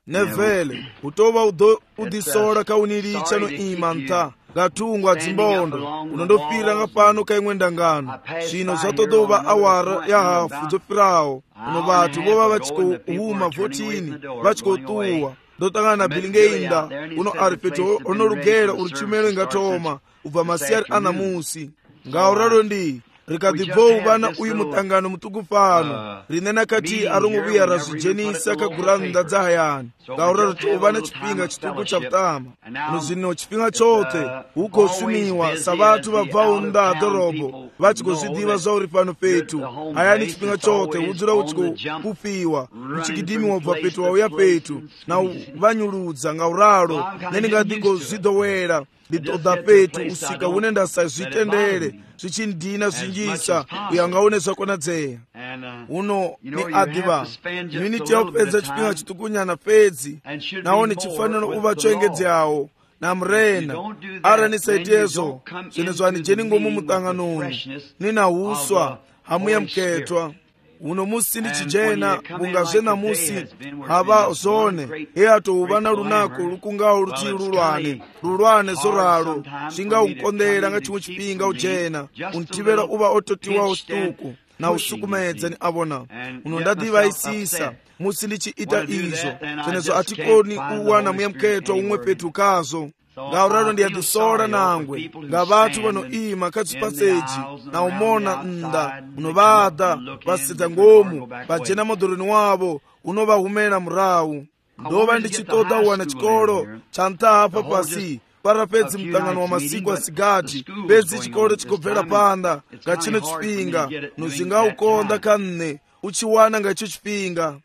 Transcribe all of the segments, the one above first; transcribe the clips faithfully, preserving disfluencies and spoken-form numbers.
nevele utova udo udisola kaunilicha no imanta gatungwa dzimbondo unondofira ngapano kaimwe ndangano zvino zvatodova awara ya hafu dzopirawo uno vatu vova vachikohuma fourteen vachikotuwa ndotangana na bilingeinda uno ari peto unorugera uri chimelo ingatoma ubva masiyari anamusi ngauraro ndi rikadhibvou vana uyu mutangano mutukufano rine nakati arongovuya razvijenisa kaguranda dzahayani ngauraro tova nechipinga chituku chakutama uno zvino chipinga chote hukosumiwa savatu vabvawo mudadhorobho vachigozvidiva zvauri pano petu hayani chipinga chote hudzura huchikopufiwa muchikidimiwa ubva petu wauya petu nauvanyurudza ngauraro nenengadigozvidowera nditoda petu usika une ndasazvitendere zvichindina zvinjisa uyangaone zvakonadzeya uno ni adhiva miniti yaupedza chipinga chitukunyana pedzi nawo ni chifaniro uva choengedzeawo namurena aranisaitezo zvine zvanijeni ngomu mutanganoni nina huswa hamuya muketwa uno musi ndichijena bungazve namusi hava zvone eyatouva na runako rukungawo ruchi rulwane rulwane zoralo zvingaukondera nga chimwe chipinga ujena untivera uva ototiwawo chituku na usukumedza ni avona uno ndadivaisisa musi ndichiita izvo zvenezo atikoni uwana muya muketwa umwe petu kazo ngauraro ndiyadisola nangwe nga vatu vanoima kadzipaseji na umona nda unovada vasidza ngomu vajena modoroni wavo unovahumera murawu ndova ndichitoda uwana chikolo chantapa pasi para pedzi mutangano wa masiku asigati pedzi chikolo chikobvera panda ngachino chipinga nozvingaukonda kanne uchiwana ngacho chipinga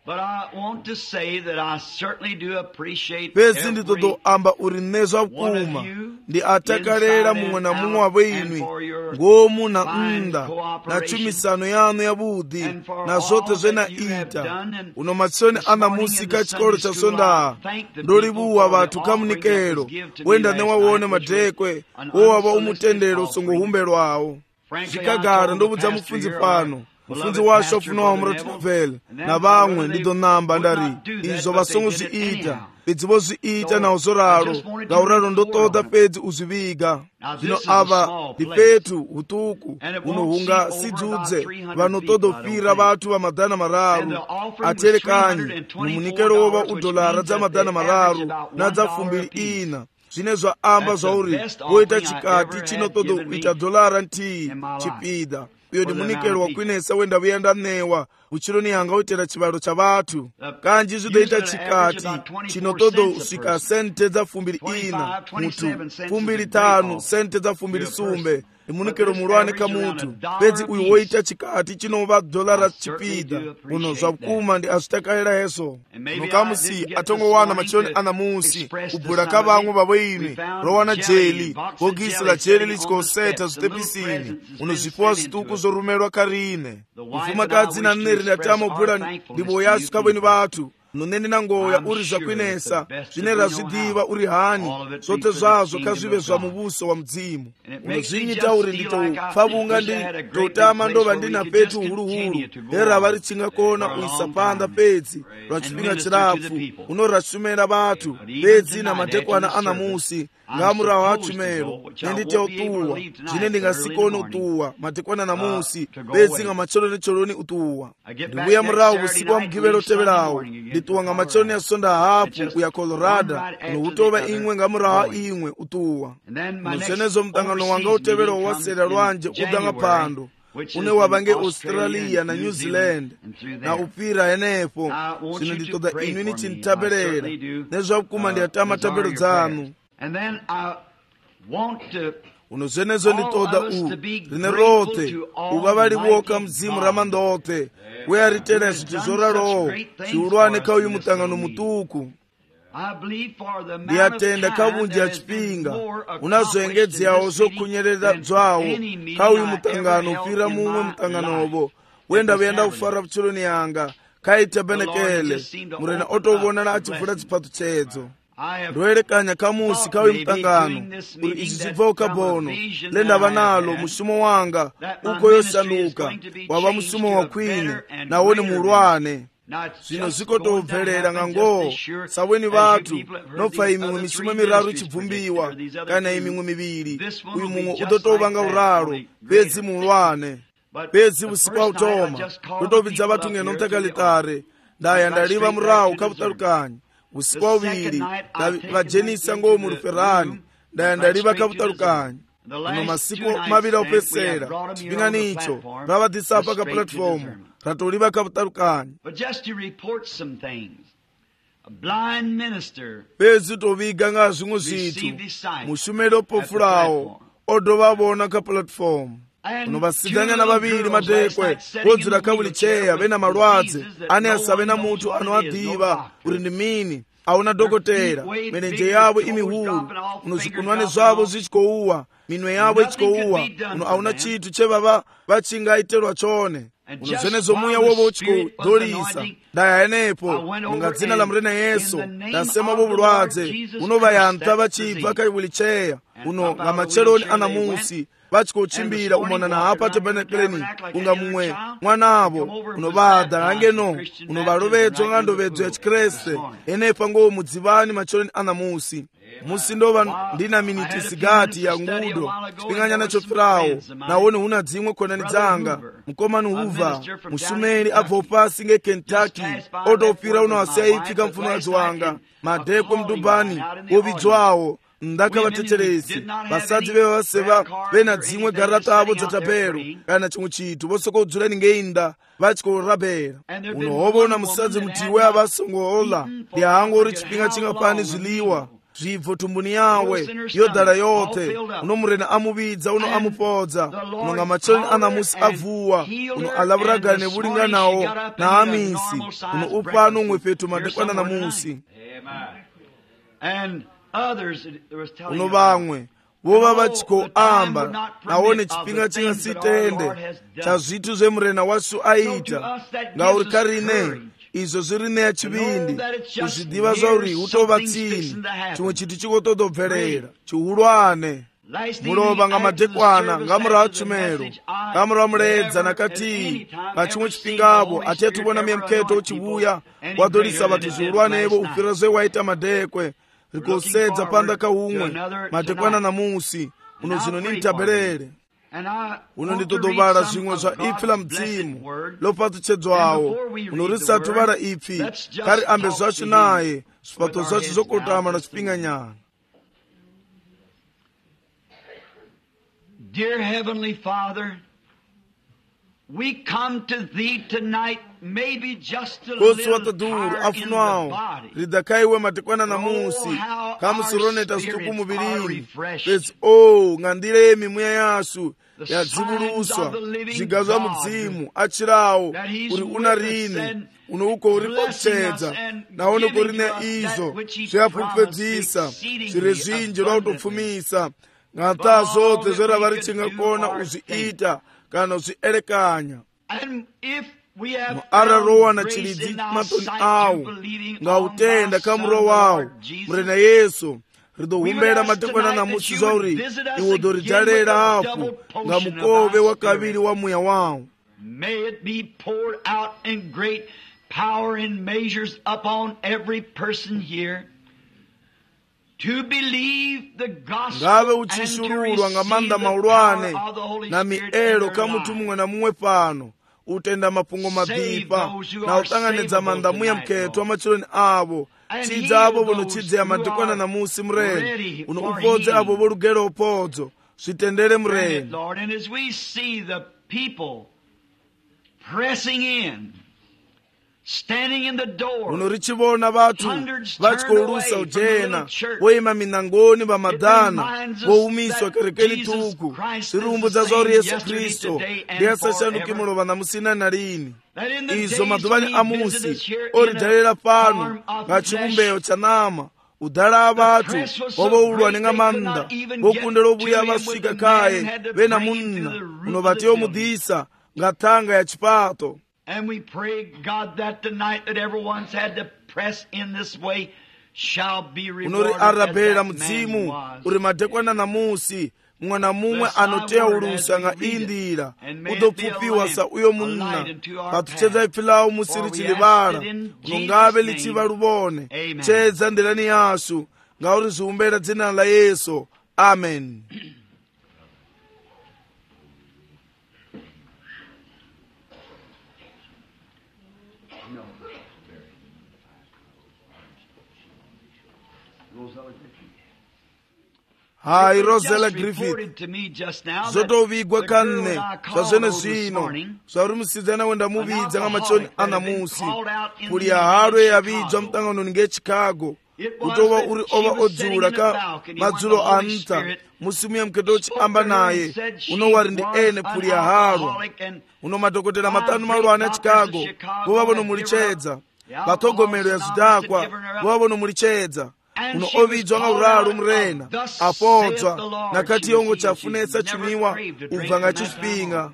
pedzi nditodoamba uri nezvakuma ndi atakarera mumwe na mumwe wavo inwi ngomu na mnda na chumisano yanu yavudi na zvote zvenaita uno matsoni anamusika chikolo cha sondaa ndolivuwa vatu kamunikelo wenda newawone madhekwe wowava umutendero usongohumberwawo zvikagara ndobudza mufunzi pano mufunzi washo afunawo murotinovhele na vamwe ndidonamba ndari izvo vasongozviita pedzi vozviita nawo zoralo ngauralo ndotoda pedzi uzviviga zvino ava ndi petu utuku unohunga sidzudze vanotodofira vatu vamadhana mararu aterekanyi numunikero wova udolara dzamadhana mararu nadzafumbiri ina zvine zvaamba zvauri woita chikati chinotodoita dolara ntii chipida uyo ndi munikelo wakwinesa wenda vuyenda newa uchironi yanga utera chivalo cha vatu kanji zvidoita chikati chinotodosvika sente dza fumbiri ina mutu fumbiri tanu sente dza fumbiri sumbe imunikelo mulwane kamutu pedzi uyu woita chikati chinova dolara chipida uno zvakuma ndi azvitakalera heso uno kamusi atongowana machoni anamusi kubhura kavamwe vavo imwe rowana jeli bhokisi la jeli lichikoseta zvitepisini uno zvipuwa zvituku zorumelwa karine mufumakadzi naneri ndatama ubhura ndivo yasu kavweni vatu nonene nangoya uri zvakwinesa zvine razvidiva uri hani zvote zvazvo kazvive zvamuvuso wa mudzimu unozvinyita uri nditopfavunga nditotama ndova ndina petu huruhuru herava richingakona uisa panda pedzi rwachipinga chirapfu unorashumera vatu pedzi namadhekwana anamusi ngamurawo achumero nenditeutuwa zvine ndingasikoni utuwa madhekwana namusi pedzi ngamacholoni choloni utuwa ndibuya murawo usiku wa mugivelo teverawo ndituwa ngamacholoni asonda hapu uya colorado nohutova imwe ngamurawo imwe utuwa nozvenezo mutangano wanga utevero wasera lwanje udanga pando une wavange australia na new zealand na upira henepo zvino nditoda inwi nichintaberera nezvakuma ndiyatama tabero dzanu uno zvenezo nditoda u rine rote uva valiwoka mzimu ramandote weya ritera zvichizoralowo zviulwane kauyu mutangano mutuku ndiyatenda kavunji ya chipinga unazoengedzeyawo zokunyerera dzwawo kauyu mutangano ufira mumwe mutanganovo wenda vuyenda kufara vucholoni yanga kaita benekele murena otovonana achivhura chipato chedzo ndoerekanya kamusi kauyu mutangano uri izvi zvibvawo kabono lendava nalo mushumo wanga uko yosanduka wava mushumo wakwine nawone muulwane zvino zvikotobverera ngangoho saweni vatu nopfa imimwe mishumo miraru ichibvumbiwa kana imimwe miviri uyu mumwe udotova uraro bedzi mulwane bedzi usiku wautoma dotobvidza vatu ngeno mtakalitare ndaya ndaliva murahu kavutarukanyi usiku wauviri vajenisa ngoo muruferani ndaya ndaliva kavutarukanyi ino masiku maviri aupesera chipingani icho ravadzisa paka pulatifomu ratoliva kavutarukanyi bedzi toviga nga zvimwe zvitu mushumeri opofurawo odovavona kapulatifomu uno vasidzanyana vaviri madekwe vodzira kavulicheya vena malwadze ane asave na mutu anoadhiva uri ndi mini auna dhokotera mirenje yavo imihuru uno zvikunwane zvavo zvichikouwa minwe yavo ichikouwa uno auna chitu chevava vachingaiterwa chone uno zvenezo muya wovo uchikodholisa ndaya enepo munga dzina la murena yesu ndasema vo vulwadze uno vayanta vachibva kavulicheya uno nga macheloni anamusi vachikochimbira umonana hapa tabernakeleni kunga mumwe mwanavo unovada hangeno unovarovedzwa ngandovedzo ya chikreste enepa ngoo mudzivani macheloni anamusi musi ndova ndina miniti sigati ya ngudo chipinganyana chopfirawo naone huna dzimwe konani dzanga mukomani huva mushumeri abva pasi ngekentucky otopfira unowasiya ipfika mfunwadzi wanga madhekwe mdubani wovidzwawo ndakavateteresi vasati veva vaseva vena dzimwe garata avo dzatapero kana chimwe chitu vosokodzurani ngeinda vachikorabhera unohovona musadzi mutiwe avasongohola ndihango uri chipinga chingapani zviliwa zvibvo tumbuni yawe yodhara yote uno murena amuvidza uno amupodza unonga macheloni anamusi avuwa uno alavuragana nevulinganawo na amisi uno upano umwe petu madekwana namusi uno vamwe vova vachikoamba naone chipinga chingasitende cha zvitu zvemurena wasu aita ngauri karine izvo zviri neya chivindi kuzvidiva zvauri utova tsini chimwe chitu chikotodobverera chihulwane mulova nga madekwana ngamurawa chumero ngamurawa muledza nakatii pachimwe chipingavo atetuvona miemuketo uchivuya wadholisa vatu zvihulwanevo upfira zvewaita madekwe rikosedza panda kaumwe madekwana namusi uno zvino nimtaberere uno nditodovala zvimwe zva ipfi la mdzimu lopatuchedzwawo uno risatu vala ipfi kari ambe zvacho naye zvipato zvacho zvokotama na chipinganyana. Dear Heavenly Father, we come to thee tonight, maybe just a kosi little wataduru tired in the afunawo body. ridakaiwe madekwana namusi Oh, how kamusironeta our situku spirits muvirini are refreshed. pesi o ngandilemi mweya yasu The yadzivuluswa signs of the living zviga zva God, mudzimu achirawo that he's uri with una us rini and uno uko uri blessing us pakuchedza and naone giving kuri to us that neizvo which he zveyaprofedzisa promised exceedingly zviri zvinji abundantly. rautopfumisa ngata All zvote that zverava we could richingakona do or uzviita kana uzvierekanya And if we have ararowa found na grace chilidzi in our matoni sight awo to believing on ngautenda thy Son, kamuro the wawo Lord Jesus, murena yesu we ridohumbera would ask madekwana tonight namusi that you would zvauri visit us iwo again doridzarera with a apo double portion ngamukove of thy wakaviri Spirit. wa mweya wawo. May it be poured out in great power and measures upon every person here to believe the gospel ngave and to uchishurulwa nga receive manda the maulwane power of the Holy na Spirit in mielo their kamutu lives. mumwe na mumwe pano utenda mapungo mabipa those who na are utanganidza savable manda muya tonight, mketo wa Lord. macheloni avo And chidza heal avo those vonochidzeya who madekwana are namusi mureni ready uno for upodze avo healing. vorugero upodzo zvitendere Grant it, mureni. Lord, and as we see the people pressing in, standing in the door, uno richivona vatu hundreds turned vachikolusa away from the ujena little church. voima minangoni vamadhana reminds us voumiswa that kerekeni Jesus tuku Christ zvirumbudza is the zvauri same yesu yesterday, kristu today, and ndiyasashanduki forever. mulova namusina narini that in the izvo days madhuvani when he visited amusi us here in oridzalira a pano form of nga flesh, chivumbeyo cha nama udhara avatu press was so vovoulwa great nenga they could manda not even vokundela get ovuya to him vasvika with the man kaye and had to vena bring him to munna the roof uno of the vativomudhisa nga thanga ya chipato. And we pray, God, that tonight that everyone's had to press in this way shall be unori rewarded as arabhera that man mudzimu was. uri madekwana namusi mumwe na mumwe anoteya ulusa nga indira udopfupiwa sa uyo munna patuchedza ipfi lawo musi richilibala uno ngave lichiva luvone chedza ndirani yasu ngauri zviumbera dzina la Yesu. Amen. Hai Rosella Griffith zotovigwa kanne zvazvene zvino zvauri musidzana wenda muvidza nga machoni anamusi kuli yahalwe yavidzwa mutanganoni ngechicago utova uri ova odzula ka madzulo anta musimu ya mketo uchiamba naye unowari ndi ene puli yahalwa uno madhokotera matanu malwana ya Chicago vova vono mulichedza vatogomero ya zidakwa vova vono mulichedza uno ovidzwa nga uralo murena apodzwa nakati yongo chafunesa chimiwa ubva nga chipinga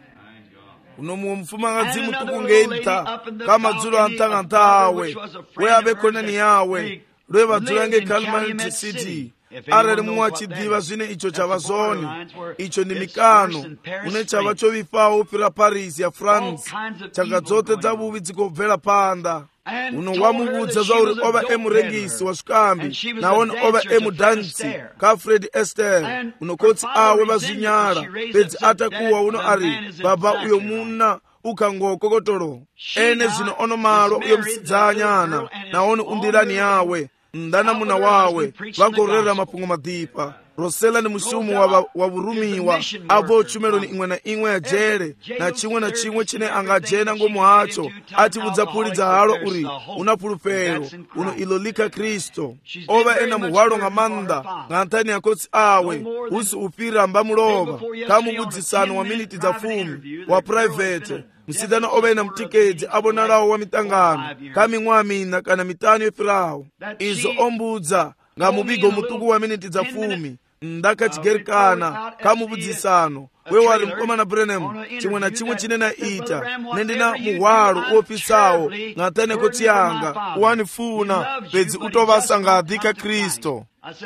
uno muwo mfumangadzi mutuku ngenta kamadzulo antanga ntawe we ave konani yawe lwevadzula nge Calmanity City arali mumwe achidiva zvine icho chava zvone icho ndi mikano une chava chovifawo upira Paris ya France changa dzote dza vuvi dzikobvera panda uno wamuvudza zvauri ova emurengisi wa zvikambi naone ova emudansi ka Fred Astaire uno kotsi awe vazvinyara pedzi atakuwa uno ari baba uyo munna ukangokokotolo ene zvino ono malo uyo musidzanyana naone undirani yawe ndana muna wawe vagorera mapungo madipa. Rosella ni mushumu wa, wa vurumiwa avo chumelo ni imwe na imwe ya jere na chimwe na chimwe chine angajena ngomu hacho ati udzapulidza halo uri unapulupero uno ilolika Kristo ova ena muhwalo nga manda nga antani ya kotsi awe usi upira mba mulova kamu budzisano wa miniti za fumi wa private msidana ova ena mtikedzi abonalawo wa mitangano kami ng'wamina kana mitani yepirawo izo ombudza nga mubigo mutuku wa miniti za fumi ndakachigerikana kamubudzisano we wari mkomana Branham chimwe na chimwe chine na ita nendina muhwalo uopisawo ng'atane kochiyanga uwanifuna pedzi utovasa ngadhika Kristo.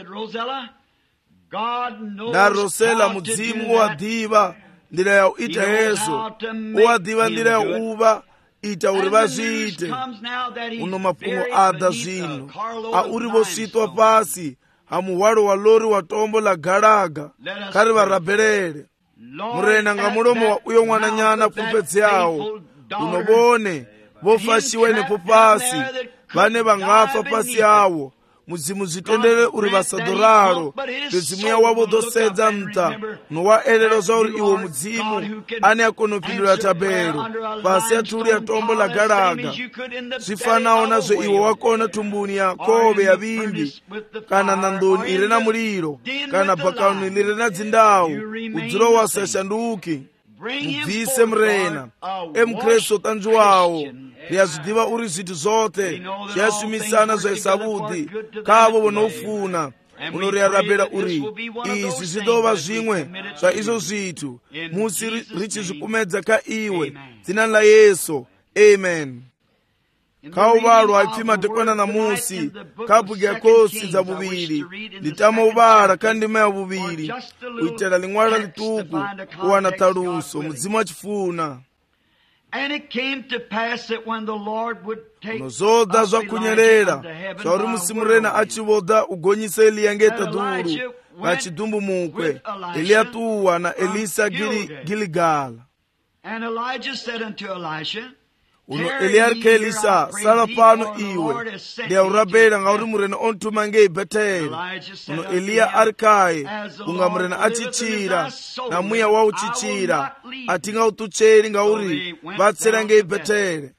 Na Rosella mudzimu wadhiva ndira ya uita Yesu uwadhiva ndira ya uva ita uri vazviite uno mapungo adha zvino auri vosvitwa pasi hamuhwalo wa lori wa tombo la galaga kari varabherere murena nga mulomo wa uyo mwananyana pulpedzi yawo unobone vofashiwe nepo pasi vane vangafa pasi yawo mudzimu zvitendere uri vasadoraro pedzimu yawavo dosedza mta nowa elero zvauri iwo mudzimu ane akonopindura tabero pasi yaturi ya tombo la galaga zvifanawo nazvo iwo wakona tumbuni ya kove ya vimbi kana nandoni ire na muliro kana bhakauni lire na dzindawu udziro wasashanduki mubvise murena emukristu tanjuwawo liyazvidiva uri zvithu zote zviyashumisana zvaisavudi kavo vonofuna unoriyarabhera uri izvi zvidova zvimwe zvaizvo zvithu musi richizvikumedza ka iwe dzina la Yesu. Amen. Kauvalo haipfi madekwana na musi kabugia kosi za buviri litama uvara kandima ya buviri uitela ling'wala lituku kuwana taluso mudzimu wachifuna. And it came to pass that when the Lord would take nozoda zva kunyerera zvauri musimurena achivoda ugonyisa Eliya ngeta duru ngachidumbu mukwe Eliya tuwa na Elisa gili Gilgal. And Elijah said unto Elisha, uno Eliya arike Elisa sala pano iwe ndiya urabela ngauri murena ontuma ngei Beteli uno Eliya arikaye unga murena achichira na muya wa uchichira atinga utucheri ngauri vatsera ngei Beteli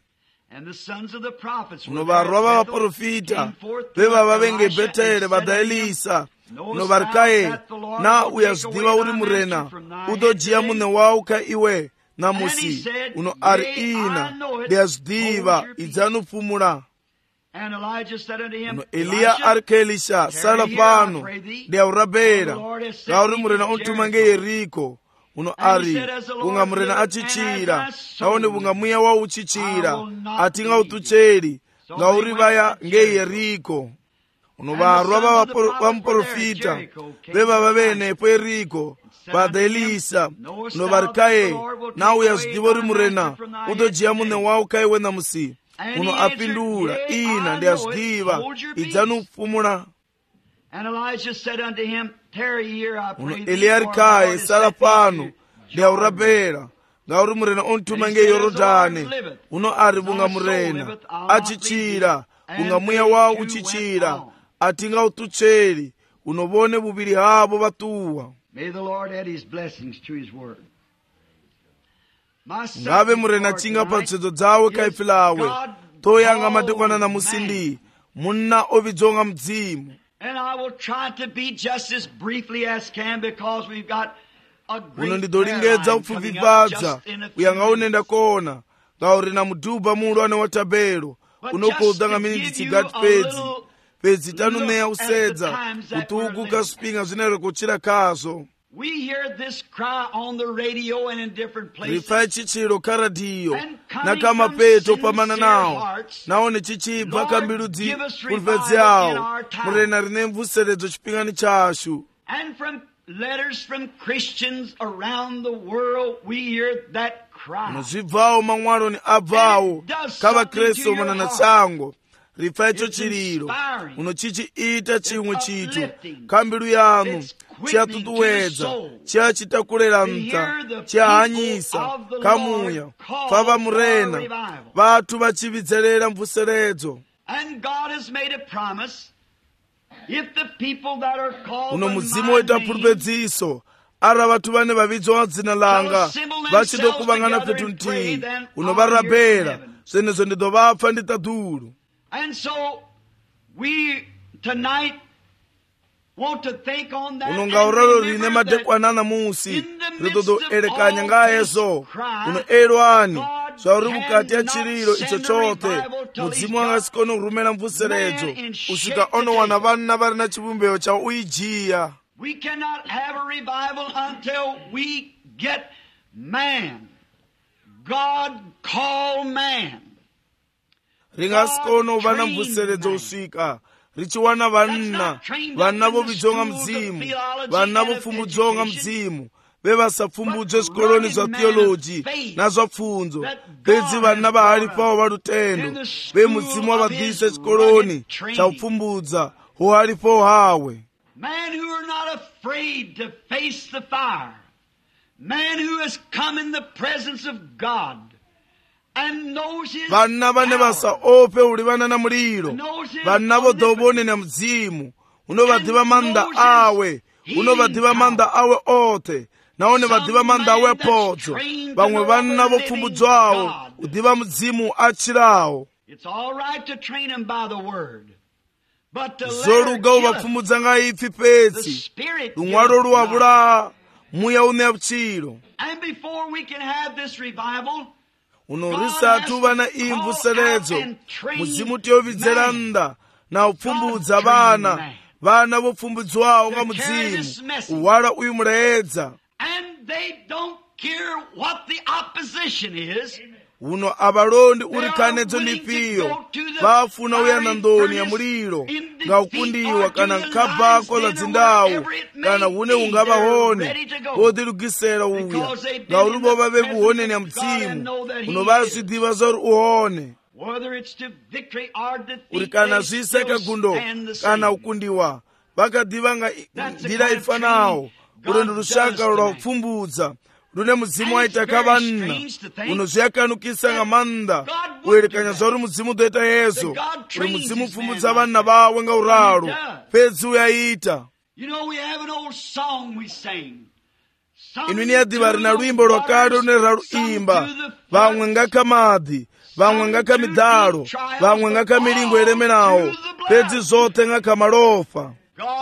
uno varwa va vaprofita veva vave ngei Beteli vada Elisa uno varikaye na uyazvidiva uri murena utojiya mune wawo ka iwe namusi uno ari ina ndiyazvidiva idzanupfumula. uno Eliya arike Elisha sala pano ndiyaurabhera ngauri murena ontuma ngeyeriko uno ari unga murena achichira naone unga muya wa uchichira atinga utucheri ngauri vaya ngeyeriko uno varwa va muprofita veva venepo Yeriko Padre Elisa uno vari kaye nawe yazvidiva uri murena utojiya mune wawo kaiwe namusi uno apindura ina ndiyazvidiva idzani upfumura uno Eliya ari kaye sara pano ndiyaurapera ngauri murena ontuma ngeyorodhani uno ari bunga murena achichira bunga mweya wawo uchichira atinga utucheri unovone bubiri havo vatuwa ngave murena chinga patsedzo dzawe kaifilawe toyanga madekwana na musindi munna ovidzonga mdzimu. uno ndidolingedza upfuvivadza uyanga unenda kona ngauri na mudhubha muulwane wa tabelo unokodza miniti chigati pedzi pedzi tanuneya usedza kutuku kasipinga zvinerekochira kazo rifa chichiro karadhiyo nakamapeto pamana nawo naone chichibva kambiludzi kurvedzi yawo murena rine mvuseredzo chipingani chashu. Letters from Christians around the world, we hear that cry. Muzibvawo mangwaroni abvawo kavakristu manana sango rifa icho chiriro uno chichiita chimwe chitu kambilu yanu chiyatutuwedza chiyachitakulera mta chiyahanyisa kamuya pava murena vatu vachividzerera mvuseredzo. And God has made a promise. If the people that are called uno mudzimu waita purpedziso ara vatu vane vavidzwa dzina langa vachidokuvangana petu ntii unovarapera zvenezvo ndidovapfa nditadhuru. And so we tonight want to think on that. unongauraro rine madekwana namusi ritodoerekanya ngayezo uno erwani zvauri mukati ya chiriro icho chote mudzimu angasikone kurumena mvuseredzo usvika onowana vanna vari na chivumbeo chauijiya. We cannot have a revival until we get man. God call man. ringasikone kuva na mvuseredzo usvika richiwana vanna vanna vovidzonga mdzimu vanna vopfumbudzonga mdzimu vevasapfumbudzwe zvikoloni zva theology nazvapfunzo pedzi vanna vahari pavo varutendo vemudzimu wavabvise chikoloni chaupfumbudza hohari pavo hawe. Man who are not afraid to face the fire. Man who has come in the presence of God and knows his vanna vane vasaope ulivana na muliro vanna vodovonena mdzimu unovadhiva manda awe unovadhiva manda awe ote naone vadhiva manda awe podzo vamwe vanna vopfumbudzwawo udhiva mudzimu achirawo. zoluga uvapfumudza ngaipfi petsi lumwalo luwavula muya uneya vuchiro. unorisatu vana imvuseredzo mudzimu tiovidzera nda na upfumbudza vana vana vopfumbudzwawo nga mudzimu uwala uyu mulaedza. uno avalondi uri kanedzo ndipiyo vafuna uyana ndoni ya muliro nga ukundiwa kana nkabako la dzindawu kana une ungavahone vodilugisera uya nga uri vova vevuhoneni ya mdzimu uno vazvidiva zvauri uhone uri kana zviseka gundo kana ukundiwa vakadiva nga ndira ifanawo uri ndi rushaka lwa upfumbudza rune mudzimu waita kavanna uno zviyakanukisa nga manda kuerekanya zvauri mudzimu toita yezo uri mudzimu upfumbudza vanna vawe nga uraro pedzi uyaita. inu niyadiva rina lwimbo lwakale rune raluimba vamwe ngakamadhi vamwe ngakamidhalo vamwe ngakamilingo elemenawo pedzi zote ngakamalofa.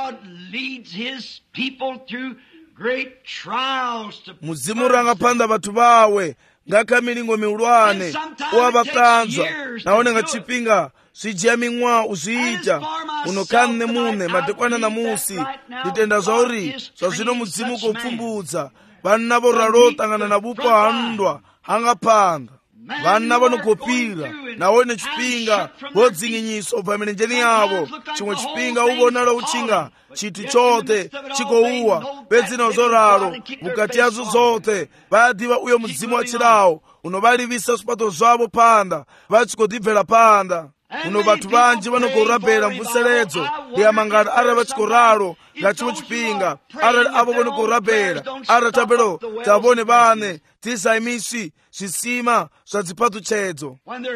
mudzimu rangapanda vatu vawe ngakamilingo miulwane uwavakanzwa naone nga chipinga zvijiya mimwa uzviita unokanne mune madekwana namusi nditenda zvauri zvazvino mudzimu kopfumbudza vanna voralo tangana na vupo handwa hangapanda. vana vanogopira naone chipinga vodzinginyiso pamilenjeni yavo. chimwe chipinga uvonalo uchinga chinthu chote chikouwa pedzina zoralo mukati yazo zote. vadiva uyo mudzimu wachirawo unovalivisa zvipato zvavo panda vachikodibvera panda. uno vathu vanji vanokorabhera mvuseredzo liyamangana ara vachikoralo nga chimwe chipinga ara avo vanokorabhera ara tapero tavone vane tisaimiswi zvisima zva dzipato chedzo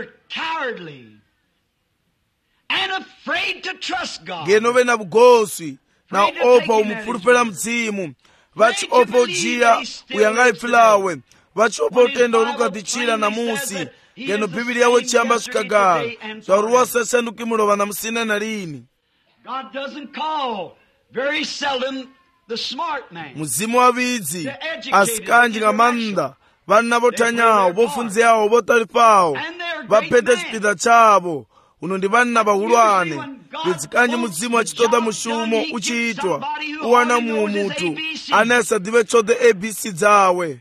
ngeno na vugoswi na opa umupfurupela mdzimu vachiopa ujiya uyangaipfilawe vachiopa utenda urukatichira na musi ngeno bhibili yawe chiyamba swikagala zvaruwa sesendukimulova na musine na lini. muzimu wavidzi asikanji nga manda vana votanyawo vofunziyawo votalipawo vapete chipita chavo. uno ndi vana vahulwane vidzikanji mudzimu achitoda mushumo uchiitwa uwana muwu mutu anasadive chode A B C dzawe.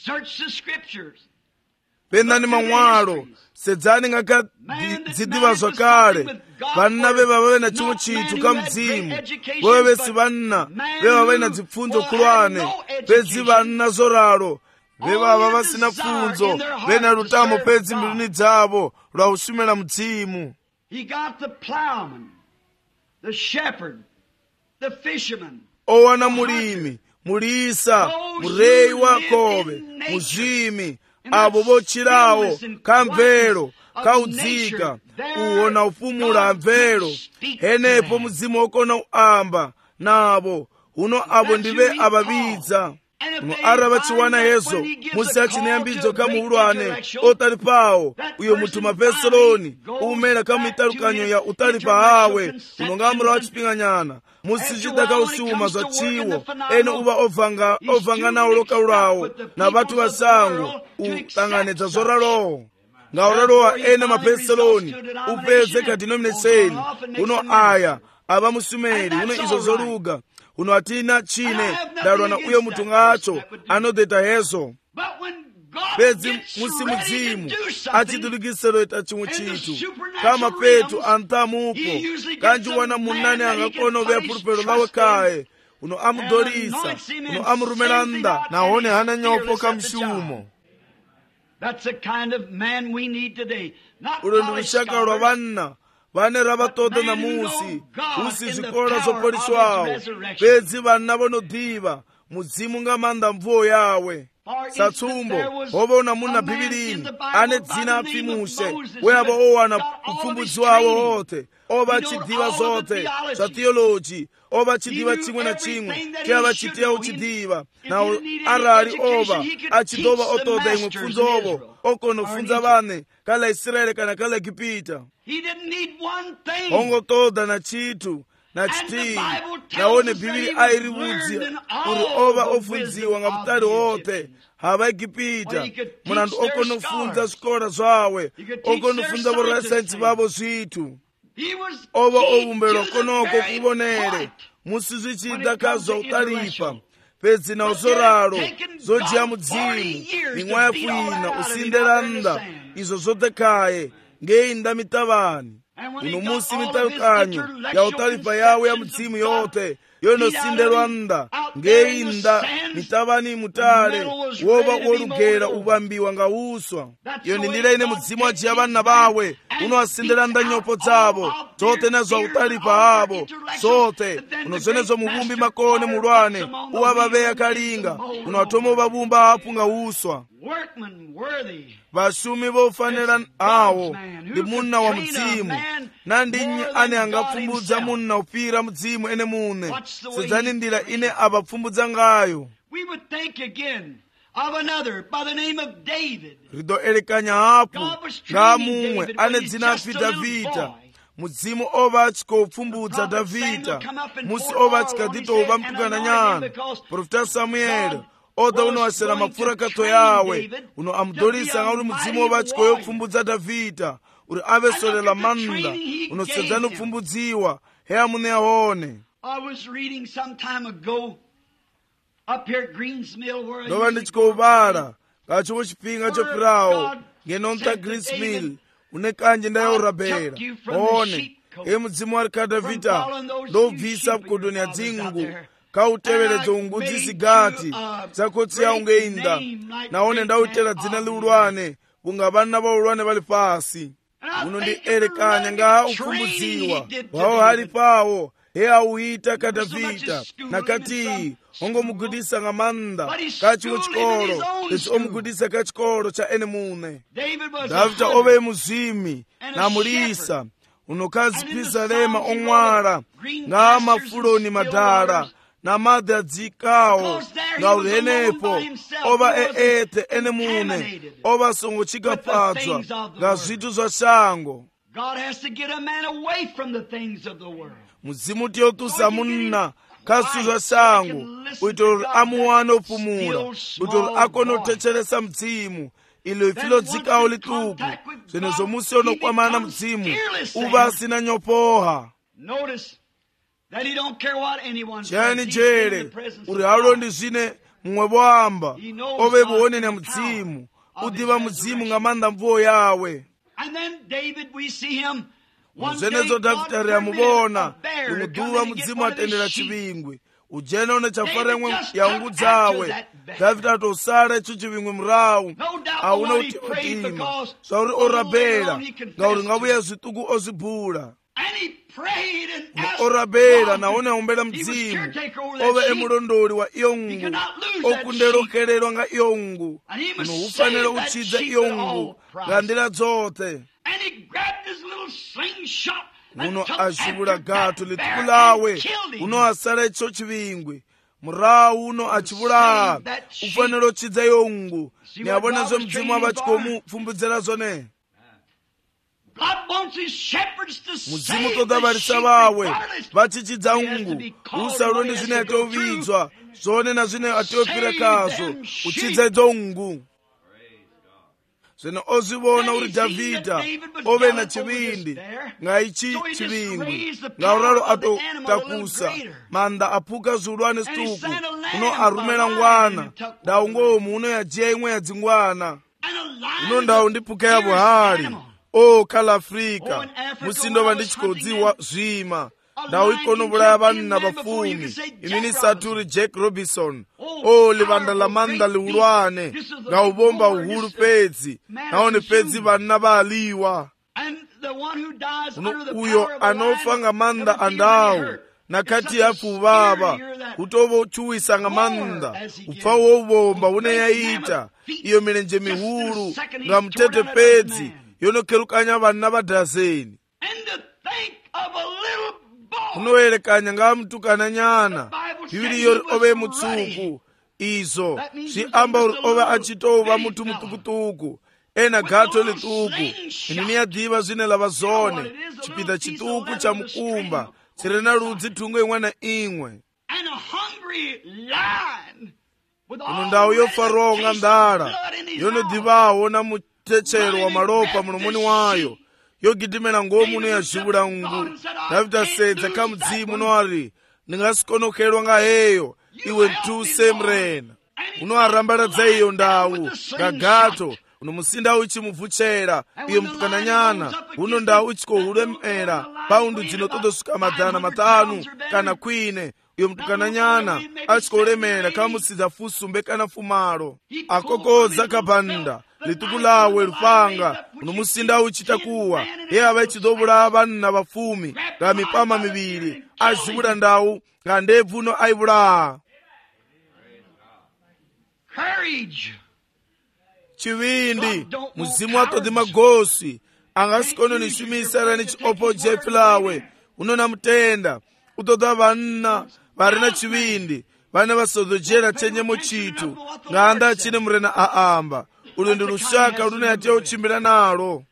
pendani mamwalo sedzani ngaka dzidiva zvakare vana veva vave na chimwe chinthu ka mdzimu vove vesi vana veva vave na dzipfunzo khulwane pedzi vana zoralo vevava vasina pfunzo vena lutamo pedzi mbiluni dzavo lwa ushumela mdzimu. owana mulimi mulisa mureyi wa kove muzvimi avo vochirawo kamvero kaudzika uwona ufumula amvero henepo mudzimu wokona uamba navo. uno avo ndive avavidza uno ara vachiwana hezo musi achineyambidzo kamuhulwane otalipawo uyo mutuma Veseloni umela kamitalukanyo ya utalipa hawe unongamula wachipinganyana musi chida kausuma zwa chiwo ene uva ovanga ovanga nawo lokaulawo na vatu vasangu utanganedza zoralowo ngaulalowa ene maveseloni upeze ka denomination uno aya ava musumeri uno izo zoluga uno atina chine dalwa na uyo mutu ngacho anodeta hezo pedzi musi mudzimu achidulukiselo ita chimwe chinthu kama petu antamupo kanji wana munane angakona uveya pulupelo lawe kaye uno amudolisa uno amurumelanda naone hana nyopo kamshumo. ulo ndi lushaka lwa vanna vane ravatoda na musi usi zikola zopoliswawo pedzi vana vonodiva mudzimu nga manda mvuo yawe. satsumbo hova una muna bhibilini ane dzina apfimushe weavo owana upfumbudzi wawo wote ova achidiva zote zva theology ova achidiva chimwe na chimwe cheava chitiya uchidiva nawo arali ova achidova otoda imwe pfunzo ovo okonofunza vane kala Israeli kana kala Egipita ongotoda na chithu na chitiyi naone bhibili airivudzi uri ova ofunziwa nga vutali wote hava Egipita munandu okonofunza zvikora zvawe okonofunza voresensi vavo zvithu ova ovumbelwa konoko kuvonere musi zvichida kazva utalipa pedzi na uzoralo zojiya mudzimu mimwa yafuina usindelanda izo zote kaye ngeinda mitavani uno musi mitalukanyo ya utalipa yawe ya mudzimu yote yonosindelwanda ngeinda mitavani mutale wova wolugera uvambiwa nga uswa yoni ndila ine mudzimu ajiya vana vawe uno asindelanda nyopo dzavo zote nazwa utalipa avo zote uno zenezo muvumbi makone mulwane uwavaveya kalinga uno atoma uvavumba apu nga uswa. vashumi vofanela awo ndi munna wa mudzimu nandinyi ane angapfumbudza munna upira mudzimu ene mune sedzani ndila ine avapfumbudza ngayo. rido elekanya hapu nga mumwe ane dzina afi Davida mudzimu ova achikopfumbudza Davida musi ova achikadito uva mtukana nyana profeta Samueli oda unowasera mapfura kato yawe uno amudolisa nga uli mudzimu ova achikoyopfumbudza Davida uri avesolela manda unosedzani upfumbudziwa heya mune yahone. ndova ndichikovala kachimwe chipinga chopirawo ngenonta Grismill une kanje ndayorabhera one e mudzimu ari kadhavhita ndobvisa bukodoni yadzingu kauteveredza ungudzi sigati dzakotsi yaunge inda naone ndautera dzina liulwane kunga vana vaulwane vali pasi unondierekanya ngaha upfumbudziwa wavo hari pawo he auita kadhavhita nakati ongomugudisa ngamanda kachimwe chikoro lesi omugudisa kachikoro cha ene mune Davhida ove muzimi namulisa unokazipisa lema ong'wala ngaha mafuloni madala na madzi adzikawo ngauli henepo ova eete ene mune ova songo chikapadzwa nga zvitu zva shango. Muzimu tiotusa munna kasu zva shango uitoro amuwane upumula uitoro akonotecheresa mdzimu ilo ifilo dzikawo lituku zvino zomusi onokwamana mdzimu uva asina nyopoha. chani jere uri halondi zvine mumwe voamba ove vuonene mudzimu udiva mudzimu ngamanda mvuo yawe. muzvenedzo Dhavhida riamuvona umuduva mudzimu atendera chivingwi ujene une chafara imwe yaungu dzawe. Dhavhida atosara icho chivingwi murawu auna utimatima zvauri orabhera ngauri ngavuya zvituku ozvibhura orabhera naone ombela mdzimu ove emulondoli wa iyongu okunderokererwa nga iyongu uno ufanele uchidza iyongu nga ndila dzothe. uno ashivula gato lituku lawe uno asala icho chivingwi murawu uno achivula ufanele uchidza iyongu niabonezwe mdzimu avachikomu zone. mudzimu toda varisa vawe vachichidza ungu usarundi zvine atovidzwa zvone na zvine atiopira kazvo uchidza idzo ungu. zvino ozvivona uri Dhavhida ove na chivindi ngaichi chivingwi ngauraro atotakusa manda apuka zviulwane situku uno arumela ngwana ndaungomu uno yajiya imwe yadzingwana uno ndau ndipuka yavo hari o kala Afrika musindova ndichikodziwa zvima ndau ikonovulaya vanhu na vafumi imini saturi Jack Robinson o livanda la manda liulwane ngauvomba uhulu pedzi naone pedzi vanhu navaaliwa uyo anofa nga manda andau nakati yafu vava utovochuwisa nga manda upfa wovomba une yaita iyo milenje mihulu nga mutete pedzi yonokerukanya vanhu navadhazeni unoerekanya nga mutukana nyana bibili yori ove mutsuku izo zviamba uri ove achitova mutu mutukutuku ena gato lituku inini yadhiva zvine lava zone chipinda chituku cha mukumba chiri na rudzi thungo imwe na imwe uno ndau yofaronga ndara yonodhivawo na mutechero wa malopa mulomoni wayo yogidimela ngomu uno yazhivula ungu. Dhavhida asedza ka mudzimu uno ari ndingasikonokerwa nga heyo iwe ntuse mrena uno arambaradza iyo ndau ngagato uno musinda uchimuvhuchera iye mutukananyana uno ndau uchikohulemera paundu dzinotodosuka madzana matanu kana kwine iyo mutukananyana achikolemera kamusidza fusumbe kana fumalo akokodza kabanda lituku lawe lupanga uno musinda uchitakuwa ye ava ichidovula vanhu na vafumi nga mipama miviri azivula ndau nga ndebvu uno aivula. chivindi muzimu atodhi magosi angasikono nishumisa ni chiopo jefu lawe uno namutenda utodha vanna varina chivindi vane vasodhojera chenyemo chitu nga anda chine murena aamba ulo ndi lushaka lune yatia uchimbira nalo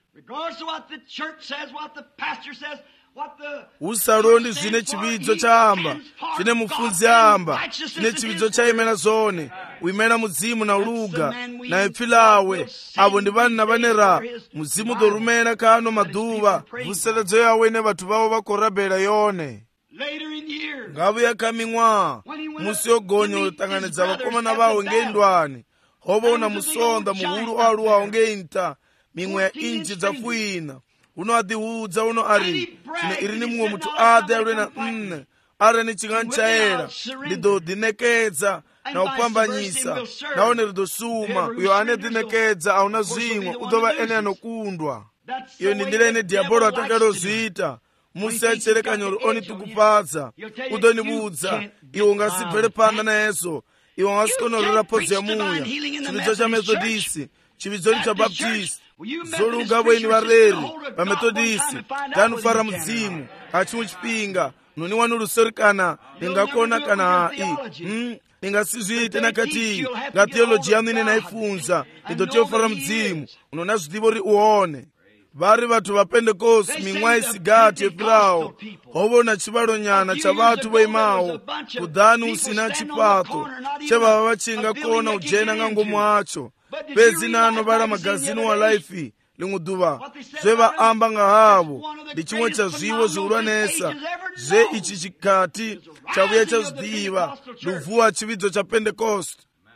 usarondi zvine chividzo chaamba zvine mufunzi aamba zvine chividzo chaimena zone uimena mudzimu na uluga na ipfi lawe avo ndi vanhu na vanera mudzimu dorumena kano madhuva vuseredzo yawe ne vathu vavo vakorabhela yone ngavu yakaming'wa musi yogonya utanganidza vakomana vawo ngeindwani hovo una musonda muhulu aluwawo ngeinta mimwe ya inchi dza fuina. Uno adihudza uno ari zvino iri ni mumwe muthu ade alwe na nne ari ni chingani chaera ndido dinekedza na upambanyisa naone rido suma uyo ane dinekedza auna zvimwe udova ene anokundwa. Iyo ndi ndira ine diabolo atakalozviita. Musi achereka nyoro oni tukupatsa udonibudza iwe ungasibvere panda nayeso iwe ungasikonorera podzi ya muya chividzo cha methodisi chividzo cha baptist zoluga bweni vareri vamethodisi tanufara mudzimu hachimwe chipinga noni wanu rusori kana ningakona kana hai hmm? ningasizviite nakati nga theology yanu ine naifunza nidotiyofara mudzimu unona zvidivo ri uone. Vari vatu va Pentecost mimwa isigati yepirawo hovona chivalo nyana cha vatu voimawo kudhani usina chipato chevava vachinga kona ujena ngangomu acho pedzi nano vala magazini wa life linguduva zvevaamba nga havo ndi chimwe cha zviwo zviulwanesa zve ichi chikati chavuya chazvidiva luvuwa chividzo cha Pentecost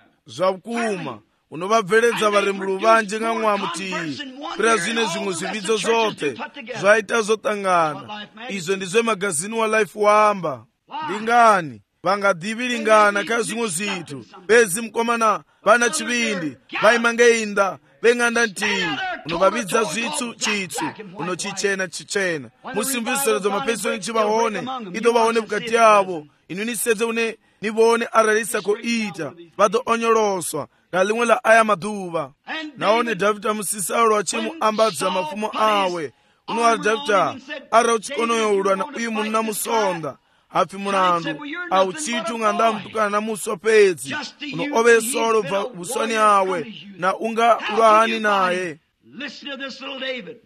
zvakuma unovabveredza varemburu vanje nga mwamutiyi pera zvine zvimwe zvividzo zvote zvaita zotangana. Izvo ndizve magazini wa life waamba. Ndingani vangadivilingana ka zvimwe zvitu bedzi mukomana vana chivindi vaimangeinda veng'anda ntiyi unovavidza zvitsu chitsu unochichena chichena musimbiseledzo mapesoni chivaone idovaone vukati yavo inu nisedze une nivone aralisa koita vadoonyoloswa nga limwe la aya maduva. Naone Davida musisalo achimuambadza mafumo awe uno ari Davida ara uchikonoyoulwa na uyu munna musonda hafi mulandu auchitu ng'anda mutukana na muso pedzi uno ovesolo bva busoni awe na unga ulwahani naye. Listen to this little David.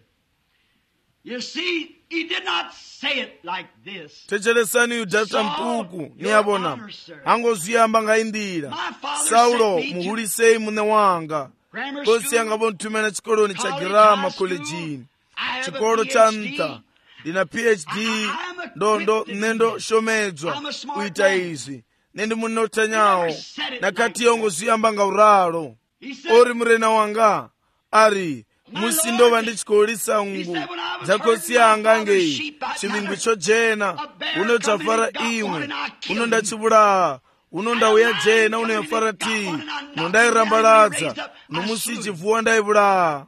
You see, he did not say it like this. Techeresani yu Davida mtuku niyabona angoziyamba ngaindira Saulo muhulisei mune wanga kosi yangabo ntumena chikoloni cha Girama kolejini chikolo cha nta ndina P H D ndondo nendo shomedzwa kuita izi nendi munotanyawo nakati yongo ziyamba nga uralo ori murena wanga ari musi ndova ndichikolisa ungu dzakosi yanga ngei chivingu chojena uno chafara imwe uno ndachivulaha uno ndauya jena unoyafara tii uno ndairambaladza nomusi ichivuwa ndaivulaha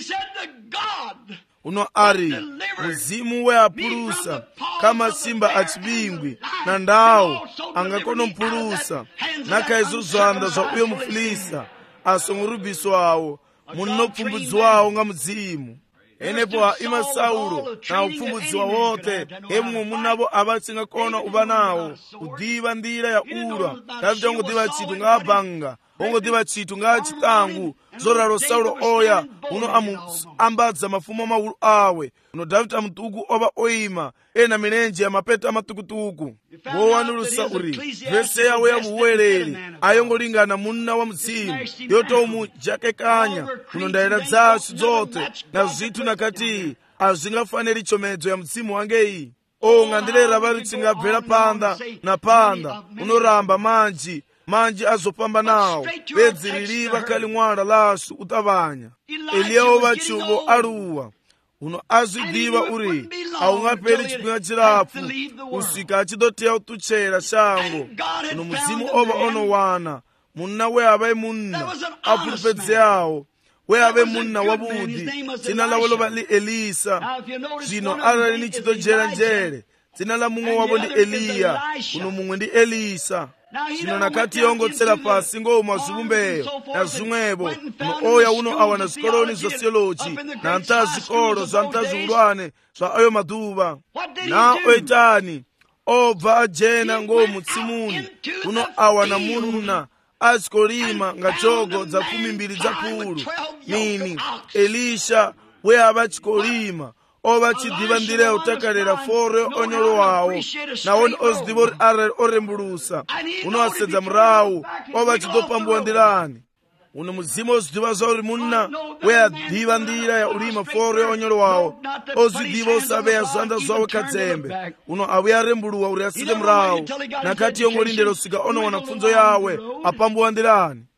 uno ari muzimu weapulusa kama simba achivingwi na ndawu angakonompulusa nakaizo zwanda zva uyo mufilisa asongorubiso awo munopfumbudziwawo nga mudzimu. Enepo haima Saulo na upfumbudziwa wote emwe munavo avatsinga uva nawo kudiva ndira ya ulwa Davida ongodiva chitu nga abanga ongodiva chitu nga chitangu zoralo Saulo oya uno amuambadza mafumo maulu awe uno Davida mtuku ova oima ena milenje ya mapeta matukutuku wowanulusa uri vese yawe ya muweleli ayongolingana munna wa mzimu yotomu jakekanya uno ndaera dzasu zote na zitu nakati azingafaneli chomedzo ya mzimu wangeyi o ngandilera valitsinga bvera panda na panda unoramba manji manji azopamba nawo pedzi liliva kali ng'wala lasu utavanya Eliyawo vachuvo aluwa uno azvidiva uri haungaperi chipinga chirafu usika achidoteya utuchera shango uno muzimu ova onowana munna weavai munna apulupedze yawo weave munna wabudi dzina lawo lova li Elisa zvino arali ni chitojera njere dzina la mumwe wavo ndi Eliya uno mumwe ndi Elisa. Zvino nakati yongotsera pasi ngoma zvivumbeyo na zvimwevo uno oya uno awana zvikoloni zva theology na nta zvikolo zva nta zviulwane zva ayo maduva na oitani obva ajena ngomu tsimuni uno awana mununa azikolima nga chogo dza kumi mbiri dza pulu nini Elisha weava chikolima ova chidiva ndira ya utakalera fore onyolo wawo nawoni ozidiva ori arali orembulusa uno asedza murawu ova chidopambuwa ndirani uno muzimu ozidiva zvauri munna weadiva ndira ya ulima fore onyolo wawo ozidiva osaveya zvanda zvawo kadzembe uno avuya arembuluwa uri asike murawu nakati yongolindera usika onowana pfunzo yawe apambuwa ndirani.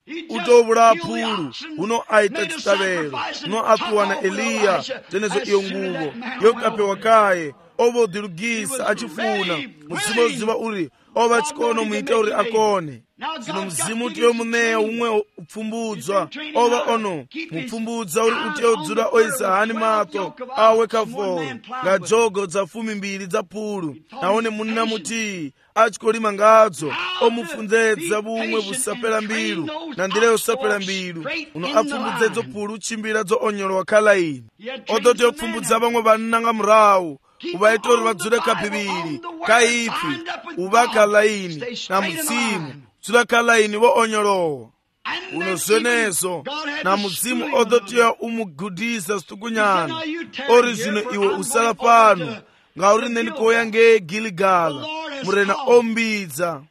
utobula phulu uno aita chitabelo uno atuwana Eliya tenezo iyo nguvo yokapewa kaye ovo dilugisa achifuna mzimu ziva uri ova chikono muite uri akone zino mzimu tiyo muneya umwe upfumbudzwa ova ono mupfumbudza uri utiye udzula oisa hani mato awe kaforo nga jogo dza fumi mbiri dza phulu naone munna muti achikolima ngadzo omufunzedza bumwe busapela mbilu na ndile yosapela mbilu uno apfumbudzedzo phulu chimbira dzo onyolowa kalaini odote opfumbudza bamwe bananga murawu ubaita uri vadzule kabhibili kaipi ubaka laini na mzimu dzula kalaini vo onyolowa uno zvenezo na muzimu odotiya umugudisa situkunyana ori zvino iwe usala pano ngauri nendikoya ngeGiligala murena ombidza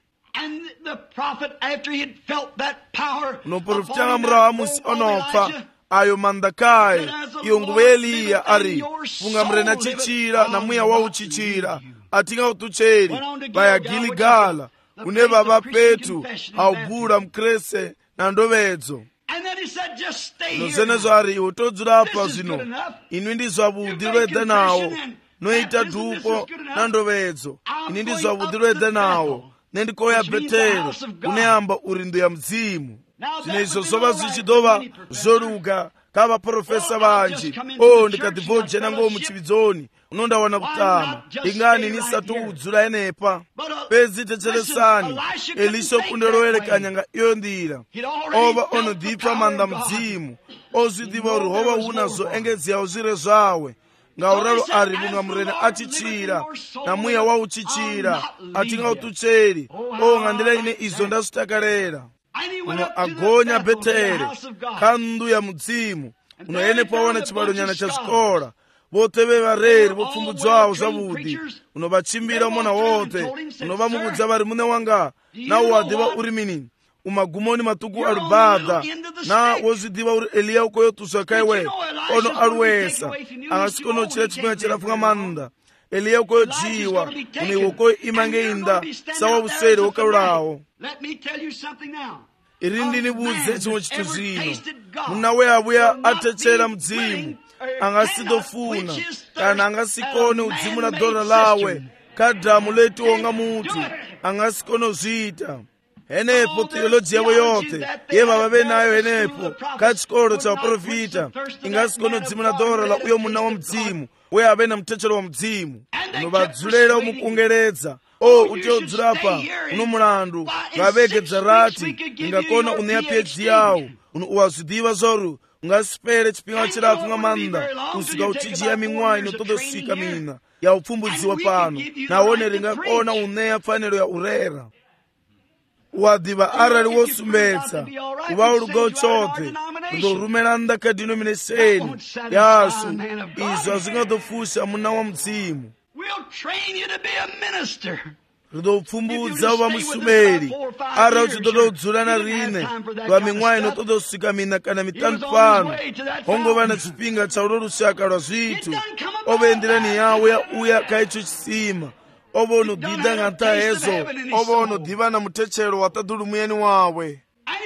unoprofitanga murawa musi onopfa ayo mandakaye iyo nguva Eliya ari funga mrena chichira na muya wa uchichira atinga utucheri baya Giligala une baba petu aubura mkrese na ndovedzo nozenezo ari utodzura apa zvino ini ndizwa budhi lwedza nawo noita dhupo na ndovedzo ini ndizwa budhi lwedza nawo nendikoya Beteli uneamba uri ndo ya mzimu zvino izvo zvova zvichidova zvoruka kavaprofesa vanji o ndikadhivhojena ngo muchividzoni unondawana kutama ingani nisati udzula enepa pedzi techeresani Elisha kunderowerekanya nga iyo ndira ova onodhipfa manda mdzimu ozvidiva uri hova unazo engedziyawo zvire zvawe ngauralo ari munga murena achichira na muya wa uchichira atinga utucheri o ngandira ine izo ndazvitakarera uno agonya Beteli kandu ya mudzimu uno ene pawana chibalo nyana cha zvikora vote vevareri vopfumbudzwawo zvavudi uno vachimbira mona wote uno vamukudza vari mune wanga nawo wadiva uri mini umagumoni matuku arubadha na wozvidiva uri Eliya ukoyotuswa kaiwe ono aruwesa angasikonochira chipinga chirafunga manda Eliya ukoyojiwa une iwokoyo imange inda sawa uswere wokarulawo iri ndinibudze chimwe chitu zvino muna weavuya atechera mdzimu angasidofuna kana angasikone udzimu na dhora lawe kadhamu letionga mutu angasikone uzviita henepo teoloji yavo yote yevava venayo henepo kachikoro cha vaprofita ingasikone udzimu na dhora la uyo muna wa mdzimu uye ave na mutechero wa mdzimu unovadzulera umukungeredza o utiodzurapa uno mulandu ngavegedza rati ingakona uneya phd yawo uno uwazvidiva zoru ungasipere chipinga chirafunga manda kusvika uchijiya mimwayi inotodosvika mina yaupfumbudziwa pano naone ringakona uneya pfanelo ya urera wadiva arali wosumbedza uva urugo chote ndorumela ndaka denomination yasu izvo hazvingadofusha muna wa mdzimu ridopfumbudza uva musumeri ara uchidododzula na rine rwa mimwayi inotodosvika mina kana mitanu pano hongova na chipinga chauro rushaka rwa zvitu ovenderani yawo yauya kaicho chisima ovo unodhidha ngata hezo ovo unodhiva na mutechero watadhulu muyeni wawe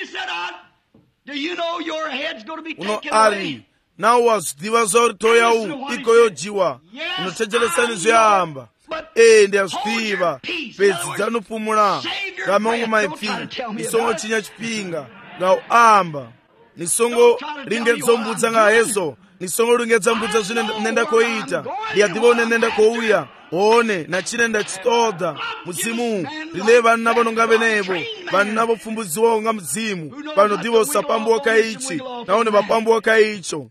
uno ari nawo wazvidiva zvauri toyau ikoyojiwa unotecheresani zveamba ee ndiyazvidiva pedzi dzanopfumula ngamongo maipfi nisongo chinya chipinga ngauamba nisongo ringedzombudza ngahezo nisongo ringedzambudza zvine nendakoita ndiyadhiva une nendakouya one nachine ndachitoda mudzimu rine vanhu navo nongave nevo vanhu navo pfumbudziwawo nga mudzimu vanodhiva usapambuwa kaichi naone vapambuwa kaicho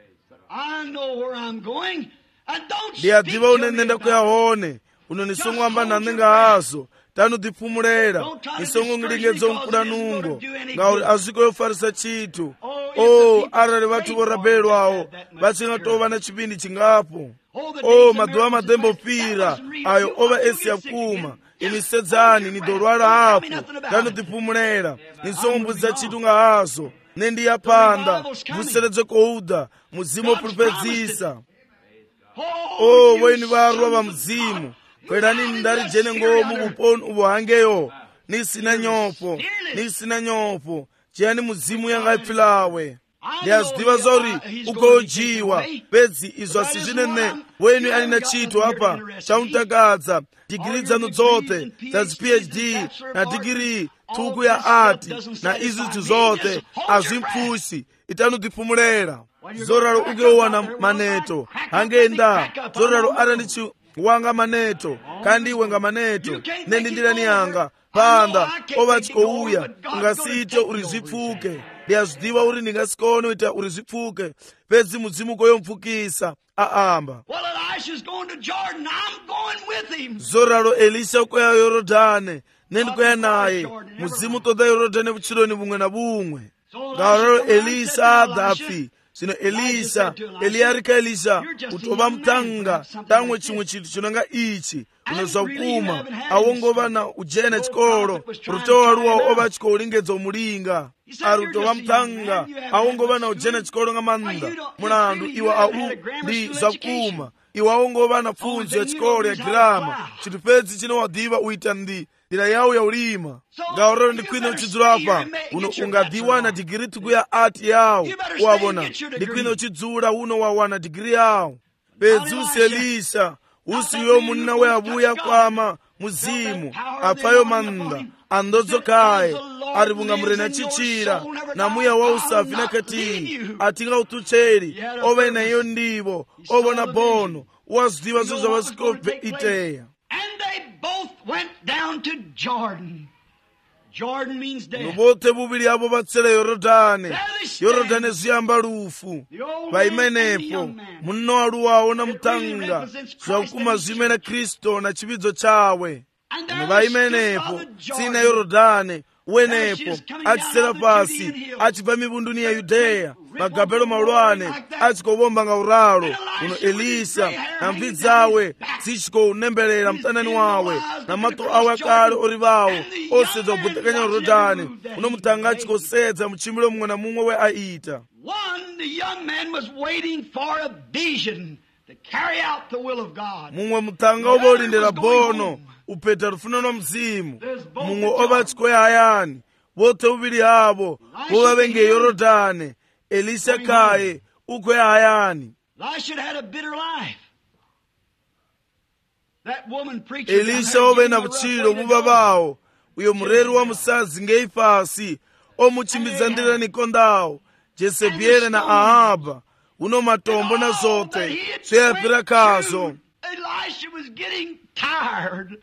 ndiyadhiva une nendakouya hone uno nisongo amba nanenga hazo tanodhipfumulera nisongo ngilingedzo nkula nungo ngauri azvikoyofarisa chitu o arali vathu vorabelwawo vatsingatova na chipindi chingapo o madhuva madembopira ayo ova esi yakuma inisedzani nidolwala hapo tanodhipfumulera nisongombudza chitu nga hazo nendiyapanda vuseredze kouda mudzimu opulupedzisa o voini varwa va mudzimu kwerani ndari jene ngomu vuponi uvo hangeyo nisina nyopo nisina nyopo chiyani muzimu yanga ipfilawe. Ndiyazidziwa zori ukojiwa bedzi izvo asizvinene wenyu alina chito apa chamutakadza digiri dzanu dzote dzazi P H D na digiri tuku ya ati na izi zithu zote azvimpfushi itanudipfumulera. Zoraro ugewana maneto hangenda zoraro ara ndichi wanga maneto kandi wenga maneto nendi ndirani yanga panda ovatsikouya ungasiite uri zvipfuke. Ndiyazidziwa uri ndingasikone kuita uri zvipfuke pedzi mudzimu koyomupfukisa aamba. Zoraro Elisha ukoya Yorodhane nendikoya naye mudzimu toda Yorodhane vuchironi vumwe na vumwe. Ngauraro Elisha adhafi zvino Elisha Eliarika Elisha utova mutanga tamwe chimwe chinhu chinonga ichi unozva ukuma awongova na ujena chikoro rutova ruwawo ova chikoulingedza umulinga ari utova mutanga awongova na ujena chikoro nga manda mulandu iwa au ndi zvakuma iwa awongova na pfunzo ya chikoro ya girama chinthu pedzi chinowadhiva uita ndi ndira yawo ya ulima. Ngauraro ndikwine uchidzula apa uno ungadhiwana digiri tuku ya ati yawo uwavona ndikwine uchidzula uno wawana digiri yawo. Pedzi usi Elisha usiyo munna we avuya kwama muzimu apfayo manda andodzokaye ari vungamurena chichira na muya wa usafi nakatini atinga utucheri ove nayo ndivo ovona bono wazidiva zo zvavasikope iteya. Went down to Jordan. Jordan means death. Vote vuviri avo vatsela Yorodhane. Yorodhane ziyamba rufu. Vaimenepo munno waluwawo na mutanga zvakuma zvimena Kristo na chividzo chawe. Vaimenepo tsina Yorodhane wenepo achisera pasi achibva mivunduni ya Yudeya magabelo maulwane achikovomba nga uralo uno Elisha na mvi dzawe dzichikounemberera mutanani wawe na mato awe akale ori vawo osedza kubutekanya Yorodhane uno mutanga achikosedza muchimiro mumwe na mumwe we aita. Mumwe mutanga uva ulindira bono upeta rufunano mzimu mumwe ova achikoya hayani vote uviri havo vova venge Yorodhane Elisha kaye ukoya hayani. Elisha ove na vuchiro vuva vawo uyo mureri wa musadzi ngeipasi omuchimbidza ndira nikondawo Jezebeli na Ahaba uno matombo na zote zveyapira kazo. Elisha was getting tired.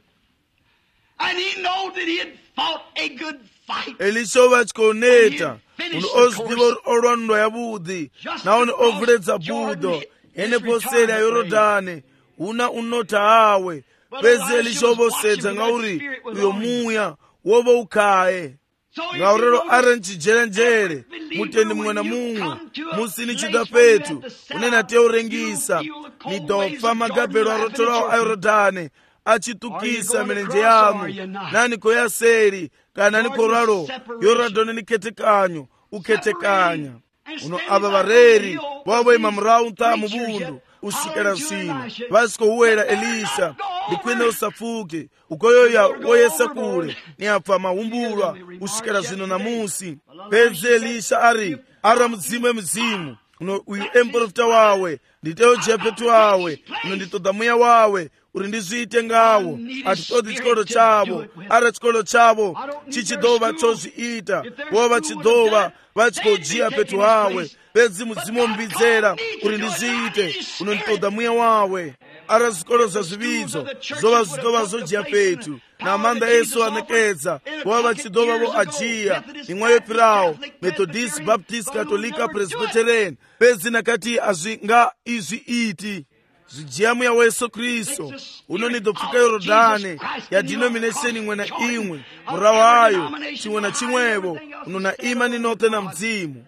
And he know that he had fought a good fight. Elisha ova achikoneta uno ozidiva olwanulwa yavudhi naone ovuledza budo ene poseri ya Yorodhane una unota awe pezi Elisha ova osedza ngauri uyo muya wova ukaye. Ngaurero ari nchijerenjere mutendi mumwe na mumwe musini chida petu unena teurengisa nidopfa magabhero arotorawo a Yorodhane achitukisa mirenje yanu nani koyaseri kana nikoraro Yorodhane niketekanyo uketekanya uno ava vareri wavoima murawu nta muvundu usikira sino vasikohuwera Elisha ndikwine usapfuke ukoyoya woyesa kule ni apfa mahumbulwa usikira zino na musi. Pedzi Elisha ari ara mudzimu emizimu uno uyu emprofita wawe nditewo jepetu wawe uno nditoda muya wawe uri ndizviite ngawo atitodi chikoro chavo ara chikoro chavo chichidova chozviita vova chidova vachikojiya petu hawe pedzi mudzimu ombidzera uri ndizviite uno nditoda muya wawe ara zvikoro zvazvividzo zova zvidova zojiya petu na manda esu anekedza vova vachidova vo ajiya imwe yepirawo Methodist Baptist Katolika Presbyterian pedzi nakati azvinga izviiti zvijiya muya wayesu Kristu uno nidopfuka Yorodhane ya denomination imwe na imwe murawo ayo chimwe na chimwevo uno na ima ninote na mdzimu.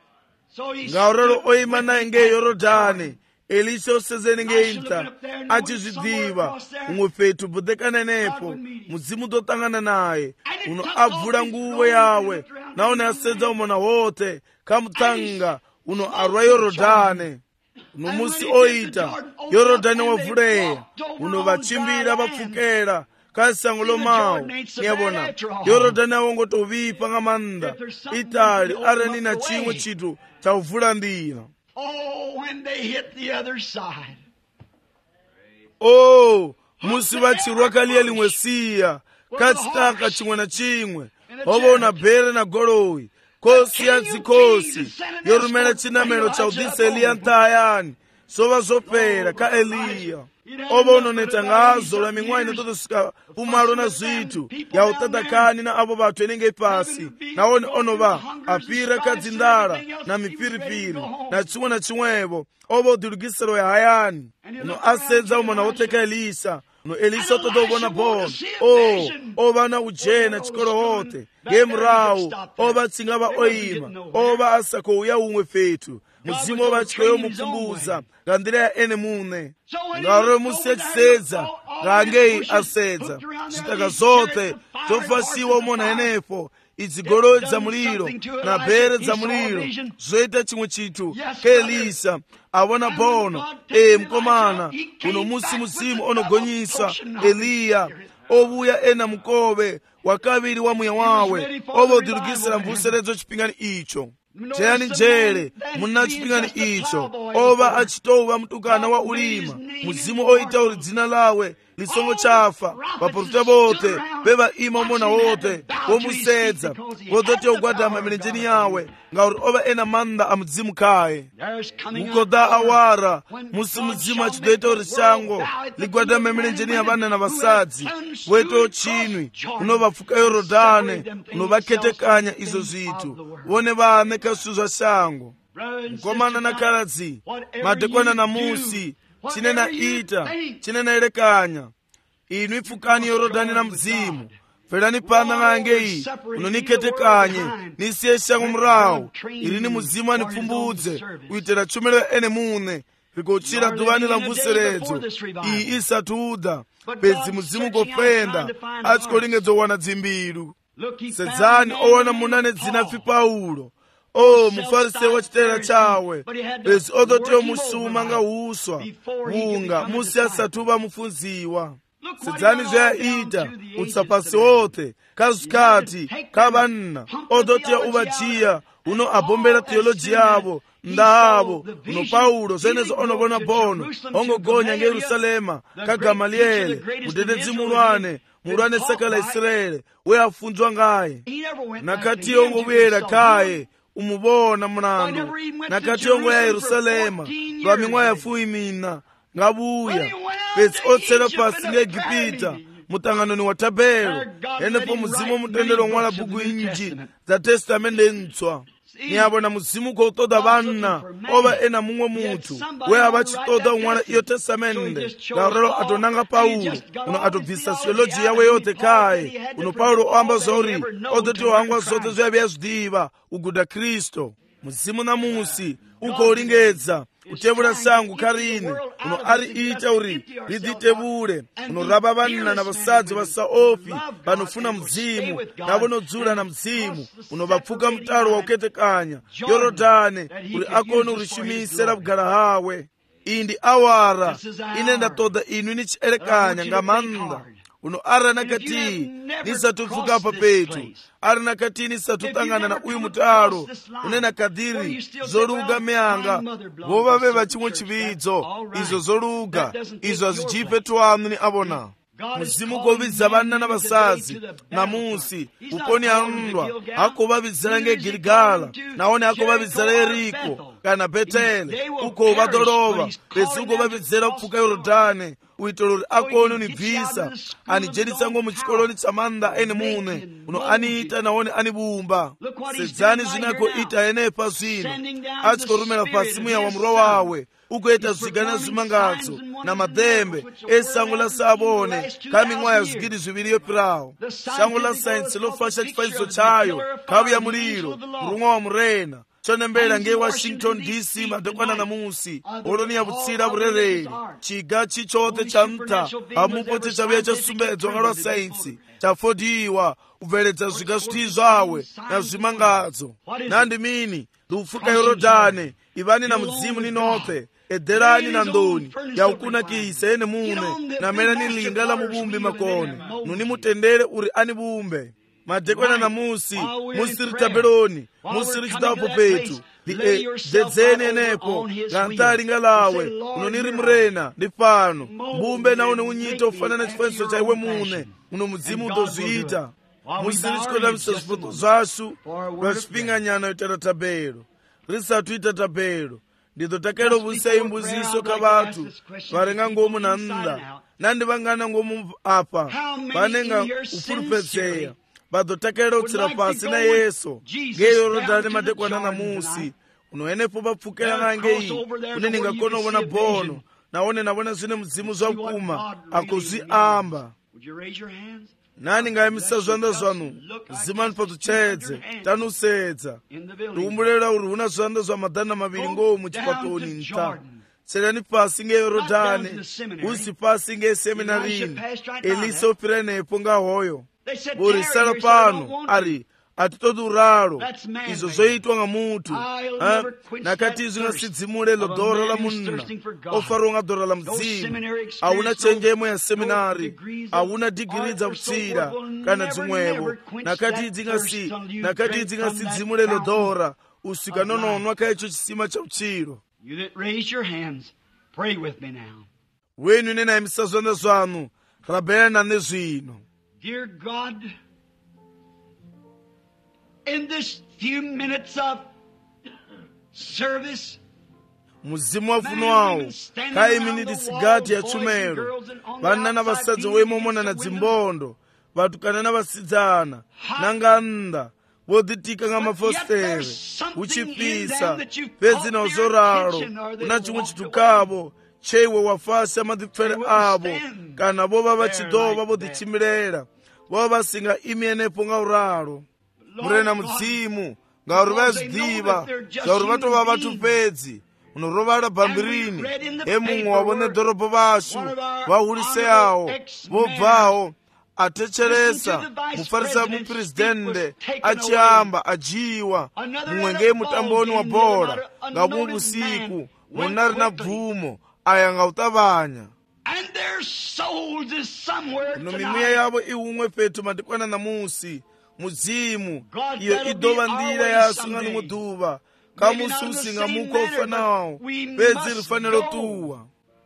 Ngaurero oima naye nge Yorodhane Elisha osezeni ngeinta achizvidiva umwe petu budekana nepo mudzimu totangana naye uno abvula nguvo yawe naone asedza umona wote kamutanga uno arwa Yorodhane numusi oita Yorodhane wavhuleya uno vachimbira vapfukera kasango lomawo niyabona yorodani awongotovipa nga manda itali arani na chimwe chitu cha uvula ndira. Oh, when they hit the other side. Oh, musi vachirwa kaliya limwe siya kachitaka chimwe na chimwe ovona bhere na golowi kosi ya dzikosi yorumela chinamelo cha udisa Eliya ntayani sova zopera ka Eliya ovo unoneta ngazo la ming'wa ine totosika pumalo na zwitu ya utatakani na avo vathu enenge pasi naone onova apira kadzindala na mipiripiri na chimwe na chimwevo ovo udilukiselo ya hayani uno asedza umona woteka Elisa no Elisa totobona bono o ova na ujena chikolo wote ngemurawu ova tsinga va oima ova asako uya umwe fetu muzimu ova chikoyo mupfumbuza nga ndira ya ene mune ngaro musi yachisedza ngangeyi asedza zitaka zote zofasiwa umona enefo idzigolo dza muliro na bhere dza muliro zoita chimwe chitu ke Elisa avona bono e mkomana uno musi muzimu onogonyisa Eliya ovuya ena mukove wakaviri wa muya wawe ovo udilukisira mvuseredzo chipingani icho cheyani njere muna chipingani icho ova achitova mtukana wa ulima muzimu oita uri dzina lawe lisongo chafa vaprofita vote veva ima umona wote womusedza vodoti ogwadama milenjeni yawe ngauri ova ena manda a mudzimu kaye ukoda awara musi mudzimu achidoita uri shango ligwadama milenjeni ya vana na vasadzi weto chinwi unovafuka yorodane unovaketekanya izo zvitu vone vane kasutu zva shango mkomana na karadzi madekwana na musi chine na ita chine na elekanya inu ifukani yorodani na mzimu ferani panda ngangeyi unoniketekanye nisiye shango mrawu ilini muzimu anipfumbudze uitera chumelo ene mune vikochira duvani la mvuseredzo iyi isatuda pedzi muzimu gofenda achikolingedzo wana dzimbiru sedzani owana munane dzina fi Paulo o mufarise wachitera chawe besi odoteo musuma nga uswa unga musi asatuva mufunziwa sedzani zvayaita utsapasi wote kazukati kavanna odoteo uvachiya uno abombera theoloji yavo ndavo uno Paulo zenezo onobona bono ongogonya nge Yerusalema ka Gamalieli mudededzi mulwane mulwane saka la Israeli we afunzwa ngaye nakati ongovuyera kaye umubona mnandu nakati ongo ya Yerusalema lwa ming'wa yafuimina ngabuya petsi otsela pasi ngeGipita mutanganoni wa tabelo enepo muzimu mutendelo ng'wala buku inji za testamende ntswa niyabona muzimu koutoda vanna ova ena mumwe mutu we avachitoda ng'wala iyo testamende ngaurelo atonanga Paulo uno atobvisa theoloji yawe yote kaye uno Paulo oamba zori odoti ohangwa zote zvayaviya zvidiva uguda Kristo muzimu namusi ukoulingedza utevula sangu karini uno ari ita uri riditevule unorava vanna na vasadzi va saofi vanofuna mzimu navonodzula na mzimu unovapfuka mtaro wa uketekanya yorodane uri akone urishimisera kugara hawe iyi ndi awara ine ndatoda inu nichielekanya nga manda uno ari nakati nisatupfuka apa petu ari nakati nisatutangana na uyu mutaro unena kadiri zoluga meanga vova veva chimwe chividzo izo zoluga izo azijipe twanu ni avona muzimu kovidza vanna na vasadzi namusi uponi arundwa akovavidzira nge Giligala naone akovavidzira Yeriko kana Betele uko vadolova pesi ukovavidzira kupfuka Yorodane uitolo uri akone unibvisa anijeditsa ngo muchikoloni chamanda ene mune uno aniita naone anibumba sedzani zvinako ita enepa zvino achikorumira pasi muya wa murwa wawe ugoita zvigana zvimangadzo na madhembe esango la sabone kaming'wa ya zvigidi zviviri yopirawo sango la sainzi lofasha chifaniso chayo kavuya muliro murumwa wa murena chonembera nge Washington D C madokwana namusi oloni ya vutsira vurereri chiga chichote cha mta amupote chavuya chasumbedzwa nga lwa sainzi chafodiwa ubveledza zviga zviti zvawe na zvimangadzo nandi mini ndiufuka Yorodane ivani na mudzimu ninope ederani na ndoni yaukunakise ene mune namene nilinga la mubumbi makone nuni mutendere uri anibumbe madekwana na musi musiri tabeloni musiri chitapo petu dzedzeni enepo ngantali ngalawe unoniri mrena ndi pano mbumbe naone unyita ufanana chifaniso cha iwe mune uno mudzimu utozuyita musiri chikodamisa zipoto zasu lwacipinganyana yotera tabelo risatu ita tabelo ndizo takelo busa imbuziso kabatu varenga ngomu na nda nandi vangana ngomu apa vanenga upulupetseya vadotakela utsira pasi na yesu ngeyorodani madekwana na musi unoenepo vapfukela nangeyi une ningakona uvona bono naone navona zvine mudzimu zvakuma akuzviamba. Nani ngayimisa zvanda zvanu zimani patuchedze tanusedza tiumbulela uri huna zvanda zva madhana maviri ngowo muchipatoni nta tselani pasi ngeyorodani usi pasi ngeseminarini elisa upira nepo ngahoyo burisala pano ari atitoti uralo izvo zvoitwa nga mutu nakati izvi ngasidzimule lo dora la munna ofaronga dora la mdzimu auna chenjemo ya seminari auna digiri dza kutsira kana dzimwevo nakati idzingasi nakati idzingasidzimule lo dora usika nononwa kaicho chisima cha uchiro. Wenu nena imisa zvanda zvanu rabena nezvino. Dear God, in this few minutes of service, muzimu wafuno wawo kayiminiti sigati ya chumero vana na vasadzi wemomona na dzimbondo vatukana na vasidzana nanganda vodhitika nga mafostere uchipisa pedzi na uzoralo una chimwe chitukavo cheiwe wafasa madhipfere avo kana vova vachidova vodhichimilela vova vasinga imienepo nga uralo murena mudzimu ngauri vazvidiva ngauri vatova vatu pedzi unorovala bhambirini emumwe wavo nedhorobho vashu vahuliseyawo vobvawo atecheresa mufarisa mupresidende achiamba ajiwa mumwe ngeye mutamboni wa bhora ngavumwe vusiku munari na bvumo aya ngautavanya no mimweya yavo iumwe petu madekwana na musi mudzimu iyo idova ndira yasunga nimuduva kamusi usinga muko ufanawo pedzi rifaniro tuwa.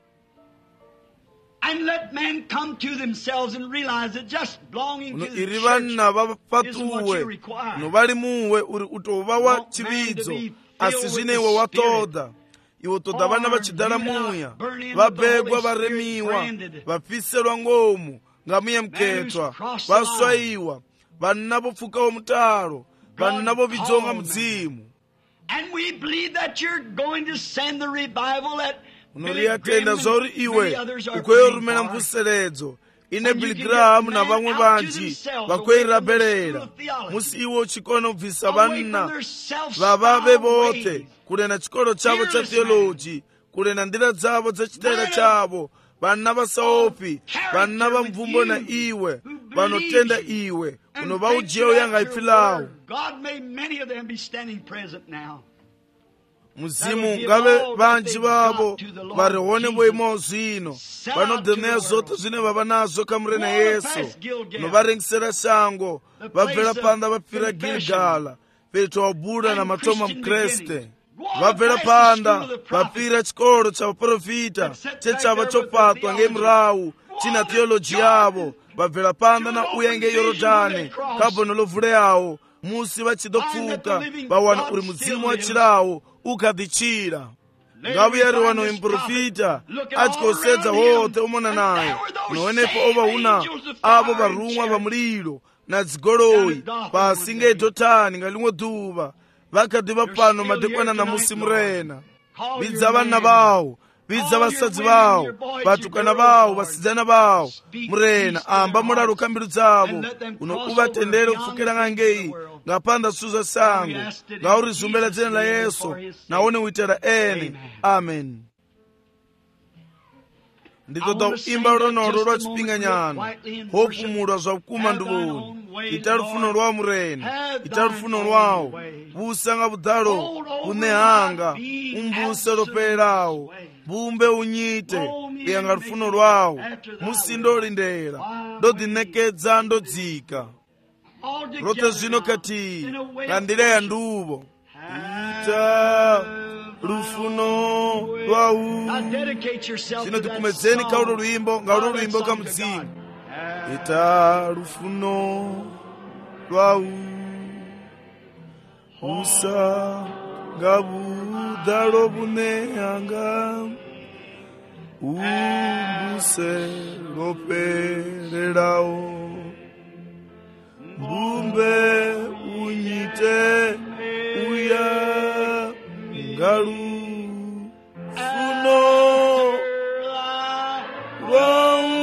Uno iri vana vapatuwe uno vali muwe uri utova wa chividzo asi zvine iwe watoda iwo toda vana vachidala muya vabegwa varemiwa vapiselwa ngomu ngamuye mketwa vaswaiwa vanhu navo pfukawo mutaro vanhu navo vidzonga mudzimu unoriyatenda zvauri iwe ukweyorumena mvuseledzo ine Billy Graham na vamwe vanji vakweirabelera musi iwo uchikona kubvisa vanna vavave vote kule na chikolo chavo cha theology kule na ndira dzavo dzechitera chavo vanna vasaopi vanna vamvumbo na iwe vanotenda iwe unova ujeo yanga ipilawo muzimu ngave vanji vavo varihone voimo zvino vanodheneya zote zvine vava nazvo kamurena yesu novarengisera shango vabvela panda vapfira Gilgala petu wabuda na matoma mukreste vabvela panda vapfira chikoro chavaprofita chechava chopatwa ngemurau china theoloji yavo vabvela panda na uya ngeyorodhani kabhono lovule yawo musi vachidopfuka vawana uri mudzimu wachirawo ukadhichira ngavuyariwa noimprofita achikosedza wote umona naye unowenepo ova una avo varumwa vamulilo na dzigoloi pasi ngeidhotani ngalimwe dhuva vakadhiva pano madekwana na musi murena vidza vana vavo vidza vasadzi vavo vatukana vavo vasidzana vavo murena amba mulalo kambiru dzavo uno uvatendere upfukira ngangei ngapanda suza sangu ngauri zumbela dzina la yesu naone uitera ene amen. nditoda kuimba lonolo lwa chipinganyano hopumulwa zvakukuma nduvoni ita lufuno lwa murena ita lufuno lwawo busanga budalo bunehanga umbuse lopelawo mbumbe unyite liyanga lufuno lwawo musindolindera ndodhinekedza ndodzika lote zvino kati kandileya nduvo ita lufuno lwawu zvino tikumedzeni kaulo lwimbo ngaulo lwimbo kamudzimu ita lufuno lwawu usa ngabudalo buneyanga umbuse lopererawo mbumbe unyite uya ngalu funo lwawu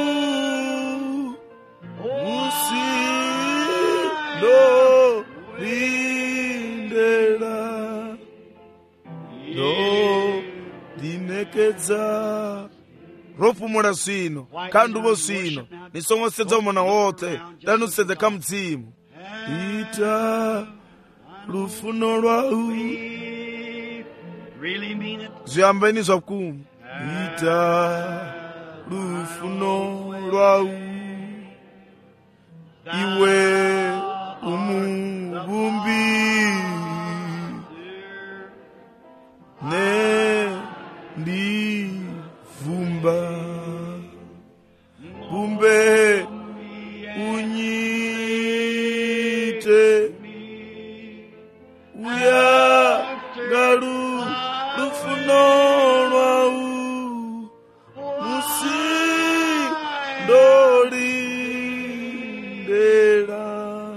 usindo lindera do dinekedza ropumula swino kanduvo swino nisongosedza umona wote danusedze kamudzimu ita lufuno lwawu zviyambeni zvakumu ita lufuno lwawu iwe umuvumbi ne ndivumba bumbe unyite uya ngalu lufuno lwawu musindolindera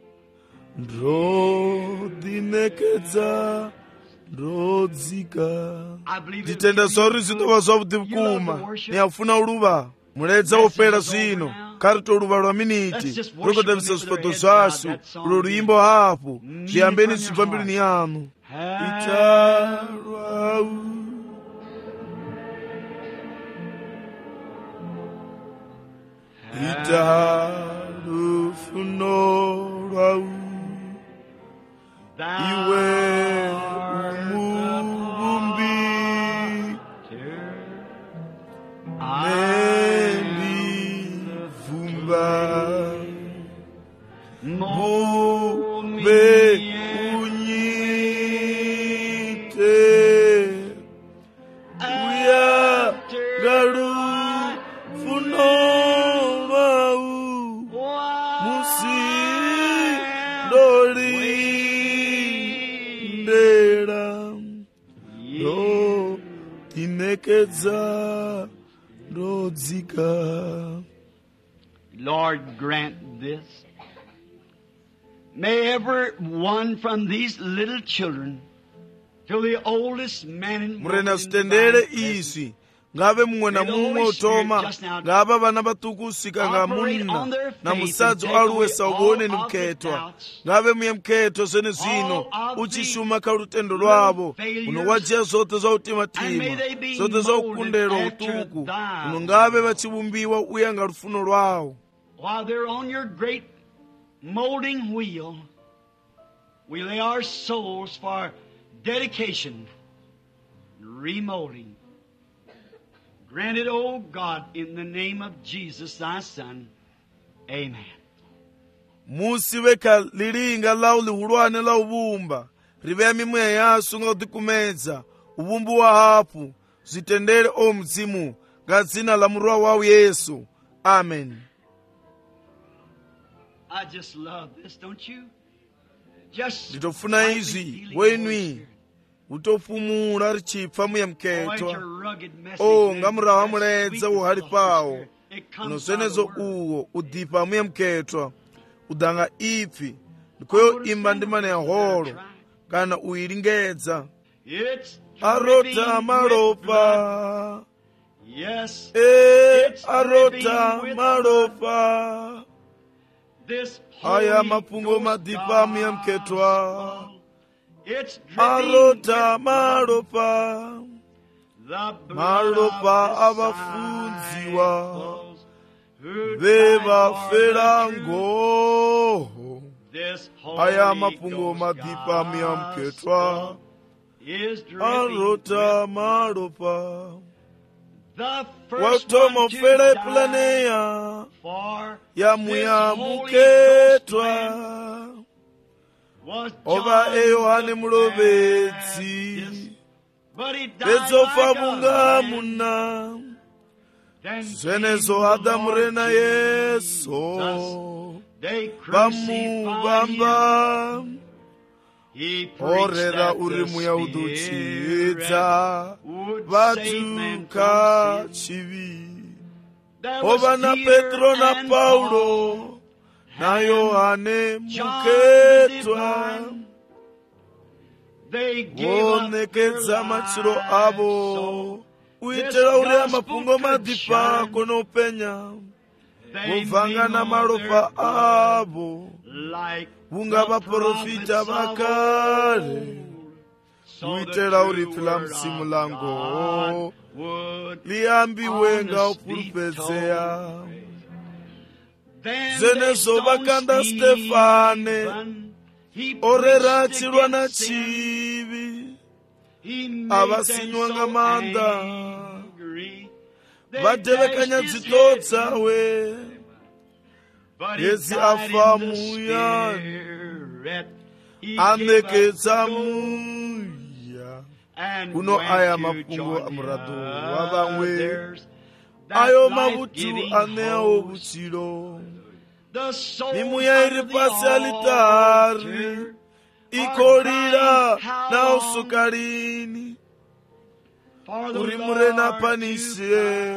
ndrodhinekedza ndodzika nditenda zvauri zvinova zvavudi vukuma niyafuna uluva muledza wopera zvino karito uluva lwa miniti rokodavisa zvipato zvashu ulo luimbo hapo zviyambeni zvibva mbilini yanu ita lwawu ita lufuno lwawu iwe umuvumbi nendivumba mbumbe unyite uya ngalu funo lwawu musindolindera ndo dinekedza ndodzika. Lord, grant this. May every one from these little children to the oldest man and woman murena stendere izvi ngave mumwe namumwe utoma ngava vana vatukusika ngamunna namusadzi aluwesa uone ni mukhetwa ngave muye mukhetwa zvene zvino uchishuma kalutendo lwavo unowajia zote za utimatima zote za ukundelwa utuku uno ngave vachivumbiwa uya nga lufuno lwawo. While they're on your great molding wheel, we lay our souls for dedication, remolding. Grant it, O God, in the name of Jesus, thy Son. Amen. musiveka lilinga lau lihulwane la uvumba riveya mimweya yasu nga utikumedza uvumbu wa hapu zitendere o mzimu nga dzina la murwa wawu Yesu. Amen. I just love this, don't you? Just nditofuna izvi wenwi utopumula richipfa muye mukhetwa o ngamurawa muledza uhali pawo unosenezo uwo udipa muye mukhetwa udanga ipfi ndikoyo imba ndimane ya holo kana uyilingedza arota malopa e arota malopa aya mapungo madipa muye mukhetwa arota malopa malopa abafunziwa bebafera ngoho aya mapungo madipa muye mukhetwa arota malopa wautoma ufere planeya yamuyamuketwa oba eyohane mulobetsi bezofa bungamuna zenezo adamurena yeso bamubamba orera uri muyahudutsidza vatuka chivi ova na Petro na Paulo na Yohane muketwa vonekedza machiro avo uitira uri amapungo madipa konopenya vovhanga na malopa avo vunga vaprofita vakare uitira uri pfila musimu lango liambiwe ngaupurupedzeya zenezo vakanda Stefane orera chirwa na chivi avasinywa ngamanda vadevekanya dzito dzawe yezi afamuya anekedza muya kuno aya mapungo amurado wavamwe ayo mavutu aneawo vuchiro mimuya iri pasi alitari ikorira na usukarini uri murena panishe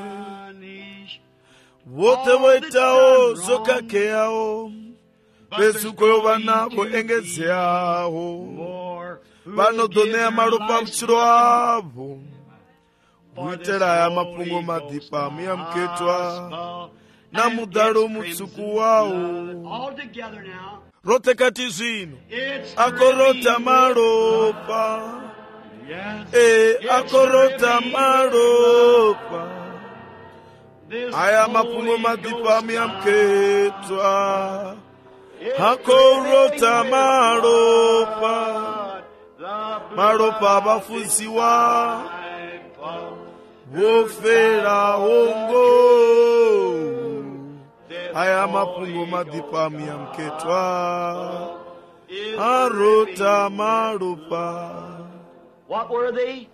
vote voitawo zokakeyawo vesukoyo vanavo engedzeyawo vanodoneya malopa vuchiro avo vuitera aya mapungo madipa muyamuketwa na mudalo mutsuku wawo rotekati zvino akorota malopa e akorota malopa aya mapungo madipa muyamuketwa akorota malopa malopa vafuziwa vofera hongo aya mapungo madipa muyamuketwa arota malopa. What were they?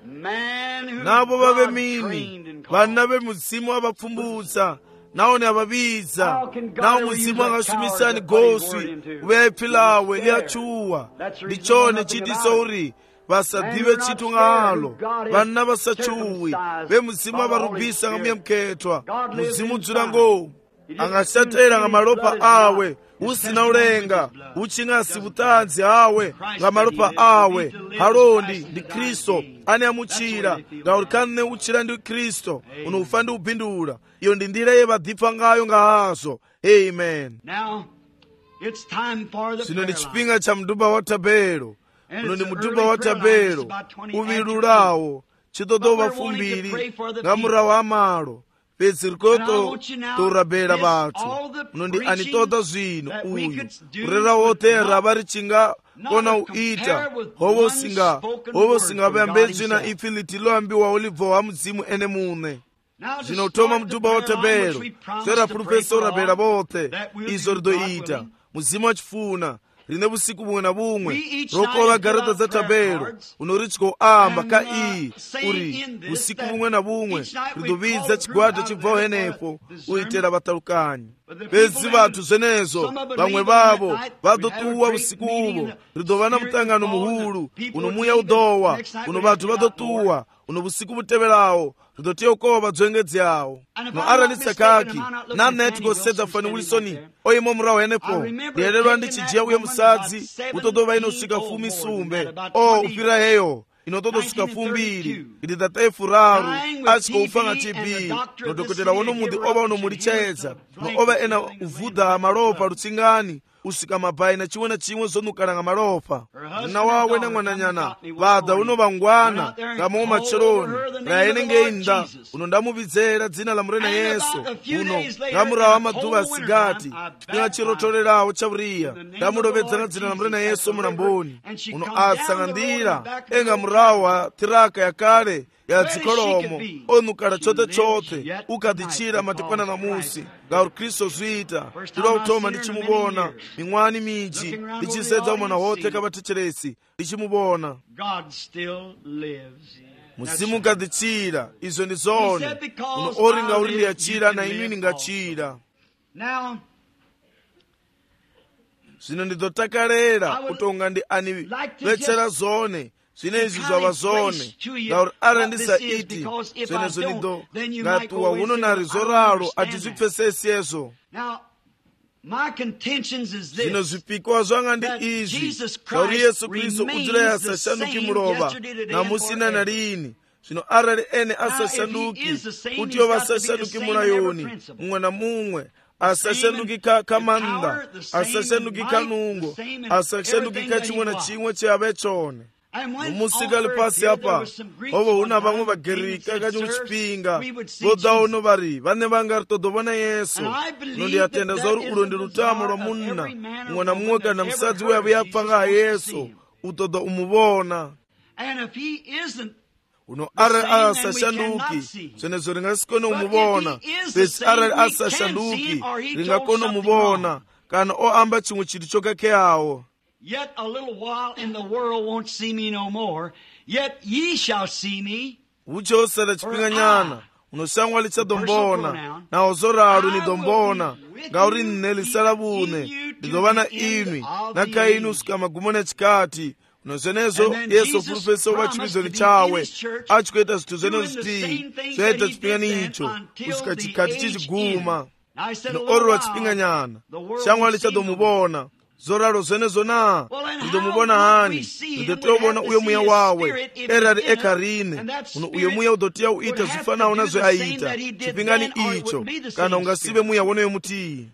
Man who navo vave God mini trained and vana called. vemuzimu avapfumbudza nawo ni avavidza How can God nawo ever muzimu use a akasumisani coward to put his word goswi into? uvepilawe Despair. liachuwa That's the reason ndichone nothing chitiso about it. uri vasadive And you're chitu not ngalo spared. God is vana vasachuwi circumcised vemuzimu by the Holy avarubisa Spirit. ngamuyamuketwa God lives muzimu inside. dzulango He just angashatera nga malopa blood is awe not. usina ulenga uchingasi vutanzi awe nga malopa awe halondi ndi kristo ani amuchira nga ulikane uchira ndi kristo unofa ndi upindula iyo ndi ndira ye vadipfa ngayo nga hazo. Amen. Now, it's time for the Sino ndi prayer chipinga line. cha mduba wa tabero And uno it's ndi an mduba early wa prayer line. tabero It's about twenty uvilulawo chitoto But we're wanting to vafumbiri pray for the nga murawo amalo pezirikoto And I want you now, torabera this, vathu all the uno ndi preaching anitoto zvino that we uyu could do urera wotera not- vari chinga not kona compare uita with hovo one singa spoken hovo word singa from God vayambedzwi na himself. ifi litiloambiwa olibva wa mudzimu ene mune Now, to zvinotoma start the mudhuba wa prayer line, which tabero we promised sera to pray purufesa for urabera all, vothe that we'll izvo do, God ridoita willing. muzimu achifuna rine vusiku bumwe na bumwe We each rokova night garata fill za out prayer tabero cards. unoritiko amba And, ka uh, iyi saying uri in this vusiku that bumwe na bumwe each night we ridovidza call chigwada group chibvawo out there henepo for discernment. uitera vatalukanyi But the people pezi then, vathu zvenezo some of them vamwe leave on that vavo night, we have a vadotuwa great vusiku meeting uvo and the ridova na Spirit mutangano will fall and muhulu the people uno will muya leave, and udowa next night uno we vathu have to get out more. vadotuwa uno vusiku vuteverawo ridotiya ukova vadzvengedzawo And if no I'm not aralitsa mistaken, kaki am I not looking na at net Fanny gosedza Wilson fani standing wilsoni back oyimo murawo I henepo remember ndiyererwa taking ndichijiya that uye woman musadzi about utodova seventeen, inosvika oh, fumi more than sumbe that, about o twenty, upira heyo inotodosvika nineteen fumbiri thirty-two. idi tataifu raru Dying with achikoufa nga T B, and the tb doctor of this nodokotera city wono to muti give her ova up uno and muri she hears chaedza the no blankets ova ena filling the uvudha wind malopa with rutsingani usvika mabhayi na chimwe na chimwe zonukana nga malopa Her husband muna and wawe daughter ne mwananyana come to me one vadha morning. uno Went vangwana out there and ngamo called macheloni over her the name raene of the Lord ngeinda Jesus. uno ndamuvidzera dzina la murena And yesu about a few uno days later, ngamurawa in a cold madhuva winter asigati time, I chipinga baptized chirotorerawo chavuriya in the name of the ndamurovedzera Lord dzina la murena Jesus yesu at the river, muramboni and she uno come down the road atsangandira and back to the enga old murawo town. wa tiraka yakare ya dzikolomo onukala chote chote ukadhichira madekwana na musi ngauri Kristo zviita ndilo utoma ndichimubona ming'wani miji ndichisedza umona wote kavatechelesi ndichimubona. Muzimu kadhichira izo ndi zone uno ori ngauri ndiyachira na inu ningachira. Zvino ndizotakalera kutonga ndi anivetsera zone zvinezvi zvava zone ngauri ara ndisaiti zvenezo ndido ngatuwa uno narizo raro hatizvipfesesi ezvo. Zvino zvipikwa zvanga ndi izvi ngauri Yesu Kristu udzira yasashanduki murova namusina narini. Zvino arali ene asashanduki kutiyo vasashanduki murayoni mumwe na mumwe asashanduki kamanda asashanduki kanungo asashanduki kachimwe na chimwe chave chone. Nomusikali pasi apa ovo una vamwe vagerika kanyi muchipinga vodauno vari vane vangari todovona Yesu nondiyatenda zauri ulo ndi lutamo lwa munna mumwe na mumwe kana musadzi weave yapfanga Yesu utoda umuvona. Uno arali asashanduki zvenezo ringasikone umuvona besi arali asashanduki ringakone umuvona kana oamba chimwe chiti chokakeyawo. Yet a little while and the world won't see me no more, yet ye shall see me. Uchosala chipinganyana unosangwa lichadombona nawo zoralo nidombona ngauri nne lisalabune lidovana inwi nakainu sikamagumone chikati unozenezo Yesu fulufeso wachimizoni chawe achikueta zitu zeno ziti zoeta chipinganicho usika chikati chichiguma no oro wa chipinganyana shangwa lichadomubona zoralo zene zona ndomubona hani ndotobona uyo muya wawe erari ekarine uno uyo muya udotia uita zifanawo nazo aita chipingani icho kana ungasibe muya woneyo muti.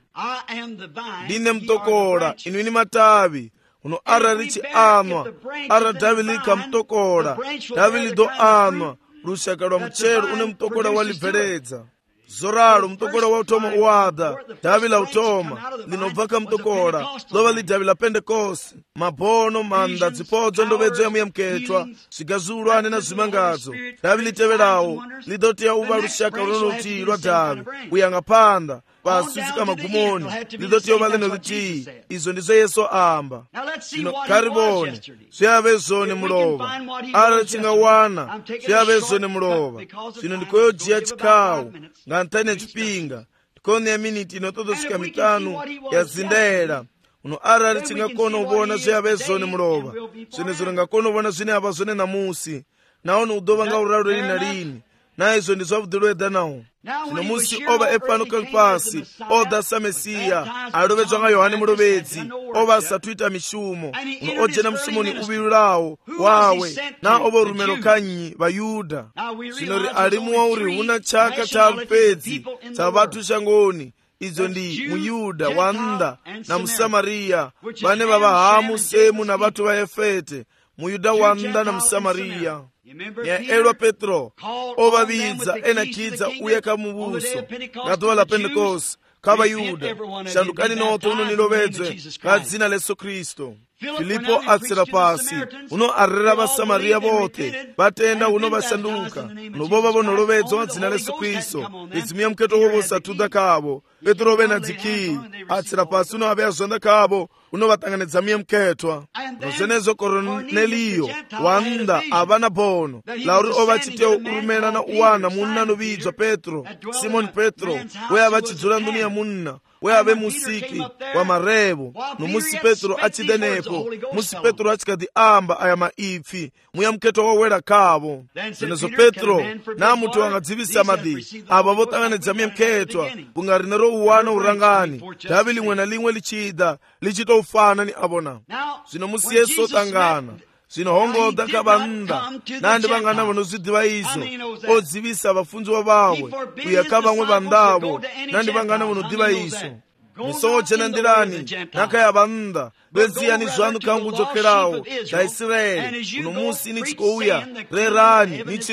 Ndine mtokola inwini matavi uno arali chiamwa ara davi lika mtokola davi lido amwa lushaka lwa mchero une mtokola walibveredza. Zoralo mtokola wa utoma uwada davi la utoma linovaka mtokola lova li davi la Pentekoste mabono manda dzipodzo ndovedzo yamu yamketwa zigazulu ane na zimangazo davi litevelawo lidotia uva lushaka lunonuti lwa davi uyanga panda pasi usika magumoni lidotia uva lino liti izo ndizo Yesu amba. Zino kariboni ziyave zone mulova ara chingawana ziyave zone mulova zino ndikoyo jia chikawu ngantane chipinga ndikone ya miniti inotodosika mitanu ya zindera uno arali chingakona ubona ziyave zone mulova zine zino ngakona ubona zine ava zone na musi naono udova nga uralo lini na lini na izo ndi zwavudilweda nawo. Zino musi ova epano kalipasi odasa Mesiya alovezwa nga Yohane mulovedzi ova asatuita mishumo uno ojena msumoni uvilu lawo wawe na ova urumelo kanyi vayuda. Zino ri alimuwa uri una chaka cha alupedzi cha vatu shangoni izo ndi muyuda wanda na musamariya vane vava hamu semu na vatu va Efete muyuda wanda na musamariya. Ya elwa Petro ovavidza enakidza uya kamuvuso ngatuva la Pentekoste kavayuda shandukani noto uno nilovedzwe nga dzina la Yesu Kristo. Filipo atsira pasi uno arrera vasamariya vote vatenda uno vashanduka uno vova vonolovedzwa nga dzina la Yesu Kristo idzimiya mketo wovo satudha kavo. Petro vena dzikiyi atsira pasi uno ave azonda kavo uno vatanganidza miya mketwa nozenezo Korneliyo wanda avana bono lauri ovachitiya urumela na uwana munna novidzwa Petro Simoni Petro we avachidzula nduni ya munna we ave musiki wa marevo nomusi Petro achidenepo musi Petro achikadi amba aya maipfi muya mketo wowela kavo. Zenezo Petro na mutu wangadzivisa madi ava votanganidza miya mketwa bungari nero uwana urangani davi limwe na limwe lichida lichita ufana ni avona. Zino musi Yesu otangana zino hongoda kavanda nandi vangana vanozidiva izo odzivisa vafunziwa vawe kuyaka vamwe vandavo nandi vangana vanodiva izo misojena ndirani nakaya vanda veziyani zvanu kangu dzokerawo dzaisraeli uno musi nichikouya rerani nichiri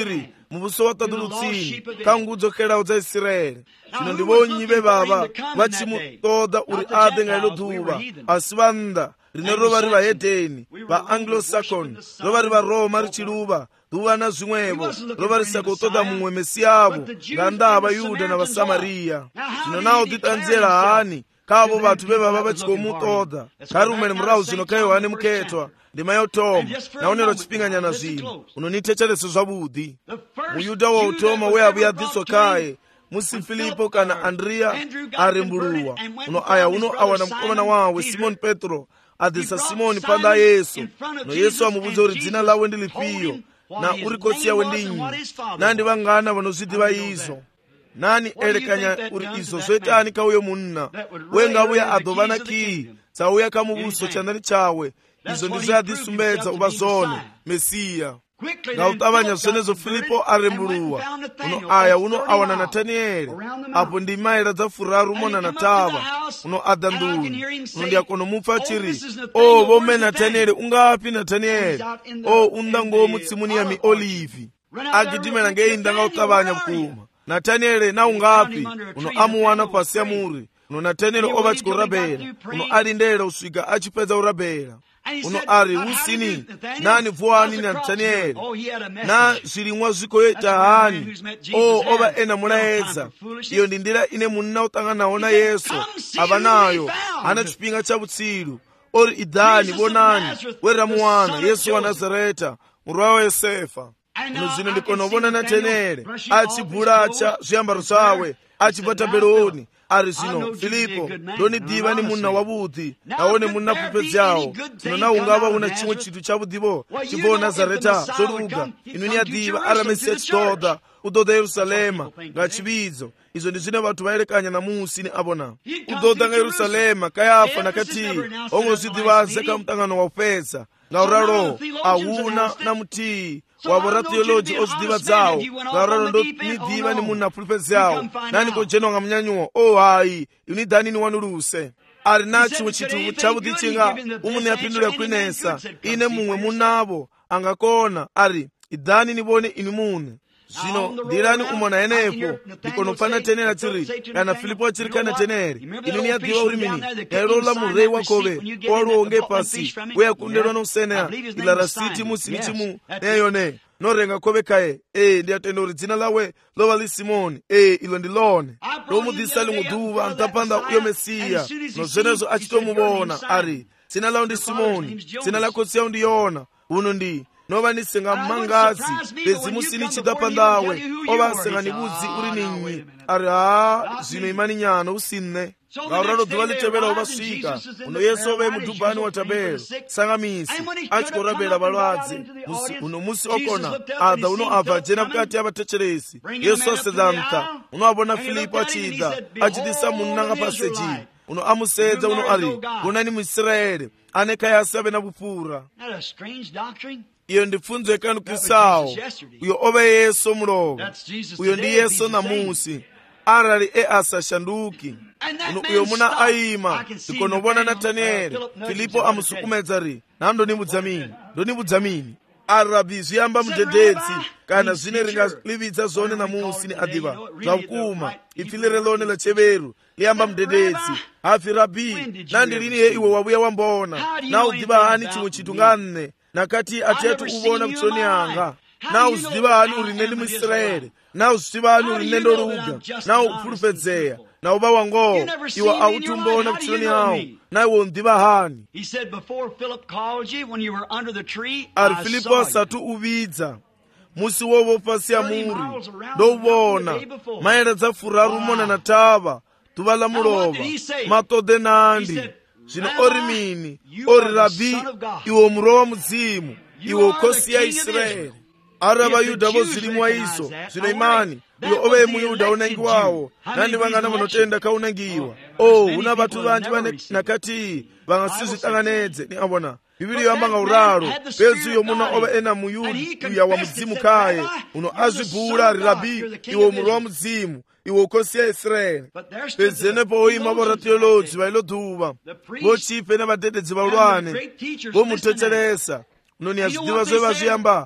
mubuso wa tadulutsini kha ngudzo khelaho dza Israeli. Zwino ndi vhonnyi vhe vhavha vha tshi mu ṱoḓa uri a ḓe nga ilo ḓuvha, asi vha nnḓa rine ro vha ri vhahedeni vha Anglo-Saxon, ro vha ri vha Roma ri tshi luvha ḓuvha na zwiṅwevho, ro vha ri sa khou ṱoḓa muṅwe Mesiyavho nga nnḓa ha Vhayuda na Vhasamariya. Zwino na u ḓiṱanziela hani kha avho vhathu vhe vha vha vha tshi khou mu ṱoḓa? Kha ri rumele murahu zwino kha Yohane Mukhethwa ndima ya u thoma, nahone lwa tshifhinganyana zwino. Uno ni thetshelese zwavhuḓi. Muyuda wa u thoma we a vhuya ḓiswa khaye musi Filipo kana Andriya a rembuluwa, uno aya uno a wana mukomana wawe Simoni Petro a ḓisa Simoni phanḓa ha Yesu. No Yesu a muvhudza uri dzina ḽawe ndi ḽifhio na uri khotsi yawe ndi nnyi, na ndi vhangana vha no zwi ḓivha izwo. Nani elekanya uri izwo zwo itani kha uyo munna we nga vhuya a ḓo vha na kiyi dza uya kha muvhuso tshanḓani tshawe? Izwo ndi zwe a ḓisumbedza u vha zwone Mesiya. Nga u ṱavhanya zwenezwo Filipo a rembuluwa, uno aya uno a wana Nathaniele. Apo ndi maila dza furaru mona na thavha, uno a ḓa nḓuni. Uno ndi a kona u mupfa a tshi ri, o vhome Nathaniele, ungafhi Nathaniele? O unḓa ngomu tsimuni ya miolivi. A gidimela ngei nnḓa nga u ṱavhanya vhukuma. Nathaniele, na ungafhi? Uno a mu wana fhasi ya muri. Uno Nathaniele o vha tshi khou rabela, uno a lindela u swika a tshi fhedza u rabela. Uno ari, husini nani vuani Nathaniele, na zwilinwa zwi khou ita hani? O o vha ena mulaedza. Iyo ndi nḓila ine munna u ṱanganaho na Yesu a vha nayo hana tshifhinga tsha vhutsilu. Ori idani vhonani we ra muwana, Yesu wa Nazareta, murwa wa Yosefa. Uno zwino ndi kona u vhona Nathaniele a tshi bvulatsha zwiambaro zwawe a tshi bva tabeloni. Ari, zwino Filipo, ndo ni ḓivha ni munna wavhuḓi nahone munna pfufhedzaho. Zwino na ungavha una tshiṅwe tshithu tshavhuḓivho tshi bvaho Nazareta zwo luga. Inu ni a ḓivha arali Mesiya tshi ṱoḓa u ḓo ḓa Yerusalema nga tshivhidzo. Izwo ndi zwine vhathu vha elekanya namusi ni a vhona. U ḓo ḓa nga Yerusalema, Kayafa na khathihi ho ngo zwi ḓivhadze kha muṱangano wa u fhedza. Nga u ralo a huna na muthihi wa vhoratheologi o zwi ḓivhadzaho. Nga u ralo ndo ni ḓivha ni munna pfulufhedzaho, na ni khou dzhenwa nga munyanyuwo. O hayi, ini ḓani ni wanuluse. Ari na tshiṅwe tshithu tshavhuḓi tshi nga u mu ṋea phindulo ya khwinesa ine muṅwe munavho a nga kona. Ari, iḓani ni vhone ini muṋe. Zwino nḓilani u mona henefho ndi kona u pfa Nathaniele a tshi ri, kana Filipo a tshi ri kha Nathaniele, ini ni a ḓivha uri mini? Gailo ḽa murei wa khovhe o aluwaho ngei fhasi we a kundelwa na u senea iḽa rasithi musi ni tshi mu ṋea yone no renga khovhe khaye. Ee, ndi a tenda uri dzina ḽawe ḽo vha ḽi Simoni. Ee, iḽo ndi ḽone. Ndo mu ḓisa ḽiṅwe ḓuvha nṱha phanḓa uyo Mesiya, no zwenezwo a tshi to mu vhona. Ari, dzina ḽawe ndi Simoni, dzina ḽa khotsi yawe ndi Yona. Uno ndi no vha ni senga mangadzi fhedzi musi ni tshi ḓa phanḓawe o vha senga ni vhudzi uri ni nnyi. Ari, ha, zwino imani nyana hu si nne. Nga u ralo ḓuvha ḽi tevhelaho vha swika, uno Yesu o vha e mudubani wa tabelo sanga misi a tshi khou rabela vhalwadze. Uno musi o kona a ḓa uno a bva dzhena vhukati ha vhathetshelesi. Yesu a sedza nṱha, uno a vhona Filipo a tshi ḓa a tshi ḓisa munna nga phasejini. Uno a mu sedza, uno ari, vhonani Muisraele ane khaye a savhe na vhufhura. Iyo ndi pfunzo i kanukisaho. Uyo o vha Yesu mulovha. Uyo ndi Yesu namusi arali e a sa shanduki. Uno uyo muna a ima ndi kona u vhona Nathaniele. Filipo a mu sukumedza ri, na ndo ni vhudza mini? Ndo ni vhudza mini? Arabi zwi amba mudededzi, kana zwine ri nga ḽi vhidza zwone namusi ni a ḓivha zwa vhukuma. Ipfi ḽi re ḽone ḽa tsheveru ḽi amba mudededzi. Hapfi, Rabi, na ndi lini he iwe wa vhuya wa mbona? Na u ḓivha hani tshiṅwe tshithu nga nne, na kati a thi athu u vhona vhutshiloni hanga? Na u zwi ḓivha hani uri nne ndi Muisraele? Na u zwi ḓivha hani uri nne ndo luga? Na u pfulufhedzea na u vha wa ngoho? Iwe a u thu mbona vhutshiloni hau, na iwe u nḓivha hani? Ari, Filipo asathu u vhidza musi wo vho fhasi ya muri, ndo u vhona maila dza furaru mona na thavha ḓuvha ḽa mulovha maṱoḓe nandi. Zwino ori mini? Ori, Rabi, iwe murwa wa mudzimu, iwe khosi ya Israeli. Ara Vhayuda vho zwilimuwa izwo. Zwino imani, uyo o vha e Muyuda o nangiwaho, na ndi vhangana vho no tenda kha u nangiwa. O, hu na vhathu vhanzhi vhane na khathihi vha nga si zwi ṱanganedze. Ni a vhona Biblia yo amba nga uralo, fhedzi uyo munna o vha e na Muyuda wa mudzimu khaye. Uno a zwi bula ri, Rabi, iwe murwa wa mudzimu, iwe khosi ya Israeli. Fhedzi henefho o ima vhoratheologi vha iḽo ḓuvha, vho Tshifhe na vhadededzi vhahulwane, vho mu thetshelesa. Uno ni a zwi ḓivha zwe vha zwi amba.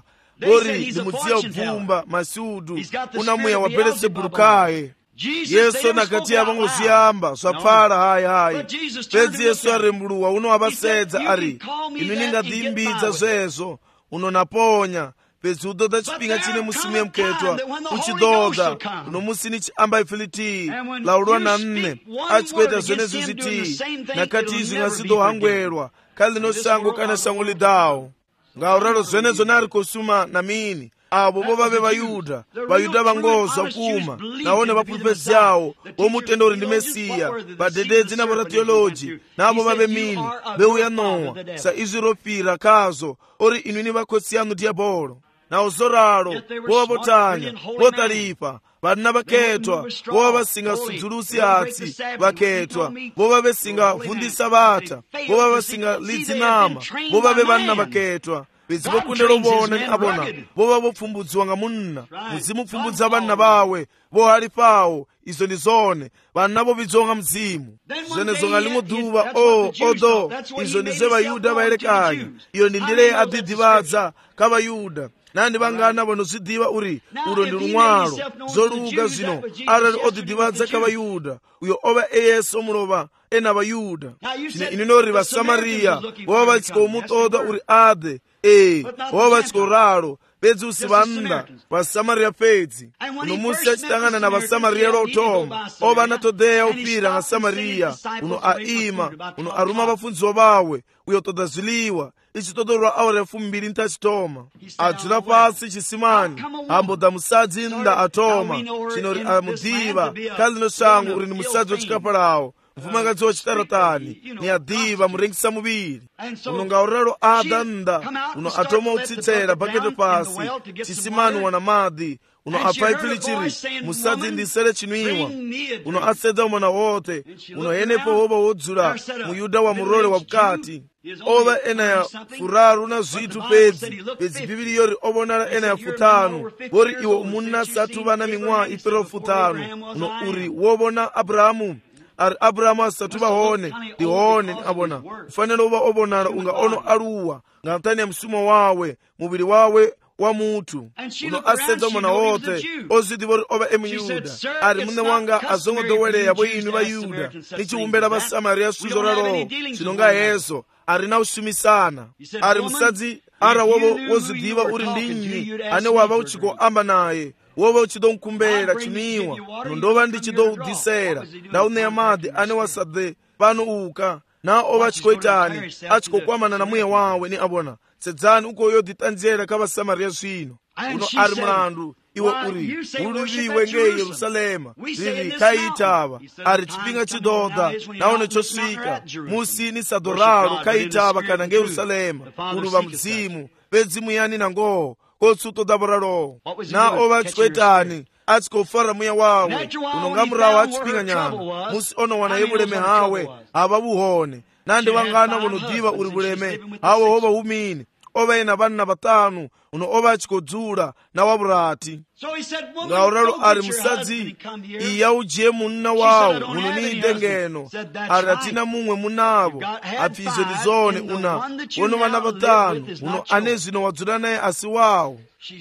ori limudziya ubvumba masudu unamuya wa Belzebulu kaye. Yesu nakati avangoziyamba zvapfara hayi hayi. Pedzi Yesu arembuluwa uno avasedza ari inu ningadhimbidza zvezvo uno naponya pedzi udoda chipinga chine musimu yemuketwa uchidoda uno musini chiamba ifilitii laulwa na nne achikuita zvenezvi zvitii nakati izvi ngasidohangwerwa kali linosango kana sango lidawo ngauraro zvenezvo nari kosuma namini avo vo vave vayudha vayudha vangozwa kuma naone vaprofesi yavo vomutenda uri ndi Mesiya vadededzi navaratiyoloji navo vave mini veuya Nowa saizvi ropira kazo ori inwini vakotsi yanu diabolo nawo zoraro vova votanya votalipa vana vaketwa vova vasingasudzulusi hatsi vaketwa vova vasingavhundisa vata vova vasingalidzi nama vova vevana vaketwa pedzi vokundela uvona ni avona vova vopfumbudziwa nga munna mudzimu pfumbudza vana vawe vohali pawo izo ndi zone vana vovidziwa nga mzimu zvenezo nga limwe duva o odo izo ndi ze vayuda vaelekanya iyo ndi ndile adidivadza ka vayuda nandi vangana vanozvidiva uri ulo ndi lumwalo zoluka zvino arali odidivadza ka vayuda uyo ova eyesu omulova ena vayuda zvino ininori vasamariya vova vachikomutoda uri ade e vova vachikoralo pedzi usivanda vasamariya pedzi uno musi achitangana na vasamariya lotoma ova anatodeya upira nga samariya uno aima uno aruma vafundziwa vawe uyo toda zviliwa ichitodorwa awara ya fumbiri ntachitoma adzula pasi chisimani amboda musadzi nda atoma chino amudiva kali no shangu uri ni musadzi wachikapalawo mfumakadzi wachitaratani ni adiva murengisa muviri uno ngauralo ada nda uno atoma utsitsera pakete pasi chisimani wana madhi uno apaipili chiri musadzi ndisere chinwiwa uno asedza umana wote uno yenepo hova wodzula muyuda wa murole wa bukati ova ena ya furaru na zvitu pedzi pedzi bibili yori ovonala ena ya futanu vori iwo umuna satu vana ming'wa ipero futanu uno uri wovona Abrahamu ari Abrahamu asatu vahone ndihone ni avona ufanele uva ovonala unga ono aluwa nga ntani ya msumo wawe muviri wawe wa mutu uno asedza umana wote ozvidiva uri ova emuyuda ari mune wanga azongodoweleya vo inu vayuda nichiumbela vasamariya swizo ralowo zvino nga hezo arina ushumisana ari musadzi ara wovo wozvidiva uri ndinyi ane wava uchikoamba naye wova uchidomkumbela chimwiwa nondova ndichidoudhisera ndauneya madhi ane wasadze pano uka na ova achikoitani achikokwamana na muye wawe ni avona sedzani uko yodhitanziyela ka vasamariya zvino uno ari mulandu iwo uri uluviwe nge Yerusalema riri kaitava ari chipinga chidoda naone chosvika musi ni sadoraro kaitava kana nge Yerusalema uluva mdzimu vedzimu yani nangoho kotsuto davoralo na ova chikoitani achikofara muya wawe unonga murawo achipinga nyana musi ono wana yevuleme hawe hava vuhone nandi vangana vonodiva uri vuleme hawe hova umini ova ena vanna vatanu uno ova achikodzula na wavurati ngauralo ari musadzi iya ujiye munna wawo uno niide ngeno ari atina mumwe munavo apfi izo ni zone una wono vana vatanu uno ane zvino wadzula naye asi wawo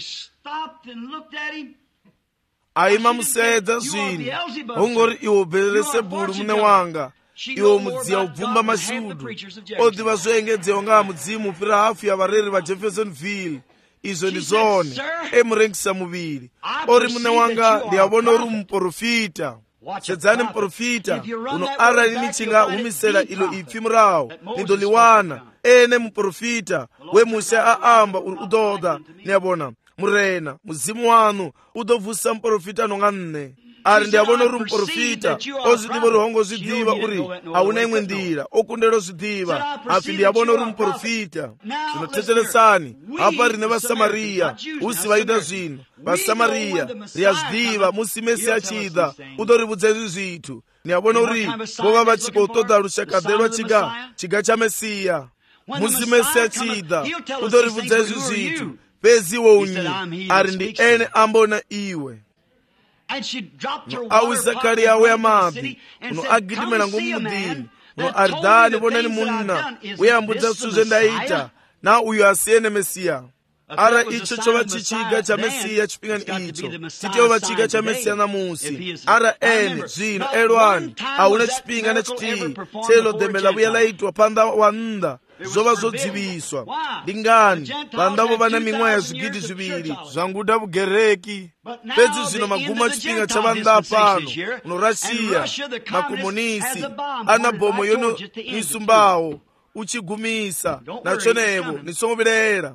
aima musedza zvino ungori iwo Belzebulu mune wanga iwo mudziya ubvumba mashudu odiva zvoengedzewa nga mudzimu upira hafu ya vareri va Jeffersonville izo ndi zone emurengisa muviri ori mune wanga ndiyavona uri muprofita sedzani muprofita uno arali nichinga humisela ilo ipfi murawo nindoliwana ene muprofita wemushe aamba uri udoda niyavona murena muzimu wanu udobvusa muprofita nonga nne ari ndiyavona uri muprofita ozvidiva uri hongo zvidiva uri hauna imwe ndira okundela ozvidiva api ndiyavona uri muprofita zvinoteteresani apa rine vasamariya usi vaita zvino vasamariya riyazvidiva musi Mesiya achida udorivudza izvi zvitu ndiyavona uri vova vachikotoda rushakadhe rwachiga chiga cha Mesiya musi Mesiya achida udorivudza izvi zvitu peziwo unyi ari ndi ene ambona iwe awi Zakariya we amadhi uno agidimela ngomudini uno aridhani vonani munna uyambudza suzve ndaita na uyo asiyene Mesiya ara icho chova chichiga cha Mesiya chipingani icho chitova chiga cha Mesiya namusi ara ene zvino elwani auna chipinga nechiti chelo dembela buya laitwa panda wanda zova zodziviswa ndingani pandavo vana mimwe ya zvigidi zviviri zvanguda bugereki pedzi zvino maguma chipinga chavanda pano no Russia makomunisi ana bomo yono nisumbawo uchigumisa nachonevo nisomoverera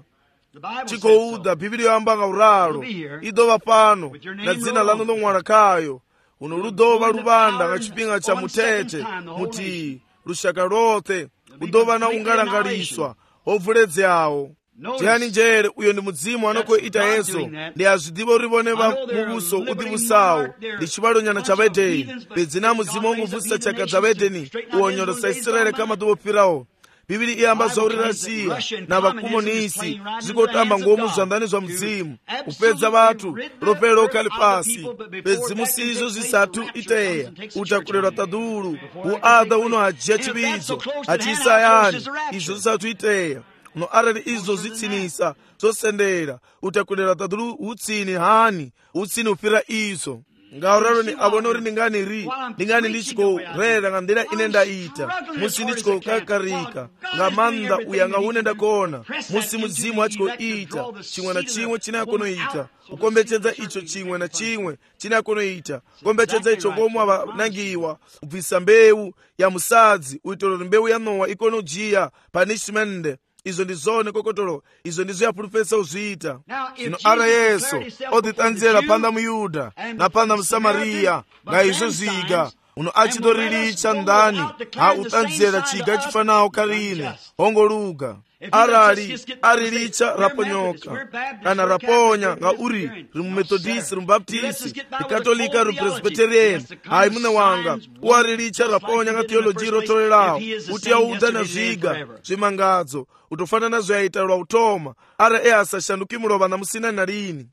chikouda bhibhiri yambanga uraro idova pano na dzina lano lomwana kayo uno ludova luvanda ngachipinga cha mutete muti rushaka rothe udova na ungalangaliswa obvuledze awo tiyani njere uyo ndi mudzimu anokoita yeso ndi azvidivo rivone va mubuso udivusawo ndi chivalonyana cha Edeni pedzina mudzimu omuvusisa chaka dza Edeni uonyorosa Israeli kama tuvopfirawo bhibhiri iyamba zvauri Russia na vakomunisi zvikotamba ngomuzvandani zva mudzimu upedza vatu ropero ukali pasi pedzimu sizvo zvisatu iteya utakurerwa taduru uada uno hajiya chividzo achiisa yani izvo zvisatu iteya uno arali izvo zvitsinisa zosendera utakurerwa taduru utsini hani utsini upfira izvo ngauraro ni avonori ndingani ri ndingani ndichikorera nga ndira ine ndaita musi ndichikokakarika nga manda uya nga une ndakona musi mudzimu achikoita chimwe na chimwe chine akonoita ukombechedza icho chimwe na chimwe chine akonoita ukombechedza icho ngomwe avanangiwa ubvisa mbeu ya musadzi uitoro mbeu ya Nowa ikonojiya punishment izo ndizone kokotolo izo ndizo yapulupesa uzviita zvino ara yeso oditanzira panda muyuda na panda musamariya nga izvo zviga uno achidorilicha ndani ha utanzira chiga chifanawo karine hongoluga arali arilicha raponyoka kana raponya nga uri rimumethodisi rumubaptisi rikatolika rupresbyterian hai mune wanga uarilicha raponya nga theology rotolerawo uti yaudza na zviga zvimangadzo utofanana zvaita lwa utoma ara e asashanduki mulova na musina na lini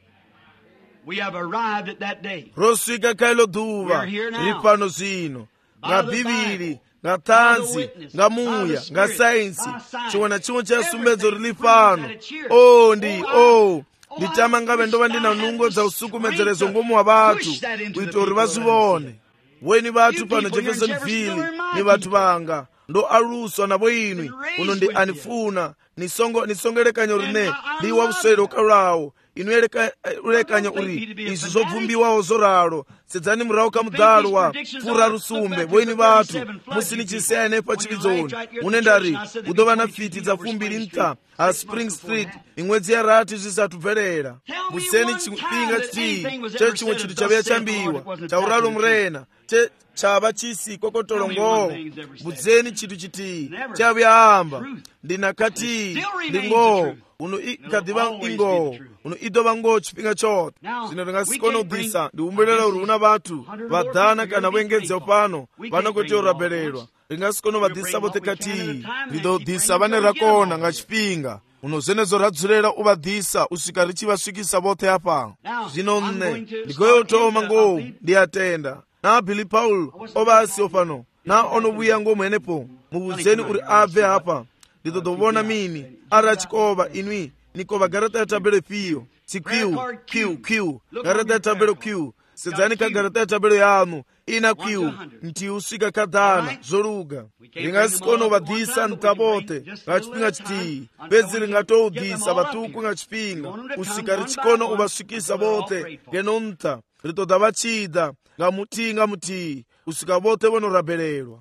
rosvika kailo dhuva riri pano zvino nga bhibhiri nga tanzi nga muya nga sainsi chimwe na chimwe cha sumbedzo rili pano o ndi o nditama ngave ndova ndina nungo dza usukumedzerezo ngomu wa vatu kuita uri vazvivone weni vatu pano Jeffersonville ni vatu vanga ndo aluswa navo inwi uno ndi anifuna nisongo nisongelekanyo rine liwa uswere ukalulawo inu ulekanya uri izi zobvumbiwawo zoralo sedzani murawo kamudalo wa pfura rusumbe voini vatu musinichiseane pachividzoni unendari udova na fiti dza fumbiri nta a Spring Street imwedzi ya rati zvisatubverera museni chipinga chiti che chimwe chitu chaveya chambiwa chauralo murena che chava chisi kokotolongo budzeni chitu chiti chavyamba ndinakati ndingo uno ikadiva ingo uno idova ngo chipinga chote zvino ringasikona udhisa ndiumbelela uri una vatu vadhana kana vengedze pano vanokuti urabhererwa ringasikona vadhisa vote kati ridodhisa vane rakona nga chipinga uno zenezo radzurera uvadhisa usvika richivasvikisa vote apa zvino nne ndigoyotoma ngo ndiyatenda na Billy Paul ovasi opano na onovuya ngomwenepo mubudzeni uri abve apa nditodovona mini arachikova inwi nikova garata ya tabelo piyo sikwiu kiu kiu garata ya tabelo kiu sedzani ka garata ya tabelo yanu ina kiu nti usvika kadhana zoruga ringasikona uvadhisa ntabote nga chipinga chiti pedzi ringatoudhisa vatuku nga chipinga usvika richikona uvasvikisa vote genonta ritoda vachida nga muti nga muti usvika vote vonorabhererwa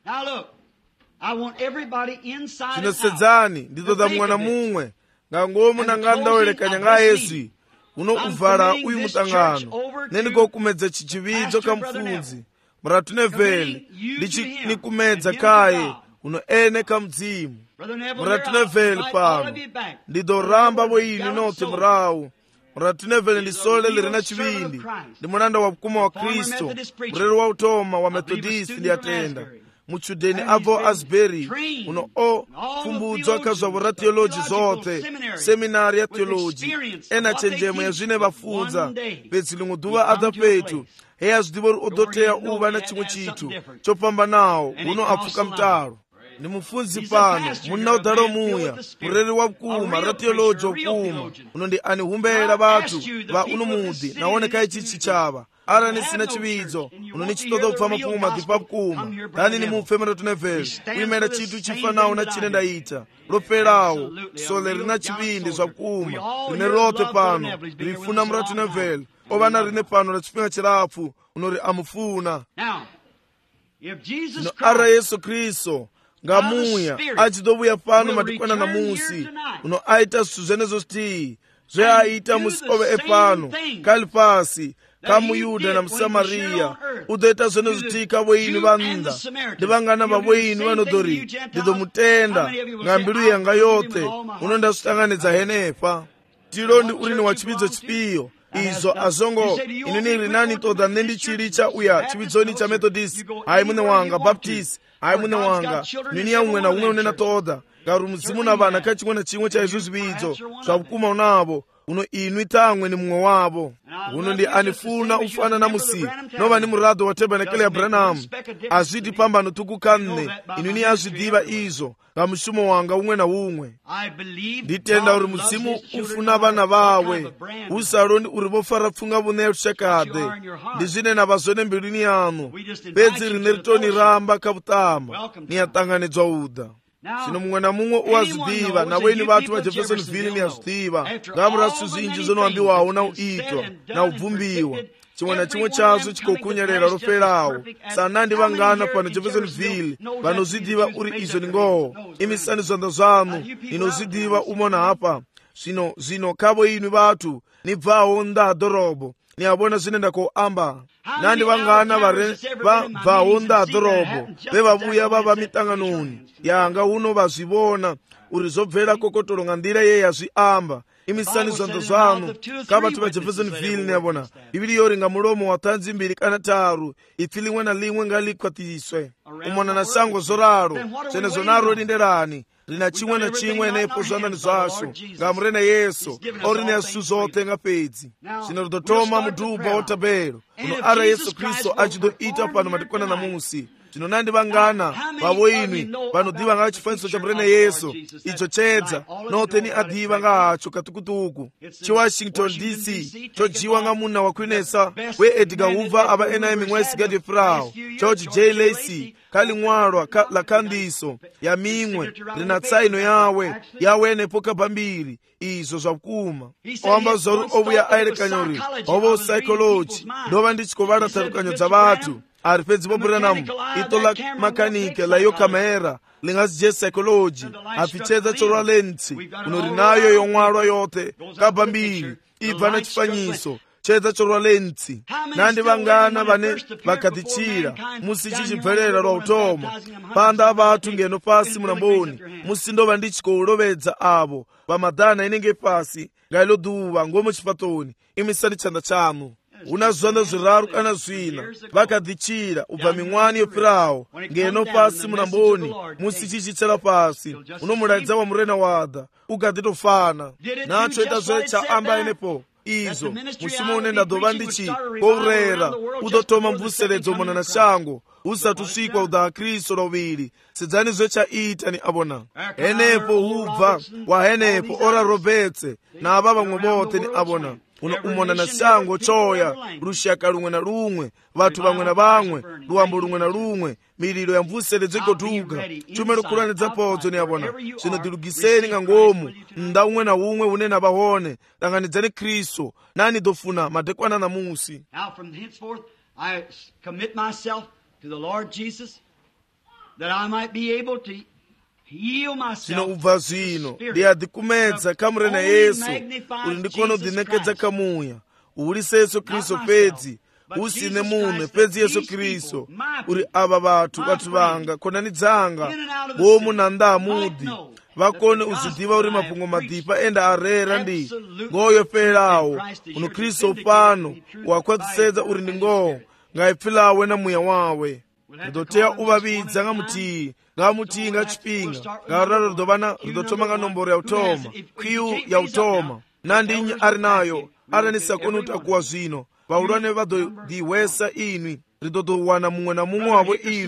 chinosedzani nditoda mwana mumwe nga ngomu nanga ndawelekanya nga Yesu uno uvhala uyu mutangano nendigokumedza chichividzo kamupfudzi muratunevheli ndichinikumedza kaye uno ene kamudzimu muratunevheli pano ndidoramba voyini note murawu muratunevheli ndisole lirina chivindi ndi muranda wa mkuma wa Kristo murero wa utoma wa Methodisti ndiyatenda muchudeni avo Asbury uno o fumbudzwa kazvavo ra theology zote seminari ya theology ena chenjemo ya zvine vafunza pedzi limwe dhuva adza petu heya zvidivo odoteya uva na chimwe chitu chopambanawo uno apfuka mutaro ni mufunzi pano munna udala omuya mureri wa bukuma ra theology okuma uno ndi anihumbera bathu ba uno mudi naoneka ichi chichava ara ni sina chibidzo uno ni chitodo kupfa mapuma dipa bukuma dani ni mufemera tuneveli kuimera chitu chifanawo na chine ndaita loperawo sole rina chibindi zwa bukuma rine rote pano rifuna mra tuneveli ovana rine pano la chipinga chirafu uno ri amufuna no ara Yesu Kristo ngamuya achidobuya pano matikwana na musi uno aita suzenezo sti zwe aita musi ove epano kalipasi kamuyuda na msamariya udoita zenezo ti kabweini vanda ndivangana vabweini vanodori ndidomutenda ngambilu yanga yote uno ndasutanganidza henepa tilondi ulini wa chibidzo chipiyo izo azongo inini nani toda nendi chilicha uya chibidzoni cha Methodist ayi mune wanga Baptist ayi mune wanga nini ya umwe na umwe unena toda garu mzimu na vana kachimwe na chimwe cha izo zibidzo zwa bukuma unavo uno inwi tangwe ni mwe wabo uno ndi anifuna ufana na musi nova ni murado wa tabernacle ya Branham azidi pambano tukukanne inini azidiva izo nga mushumo wanga umwe na umwe nditenda uri muzimu ufuna vana vawe usaloni uri vofara pfunga vuneyo tushakade ndizvine na vazone mbilini yanu pedzi rine ritoni ramba kabutama niyatanganidzwa uda sino mumwe na mumwe uwazidiva na weni vatu va Jeffersonville niyazidiva ngamuratu zinji zonoambiwawo na uitwa na ubvumbiwa chimwe na chimwe chazo chikokunyerera loferawo sanandi vangana pano Jeffersonville vanozidiva uri izo ningowo imisani zonda zanu inozidiva umona apa sino zino kavo inwi vatu nibvawo nda dorobo niyabona zinenda koamba nandi vangana vare vabvawo nda dorobo vevavuya vava mitanganoni yanga uno vazivona uri zobvera kokotolo nga ndira ye yazviamba imisani zonda zanu kavatu va Jeffersonville niyabona bibili yori nga mulomo wa tanzi mbiri kana taru ipfi limwe na limwe nga likwatiswe umona na sango zoraro zene zonaro linderani lina chimwe na chimwe nepo zvanani zvasho nga murena Yesu ori nesu zote nga pedzi zvino ridotoma mudhubha wotabero uno ara Yesu Kristo achidoita pano matikwana na musi zvino nandi vangana vavo inwi vanodiva nga chifaniso cha murena Yesu icho chedza note ni adiva nga hacho katukutuku chiwashington D C chojiwa nga muna wakwinesa we Edgar Hoover ava enaimi mwaisigadye frau George J. Lacey kali ng'walwa ka, la kandiso ya mimwe rina tsaino yawe yawene poka pambiri izo zwa bukuma oamba zoru ovuya ayerekanyori ovo psychology ndova ndichikovala tarukanyo dza vatu ari pedzi po Branham ito la makanike la yo kamera lingazije psychology afichedza chorwa lentsi uno rinayo yong'walwa yote kapambiri ibva na chifanyiso chedza chorwa lentsi nandi vangana vane vakatichira musi chichibverera lwa utoma panda vatu ngeno pasi mulamboni musi ndova ndichikoulovedza avo pamadhana inenge pasi ngailo duva ngomo chipatoni imisani chanda chanu una zvanda zviraru kana zvina vakadichira ubva mimwani yopirawo ngeno pasi mulamboni musi chichichera pasi unomuradza wa murena wadha ugatitofana nacho ita zve chaamba inepo izo musimo unenda dova ndichi kourera udotoma mvuseredzo mona na shango usati usvikwa uda Kristo lovili sedzani zve chaita ni abona henepo hubva wa henepo ora robetse na ava vamwe vote ni abona uno umona na shango choya rushaka rumwe na rumwe vatu vamwe na vamwe luambo rumwe na rumwe mililo ya mvuseredzo ikotuka chume lukulanidza podzo ni abona zvino dilugiseni nga ngomu nda umwe na umwe unena vahone tanganidzani Kristo nani dofuna madekwana na musi. Now from henceforth I commit myself to the Lord Jesus that I might be able to zvino ubva zvino ndiyadikumedza kamurena Yesu uri ndikono dinekedza kamuya uulise Yesu Kristo pedzi usine munwe pedzi Yesu Kristo uri ava vatu vatu vanga konanidzanga ngomu na ndamudi vakone uzidiva uri mapungo madipa enda arera ndi ngoyo pelawo uno Kristo pano wakwatisedza uri ndi ngoho ngaipfilawe na muya wawe ridoteya uvavidza nga mutii nga mutii nga chipinga nga raro ridovana ridotoma nga nomboro ya utoma kwiu ya utoma nandinyi ari nayo aranisakoni utakuwa zvino vaulwane vadodiwesa inwi ridodowana mumwe na mumwe wavo inwi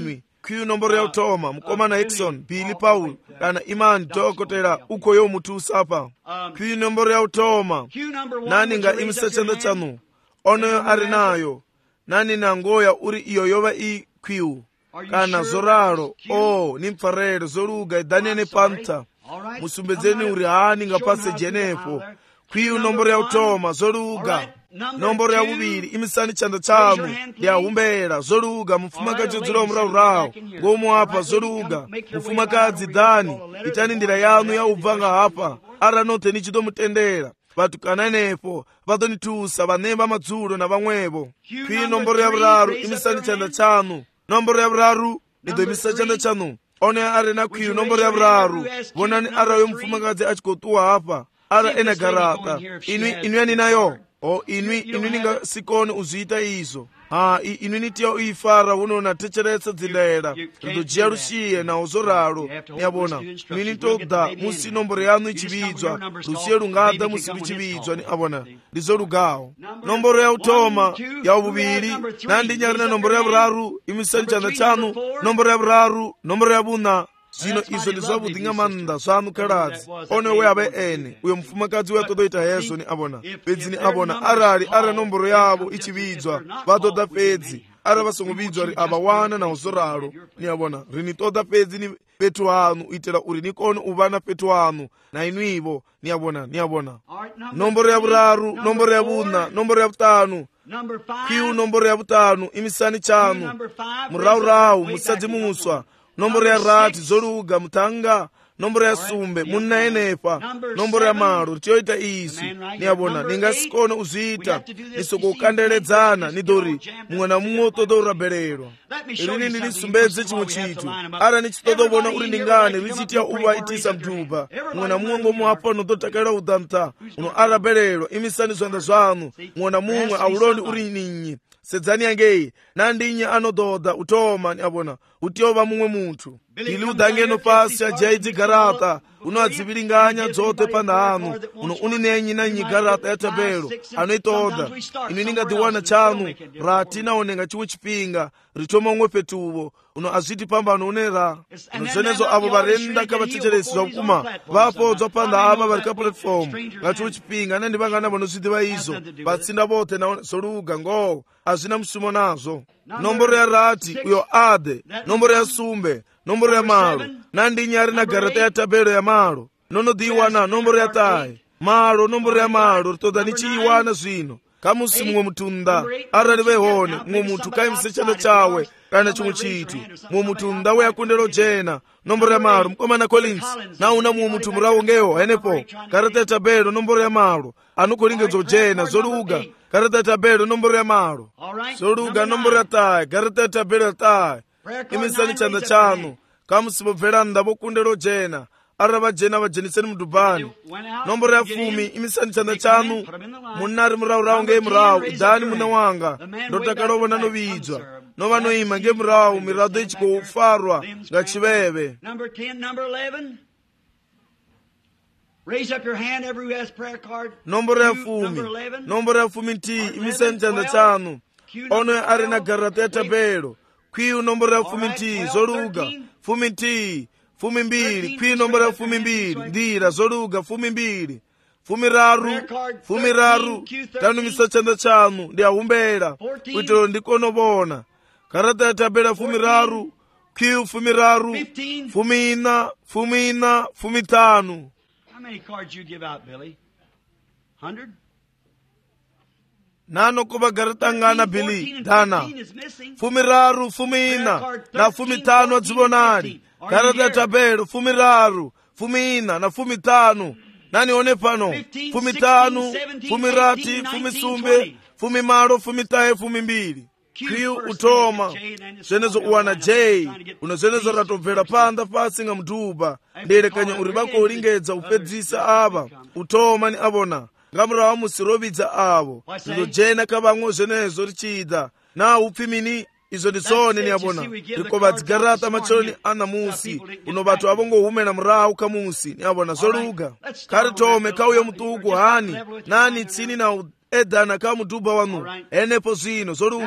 khwiyu nomboro ya utoma mkomana Hickson Billy Paul kana Imani Dokotela ukhoyo mutusapa. Khwiyu nomboro ya utoma nani nga imisa chanda chanu onoyo ari nayo nani nangoya uri iyo yova i khwiyu kana zoralo o ni mpfarelo zoluga idanene panta musumbedzeni uri hani nga pase jenepo. Khwiyu nomboro ya utoma zoluga. Nomboro ya bubiri imisani chanda chamu ya humbera zoluga mufumakazi dzulo muraurao ngomu apa zoluga mufumakazi Dani itani ndira yanu ya ubvanga hapa ara note ni chido mutendera vatu kananepo vadonitusa vanemba madzulo na vamwevo. Khwiyu nomboro ya vuraru imisani chanda chanu. Nomboro ya vuraru nido imisa chanda chanu one ari na khwiyu nomboro ya vuraru vonani ara yo mufumakazi achikotuwa hapa ara ena garata inwi inwi aninayo o inwi inwi ninga sikone uzita izo ha inwi nitiya uifara unona techeretsa dzilera ndojiya rushiye na uzoralo nyabona inwi nitogda musi nomboro yanu ichibidzwa rushiye rungada musi ichibidzwa ni abona ndizo rugawo. Nomboro ya utoma ya ububiri nandi nyarina nomboro ya vuraru imisani chanda chanu. Nomboro ya vuraru nomboro ya buna zino izo ndizvavudhinga manda zvanu kaladzi one we abe ene uyo mufumakazi watodoita hezo ni abona pedzi ni abona arari ara nomboro yavo ichividzwa vatoda pedzi ara vasongovidzwa ri avawana na uzoralo ni abona rinitoda pedzi ni petu hanu itela uri nikone uvana petu hanu na inwivo ni abona ni abona. Nomboro ya vuraru nomboro ya buna nomboro ya butanu khwiyu nomboro ya butanu imisani chanu muraurau musadzi muswa. Nomboro ya rati zoluga mutanga. Nomboro ya sumbe munaenepa. Nomboro ya maru tiyoita isi ni abona ningasikone uzita nisokukandeledzana nidori mumwe na mumwe utodora berero irini nilisumbedze chimwe chitu ara nichitodobona uri ndingane richitiya uva itisa mtupa mumwe na mumwe ngomu apa nototakera udanta uno ara berero imisani zwanda zvanu mumwe na mumwe aulondi uri ninyi sedzani yangeyi nandinye anododa utoma ni abona utiyova mumwe munthu ili udangeno pasi ajaidzi garata uno adzivilinganya dzote pandahanu uno uninenyi nanyi garata ya tabelo anoitoda inu ningadiwana chanu rati naonenga chiwe chipinga ritoma umwe petuvo uno azviti pambano unera uno zenezo avo varenda kavatecheresi zvakuma vapodzwa panda ava vari ka platform ngachiwe chipinga nandi vangana vanozvidiva izo vatsinda vote na soluga ngo hazvina mushumo nazvo. Nomboro ya rati uyo ade. Nomboro ya sumbe nomboro ya malo nandi nyari na garata ya tabelo ya malo nono diwana nomboro ya tai malo nomboro ya malo ritoda nichiiwana zvino kamusi mumwe mutunda arali vehone mumwe munthu kaimise chanda chawe kana chimwe chitu mumwe mutunda we akundelo jena. Nomboro ya malo mkomana Collins na una mumwe munthu murawongewo henepo garata ya tabelo nomboro ya malo anukolingedzo jena zoluga garata ya tabelo nomboro ya malo zoluga nomboro ya tai garata ya tabelo ya tai imisani chanda chanu kamusi bobveranda bokundelo jena ara vajena vajeniseni mudhubhani. Nomboro ya fumi imisani chanda chanu munari muraurau ngemurau idhani muna wanga ndotakalovona novidzwa novanoima ngemurau mirado ichikofarwa ngachiveve. Nomboro ya fumi nomboro ya fumi nti imisani chanda chanu ono ari na garata ya tabelo. Khwiyu nomboro ya fumi nti zoluga fumi nti fumi mbili khwiyu nomboro ya fumi mbili ndira zoluga fumi mbili fumi raru fumi raru tanu misa chanda chanu ndi ahumbera kuitiro ndikonobona garata ya tabela fumi raru khwiyu fumi raru fumi ina fumi ina fumi tanu. How many cards you give out, Billy? Hundred? Nano kuba garata ngana Billy dana fumi raru fumi ina na fumi tanu adzivonani garata tabelo fumi raru fumi ina na fumi tanu nani one pano fumi tanu fumi rati fumi sumbe fumi malo fumi tahe fumi mbili. Khwiyu utoma zenezo uwana J uno zenezo ratobvera panda pasi nga mdhuba ndelekanya uri bako ulingedza upedzisa ava utoma ni abona ngamurawa musirovidza avo izo jena kavamwe zenezo richida na upfimini izo nditsone ni abona rikova dzigarata machoni anamusi uno vatu avongohumena murawu kamusi ni abona zoluga kari tome kauye mutuku hani nani tsini na edana ka mudhuba wanu enepo zvino zoluga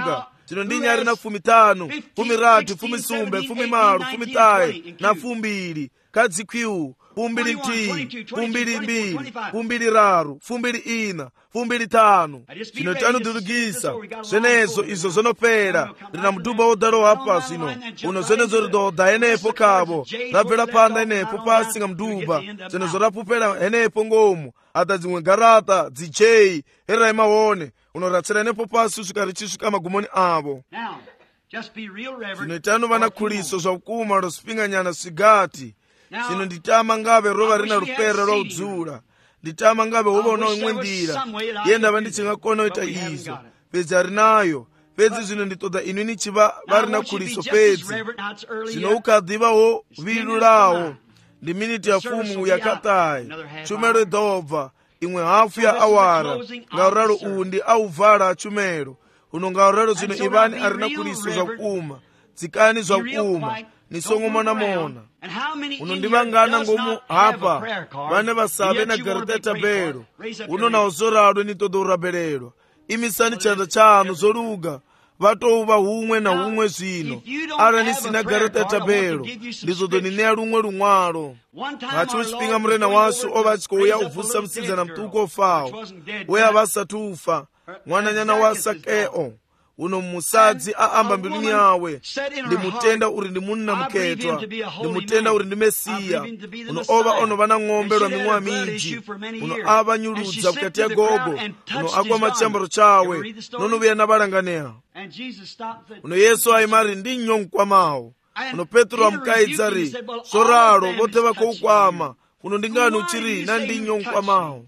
Zino ndi nyari na fumi tanu, fumi ratu, fumi sumbe, fumi maru, fumi tae, na fumbiri, kadzikwiu, fumbiri mtii, fumbiri mbiri, fumbiri raru, fumbiri ina, fumbiri tanu. Zino tanu dirugisa, zenezo izo zonopera, rina mduba odaro hapa zino. Uno zenezo ridoda enepo kabo, rabela panda enepo pasi nga mduba, zenezo rapupera enepo ngomu, ata zimwe garata, dzijei, hera ima wone, uno ratsera enepo pasi usikarichisu kama gumoni abo. Zino tanu vana kuliso za ukuma rospinga nyana sigati. Sino nditama ngabe roba rina rupera rwa udzura. Nditama ngabe woba uno imwendira. Yenda vandichinga kono ita izo. Pezi arinayo. Pezi zino nditoda inuni chiva varina kuliso pezi. Sino ukadhiva ho vilu lao. Ndi miniti ya fumu ya katai. Chumero idova. Imwe hafu ya awara. Ngauraro undi au vara chumero. Uno ngauraro zino ibani arina kuliso za ukuma. Zikani za ukuma. Nisongo mona mona. Uno ndivangana ngomu hapa. Vane vasabe na gariteta bero. Uno na ozorado ni todo uraberero. Imisani chanda chanu zoruga. Vato uva humwe na humwe zino. Ara nisina gariteta bero. Ndizodo ninea rumwe rumwaro. Hachu ushpinga mrena wasu ova chiko uya uvusa msiza na mtuko ofao. Uya vasa tufa. Mwana nyana wasa keo. Uno musadzi aamba mbiluni yawe. Ndi mutenda uri ndi munna mketwa. Ndi mutenda uri ndi Mesiya. Uno ova ono vana ng'ombe rwa ming'wa miji. Uno ava nyuludza kukati ya gogo. Uno agwa machambaro chawe. Nono vya nabaranganea. Uno Yesu aimari ndi nyongu kwa mao. Uno Petro amkaidzari. Soraro vote vako ukwama. Uno ndingani uchiri na ndi nyongu kwa mao.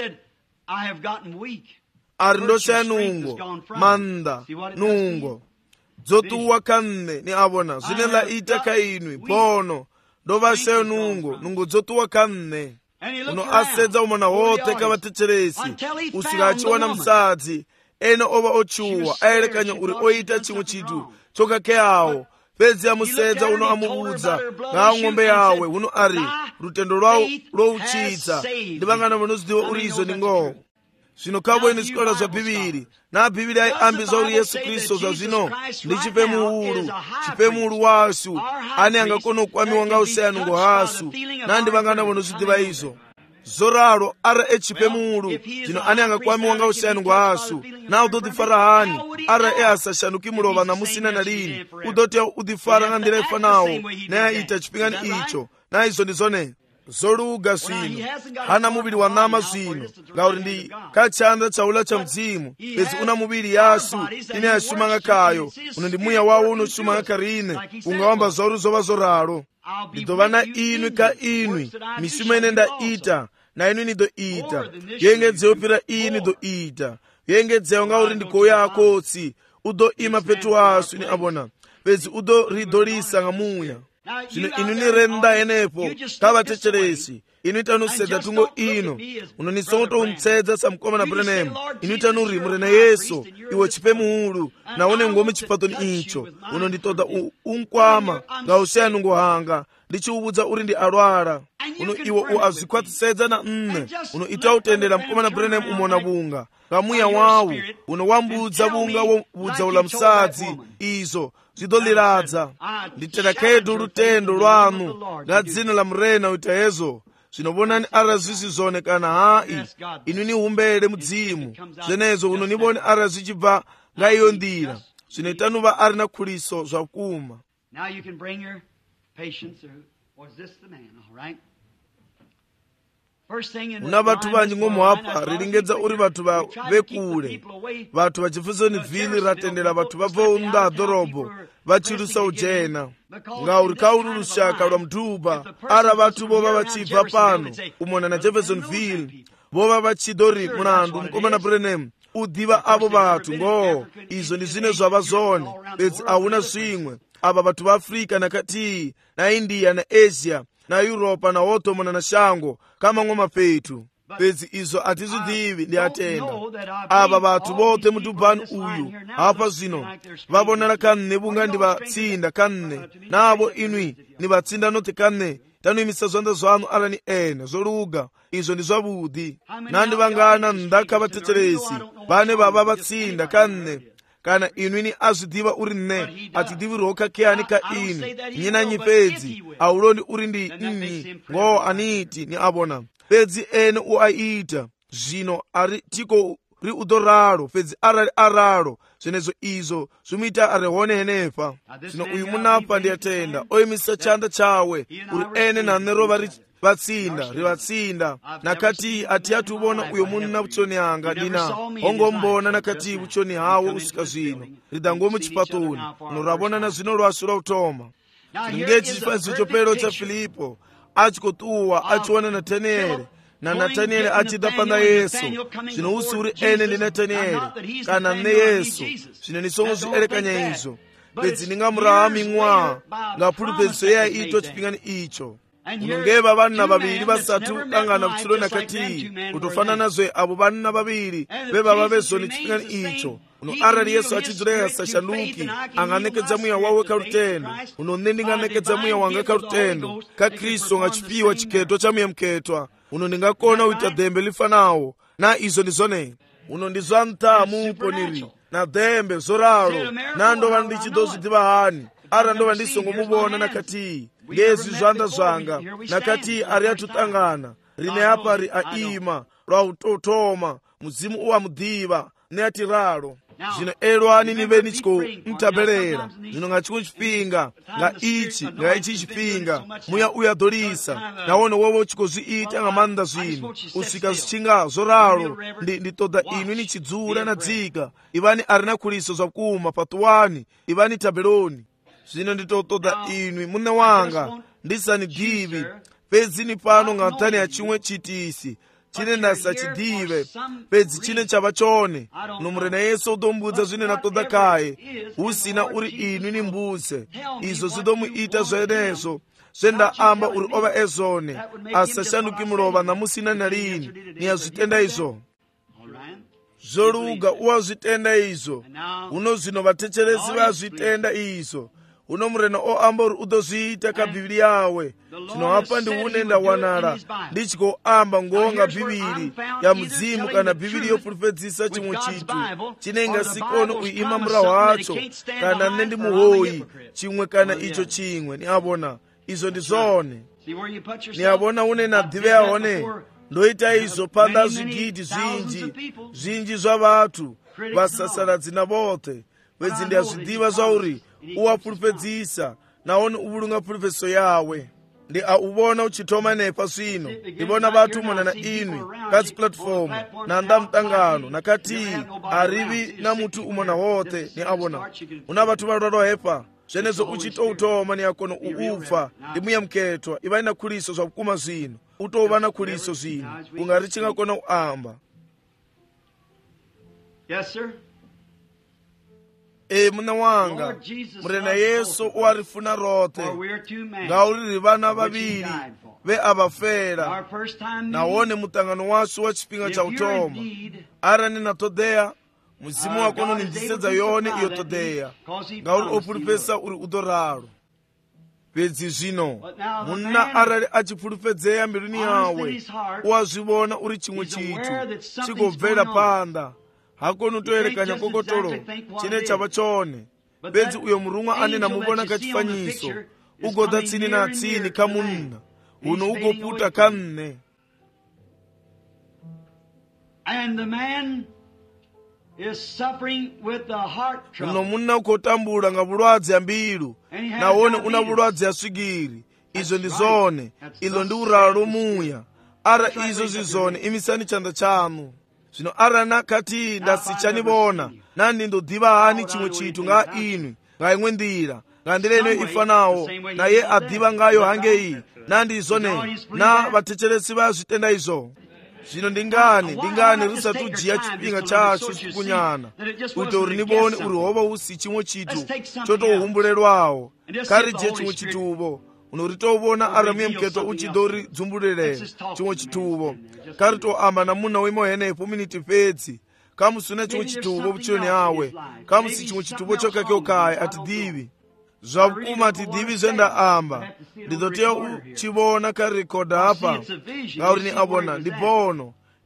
Arindosha nungo, manda, nungo. Zotu wakane ni abona. Zinela ita kainwi, pono. Dovashe nungo, nungo zotu wakane. Uno asedza umona wote kama techeresi. Usirachi wana msadzi. Eno ova ochuwa. Aere kanyo uri oita chimu chitu. Choka keao. Pezi ya musedza uno amuudza. Nga ng'ombe yawe. Uno ari. Rutendo rwao lo uchita. Ndivangana vanuzidiwa urizo ningo. Sino kabwe ni sikola za bibiri. Na bibiri ai ambi za uri Yesu Kristo za zino. Ndi chipemu uru. Chipemu uru wasu. Ani anga kono kwami wanga usea nungo hasu. Nandi vangana wano zidiva izo. Zoraro ara e chipemu uru. Zino ani anga kwami wanga usea nungo hasu. Na udoti farahani. Ara e asa shanuki murova na musina na lini. Udoti ya udifara ngandira ifa nao. Na ya ita chipingani icho. Na izo ni zone. Zoruga swino. Hana mubiri wa nama swino. Gauri ndi kachanda chaula cha mzimu. Pezi una mubiri yasu. Ine ya shumanga kayo. Una ndi muya wawo uno shumanga karine. Unga wamba zoru zova zoraro. Lidovana inwi ka inwi. Mishuma inenda ita. Na inwi nido ita. Yenge dzeo pira ini do ita. Yenge dzeo nga uri ndiko ya kotsi. Udo ima petu asu ni abona. Pezi udo ridorisa nga muya. Sino inu ni renda enepo. Kava techeresi. Inu itanu seda tungo ino. Uno nisonto umtsedza samkoma na brenemu. Inu itanu uri mrena Yesu. Iwo chipe muhuru. Na one ngome chipatoni icho. Uno nditoda unkwama. Nga usea nungo hanga. Ndichi ubudza uri ndi arwara. Uno iwo uazikwati sedza na nne. Uno ita utendela mkoma na brenemu umona bunga. Kamuya wawu. Uno wambudza bunga wambudza ula msadzi. Izo. Zidoliradza. Nditera kedu rutendo lwanu. Nga dzina la mrena utayezo. Sinobonani arazisi zone kana hai. Inu ni umbele mdzimu. Zenezo uno nibone arazichiva nga iyo ndira. Sinetanuva arina kuliso za kuma. Now you can bring your patients. Or was this the man? All right. Una vatu vanji ngomu hapa rilingedza uri vatu va vekule. Vatu vachifuso ni vili ratendela vatu vavo unda adorobo. Vachirusa ujena. Nga uri kauru lushaka ula mtuba. Ara vatu boba vachiva pano. Umona na Jeffersonville. Boba vachidori munandu mkoma na Brenham. Udiva abo vatu ngo. Izo ni zine zwa vazone. Bezi auna swingwe. Aba vatu va Afrika na kati. Na India na Asia. Na Europa na Ottoman na Shango kama ngoma petu. Pezi izo atizudivi ndi atenda. Aba batu bote mutubani uyu. Hapa zino. Vabonera kanne bunga ndi batsinda kanne. Nabo inwi ni batsinda note kanne. Tanu imisazonda zwanu ala ni ene. Zoruga. Izo ni zwabudi. Nandi vangana ndaka batecheresi. Bane baba batsinda kanne. kana inwini azvidiva uri nne atidivi roka keani ka ini nyinanyi pedzi aulondi uri ndi nni ngo aniti ni abona pedzi ene uaita zvino ari tiko ri udoraro pedzi arali aralo zvenezo izo zvimuita ari hone henepa zvino uyu munapa ndiyatenda oyimisa chanda chawe uri ene nanerova ri vatsinda rivatsinda nakati ati atuvona uyo munna vuchoni hanga ndina ongombona nakati vuchoni hawo usika zvino ridango muchipatoni unoravona na zvino rwasu rautoma ngechi chifaniso chopero cha Filipo achikotuwa achiona Natanieli na Natanieli achida pana Yesu zvino usi uri ene ndi Natanieli kana ne Yesu zvino nisongo zvielekanya izo pedzi ningamuraha mimwa ngapuli pedziso yaitwa chipingani icho unongeva vanna vaviri vasatu kangana kuchilo nakati kutofanana zve avo vanna vaviri vevava vezoni chipingani icho uno arali Yesu achidzorera sashanduki anganekedza mweya wawe karutendo uno nne ndinganekedza mweya wanga karutendo ka Kristu ngachipiwa chiketo cha mweya mketwa uno ndingakona uita dhembe lifanawo na izo ndizone uno ndizwa mtamu poniri na dhembe zoraro nandova ndichidozvidiva hani ara ndova ndisongomubona nakati ngezi zvanda zvanga nakati ari atutangana rine apa ri aima rwautotoma muzimu uwamudhiva neati raro zvino elwani nive nichiko mtabelera zvino ngachiko chipinga nga ichi nga ichi chipinga muya uyadholisa naone wowo uchikozviita ngamanda zvino usika zvichinga zoraro ndi nditoda inu nichidzura na dzika ivani ari nakuliso zvakuma patuwani ivani tabeloni zvino nditotoda inwi mune wanga ndisanidivi pedzini pano ngantani ya chimwe chitisi chine ndasachidive pedzi chine chava chone nomurena Yesu udombudza zvine natoda kaye usina uri inwi nimbuse izo zidomuita zvenezo zvendaamba uri ova ezone asashanduki mulova namusina nalini niyazvitenda izo zvoluga uwazvitenda izo uno zvino vatecheresi vazvitenda izo uno murena oamba uri udozviita kabhibhiri yawe zvino apa ndiune ndawanala ndichikoamba ngonga bhibhiri ya mudzimu kana bhibhiri yoprofedzisa chimwe chitu chinenga sikono uima murahu wacho kana nne ndi muhoyi chimwe kana icho chimwe niabona izo ndizone niabona une nadhive yahone ndoita izo panda zvigidi zvinji zvinji zva vatu vasasaladzina vote wedzi ndiyazvidiva zvauri uwapulupedzisa naone uvulunga pulupediso yawe ndi auvona uchitoma nepa zvino ndivona vatu mona na inwi kadzi platform na nda mtangano nakati arivi na mutu umona wote ni avona una vatu valwalwa hepa zvenezo uchitoutoma ni akono uupfa ndi muya mketwa ivani na kuliso zvakukuma zvino utova na kuliso zvino kungari chingakona uamba. Yes, sir. E muna wanga murena Yesu uwarifuna rote ngauriri vana vaviri ve avafera naone mutangano wasu wa chipinga cha utoma ara nina todeya muzimu wakono nindisedza yone iyo todeya ngauri opulupesa uri udoraro pedzi zvino munna arali achipulupedzeya mbiluni yawe uwazvivona uri chimwe chitu chigobvera panda hakoni utoerekanya kokotolo chine chava chone bedzi uyo murumwa ane namuvona kachifanyiso ugoda tsini na tsini kamunna uno ugoputa kanne uno munna ukotambula nga vulwadzi ya mbilu naone una vulwadzi ya swigiri izo ndizone ilo ndi uralo lomuya ara izo zizone imisani chanda chanu zvino ara nakati ndasichanivona nandi ndodiva hani chimwe chitu nga inwi nga imwe ndira nga ndira ino ifanawo naye adiva ngayo hangeyi nandi izone na vatecheresi vazvitenda izo zvino ndingani ndingani risati ujiya chipinga chacho chikunyana kuti uri nivone uri hova usi chimwe chitu chotohumbulelwawo karijiye chimwe chituvo unoritouvona aramuye mketo uchidori dzumbulelera chimwe chituvo kari toamba namuna wemo henepo miniti pedzi kamusuna chimwe chituvo vuchironi awe kamusi chimwe chituvo chokake ukaye atidivi zvakuma atidivi zvendaamba ndizoteya uchivona karikoda apa ngauri ni abona ndibono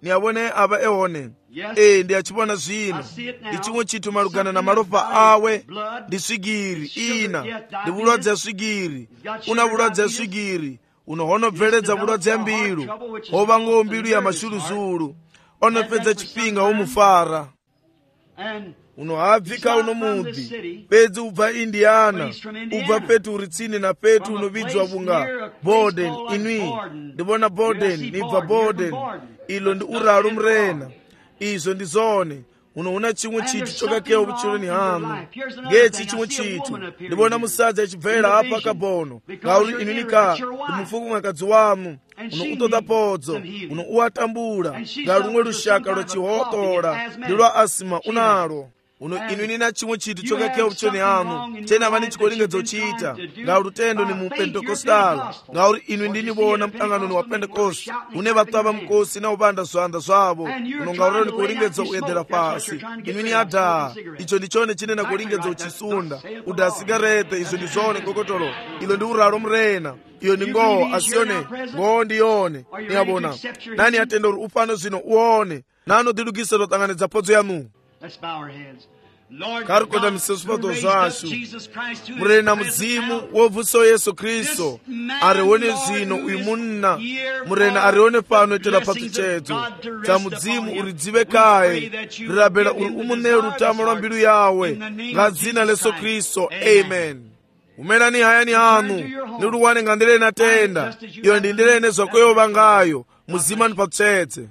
niyabone aba eone e ndi achibona zvino ndi chimwe chithu malugana na malopa awe ndi swigiri ina ndi bulwadze ya swigiri una bulwadze ya swigiri unohonobveledza bulwadze ya mbilu ovangawo mbilu ya mashuluzulu onopedza chipinga womufara unohabvika uno mudzi pedzi ubva indiana ubva petu uri tsini na petu unovidzwa kunga borden inwi ndivona borden nibva borden ilo ndi uralo mrena izvo ndi zone unoona chimwe chithu chokakewa vuchiloni hanu ngechi chimwe chithu ndivona musadzi achibvera apa kabono ngauri inwi nika ndimufuku mwakadzi wanu uno utoda podzo uno uwatambula nga rumwe lushaka lwachihotora ndi lwa asima unalo uno inwi nina chimwe chithu chokakewa vuchiloni hanu tena vani chikolingedzo chita nga lutendo ni mu pentekostala ngauri inwi ndinivona mtanganoni wa pentekoste une vatava mkosi na upanda zwanda zwavo uno ngauriro ni kulingedzo uyedhera pasi inwi ni adhaa icho ndichone chinena kulingedzo uchisunda udhaa sigarete izo ndi zone ngokotolo ilo ndi uralo mrena iyo ndi ngoho asiyone ngoho ndiyone niyabona nani atenda uri ufano zvino uone nano dilukise lotanganidza podzo yanu. Let's bow our heads. Karikoda misesupato zashu murena muzimu wovuso Yesu Kristo arione zvino uyu munna murena arione pano itera patu chetu ta muzimu uridzive kaye rirabela uri umuneu rutamo lwa mbilu yawe nga dzina la Yesu Kristo. Amen. Umelani hayani hanu niruwane ngandire na tenda iyo ndindirene zokweyo ngayo muzima nipatchetse.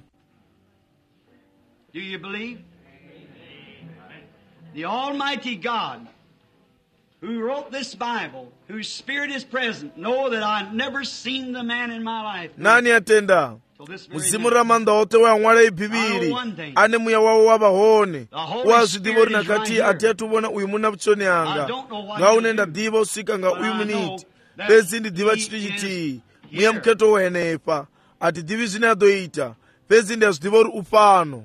Do you believe? The Almighty God, who wrote this Bible, whose Spirit is present, know that I've never seen the man in my life. Nani atenda? Muzimu ramanda ote wa ngwala ibibiri ane muya wawo wabahone wazidibori na kati atetu bona uyu muna buchoni yanga nga unenda diva usika nga uyu miniti pezi ndi diva chitu chiti muya mketo wenepa ati divi zine adoita pezi ndi azidibori upano.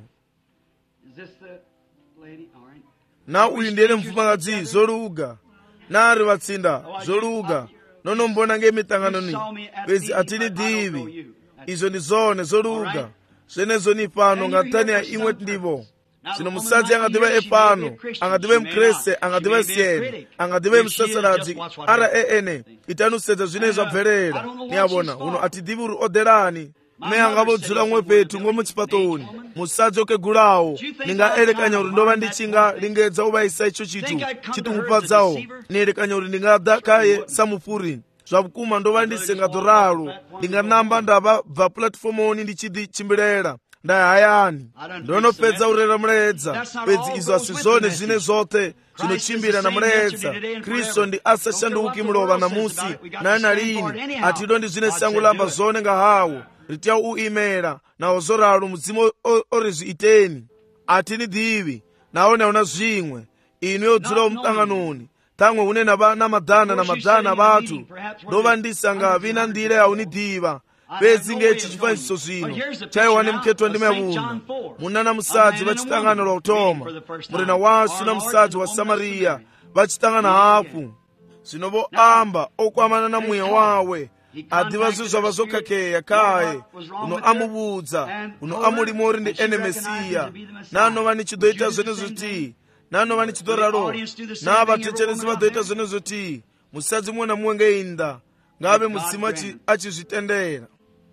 Na uyu ndiyene mfumakadzi zoluga nari vatsinda zoluga nono mbona ngemitangano pezi atini divi izo ndi zone zoluga zenezo ni pano ngatani ya imwe ndivo sino musadzi angadive epano angadive mkrese angadive sieni angadive msasaradzi ara ene itanusedza zvine zvabverera niyabona uno ati divi uri oderani me angavodzula mwe petu ngomu chipatoni musadzi okegulawo ndingaerekanya uri ndova ndichinga lingedza uvaisa icho chitu chitumupadzao nierekanya uri ndingadha kaye samufurini zvavukuma ndova ndisengadoralo ndinganamba ndava bva platformoni ndichidi chimbilera ndayahayani ndonopedza urera muledza pedzi izo asi zone zvine zote zvinochimbira na muledza Kristo ndi asashanduki mulova na musi nana lini atido ndi zvine sangulamba zone nga hawo ritia uimera na ozoralo mudzimu orizi iteni atini divi naone una zvimwe inu yodzula umtanganoni tamwe unena vana madhana na madhana vatu ndova ndisanga vina ndire yaunidiva pezi ngechi chifanisiso zvino chaiwane mketo ndime yavuna munana musadzi vachitangana lwa utoma murena wasu na musadzi wa Samariya vachitangana hafu zvinovo amba okwamana na mweya wawe adiva zvinhu zvava zokakeya kaye uno amuvudza uno amulimori ndi ene Mesiya nanova nichidoita zvene zvoti nanova nichidoralo navatechenesi vadoita zvene zvoti musadzi mumwe na mumwe ngeinda ngave mudzimu achizvitendera.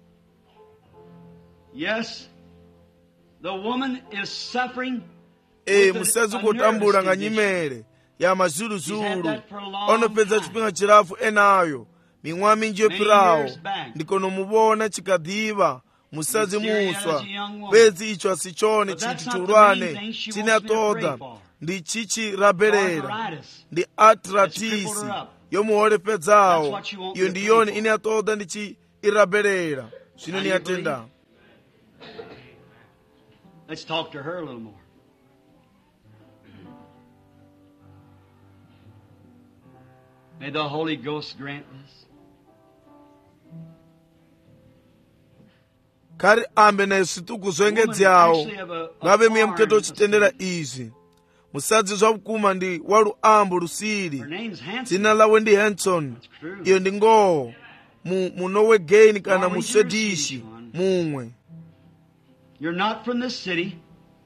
Yes, the woman is suffering. Eh, musadzi kutambula nga nyimele ya mazuluzulu onopedza chipinga chirafu enayo mimwa minji yopirawo ndikonomubona chikadiva musadzi muswa pedzi icho asichone chiti chulwane chine atoda ndi chichiraberera ndi arthritis yomuholepedzawo iyo ndiyone ine atoda ndi chiiraberera zvino ni atenda. Let's talk to her a little more. May the Holy Ghost grant this. Kari ambe na isituku zoengedzawo ngave muye mketo chitendera izi musadzi zvavukuma ndi waluambo lusiri dzina lawe ndi Hanson iyo ndi ngoho mu munowe gain kana muswedishi mumwe You're not from this city.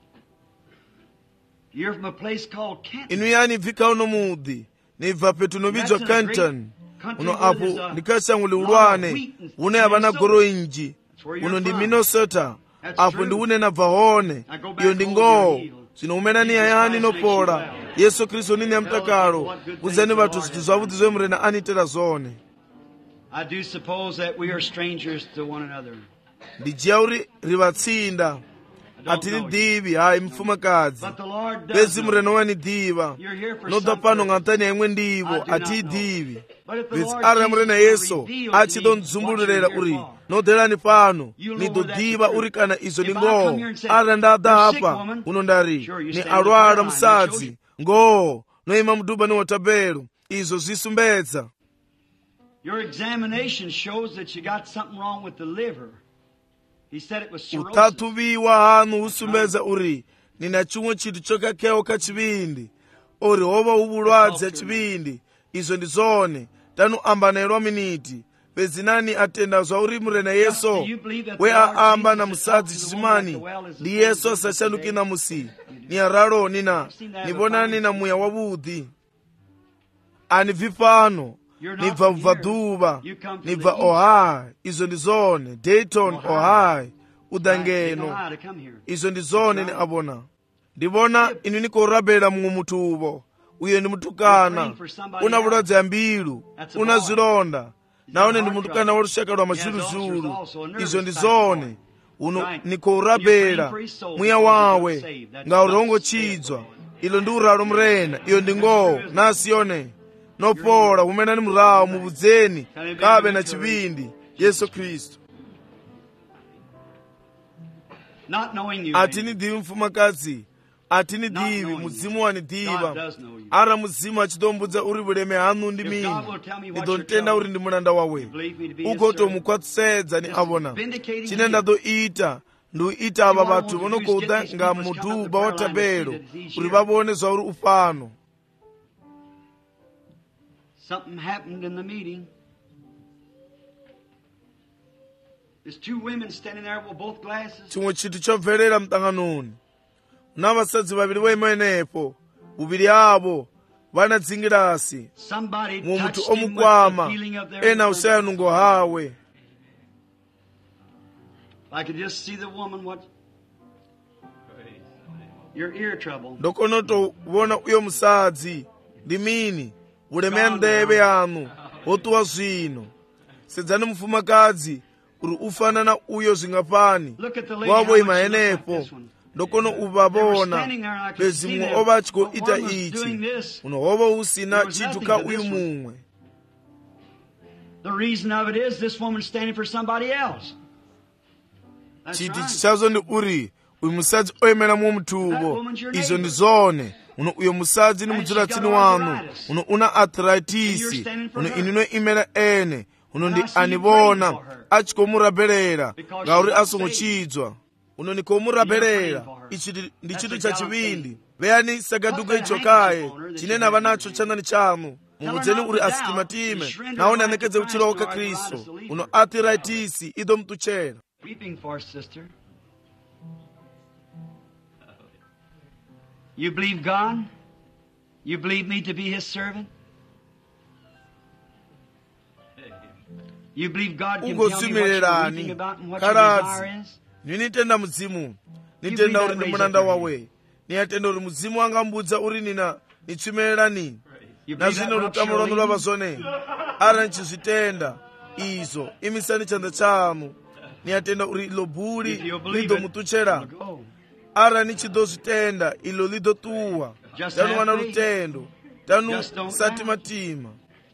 You're from a place called Canton. inu yani mfika uno mudhi nibva petunovidzwa Canton. Uno apo ndikasangule ulwane une avana goro inji. Uno ndi Minnesota. Apo ndi une nabva hone. Iyo ndi ngoo. Zino umenani yani nopola. Yesu Kristo nini ya mtakalo. Uzani vatu zitu zwavudzi zwe mrena anitera zone. I do suppose that we are strangers to one another. Ndijiya uri rivatsinda. Atini divi hai mfumakazi. Pezi mrena wani diva. Nota pano ngantani ya imwe ndivo. Ati divi. Vezi ara mrena Yesu. Achido nzumbulurera uri. Nodelani pano. Nido diva uri kana izo ningo. Ara ndada hapa. Unondari. Ni arwara msadzi. Ngo. Noima mduba ni watabelu. Izo zisumbedza. Your examination shows that you got something wrong with the liver. He said it was cirrhosis. Utatuviwa hanu usumbedza uri. Nina chumwe chitu choka keo kachibindi. Ori hova ubulwadze ya chibindi. Izo ndizone. Tanu ambanerwa miniti. Pezinani atenda zwa uri mrena Yesu. We aamba na musadzi chisimani. Di Yesu asashanuki na musi. Ni araro nina. Nibona nina muya wabudhi. Ani vipano. Nibva mvaduva. Nibva Ohio. Izo ndizone. Dayton, Ohio. Udangeno. Izo ndizone ni abona. Ndibona inu niko rabela mngumutuvo. Uyo ndi mutukana. Una bulwadze ya mbilu. Una zilonda. Naone ndi mutukana walushaka lwa mazuluzulu. Izo ndizone. Uno niko urabela. Muya wawe. Nga urongo chidzwa. Ilo ndi uralo mrena. Iyo ndi ngoo. Nasione. Nopola umena ni murao mubudzeni. Kabe na chibindi. Yesu Kristo. Atini divi mfumakazi. Atini divi muzimu wani diva. Ara muzimu achidombudza uri buleme hanu ndi mini. Nidontenda uri ndi mulanda wawe. Ukoto mukwatsedza ni abona. Chinenda do ita. Ndu ita aba batu bono kouda nga muduba watabelo. Uri babone za uri ufano. Something happened in the meeting. There's two women standing there with both glasses. Chimwe chitu chobverera mtanganoni. N'abasadzi babiri wemenepo. Bubiri abo bana dzingirasi. Mu mutu omukwama ena usayanu ngo hawe. I could just see the woman what your ear trouble. Ndokonoto wona uyo musadzi ndimini ulemendebe yanu otuwa zwino. Sedzani mfumakazi uri ufanana uyo zingapani. Wabo imaenepo. Ndokono ubabona bezimu oba chiko ita ichi. Uno hobo usina chituka uyu mumwe. The reason of it is this woman standing for somebody else. Chiti chichazo ndi uri uyu musadzi oyemera mu mutubo. Izo ndizone. Uno uyo musadzi ni mudzulatsini wanu. Uno una arthritis. Uno inino imera ene. Uno ndi anibona achiko murabelera ngauri asongochidzwa. Uno niko murabelera ichi ndi chitu cha chibindi. Veyani sagaduka icho kaye chinena banacho chanani chanu. Mubudzeni uri asitimatime naone anekedze uchiloka Kristo. Uno arthritis ido mtuchera. Weeping for sister. You believe God? You believe me to be His servant? You believe God can tell me what you're weeping about and what your desire is? Ninitenda muzimu. Nitenda uri ndi mulanda wawe. Niyatenda uri muzimu wanga mbudza uri nina nichimerera nini. Na zvino lutamo lwanu lwavazone. Ara nchizvitenda izo imisani chanda chanu. Niyatenda uri ilo buri lido mutuchera. Ara nichidozvitenda ilo lido tuwa. Tanu wana lutendo. Tanu satimatima.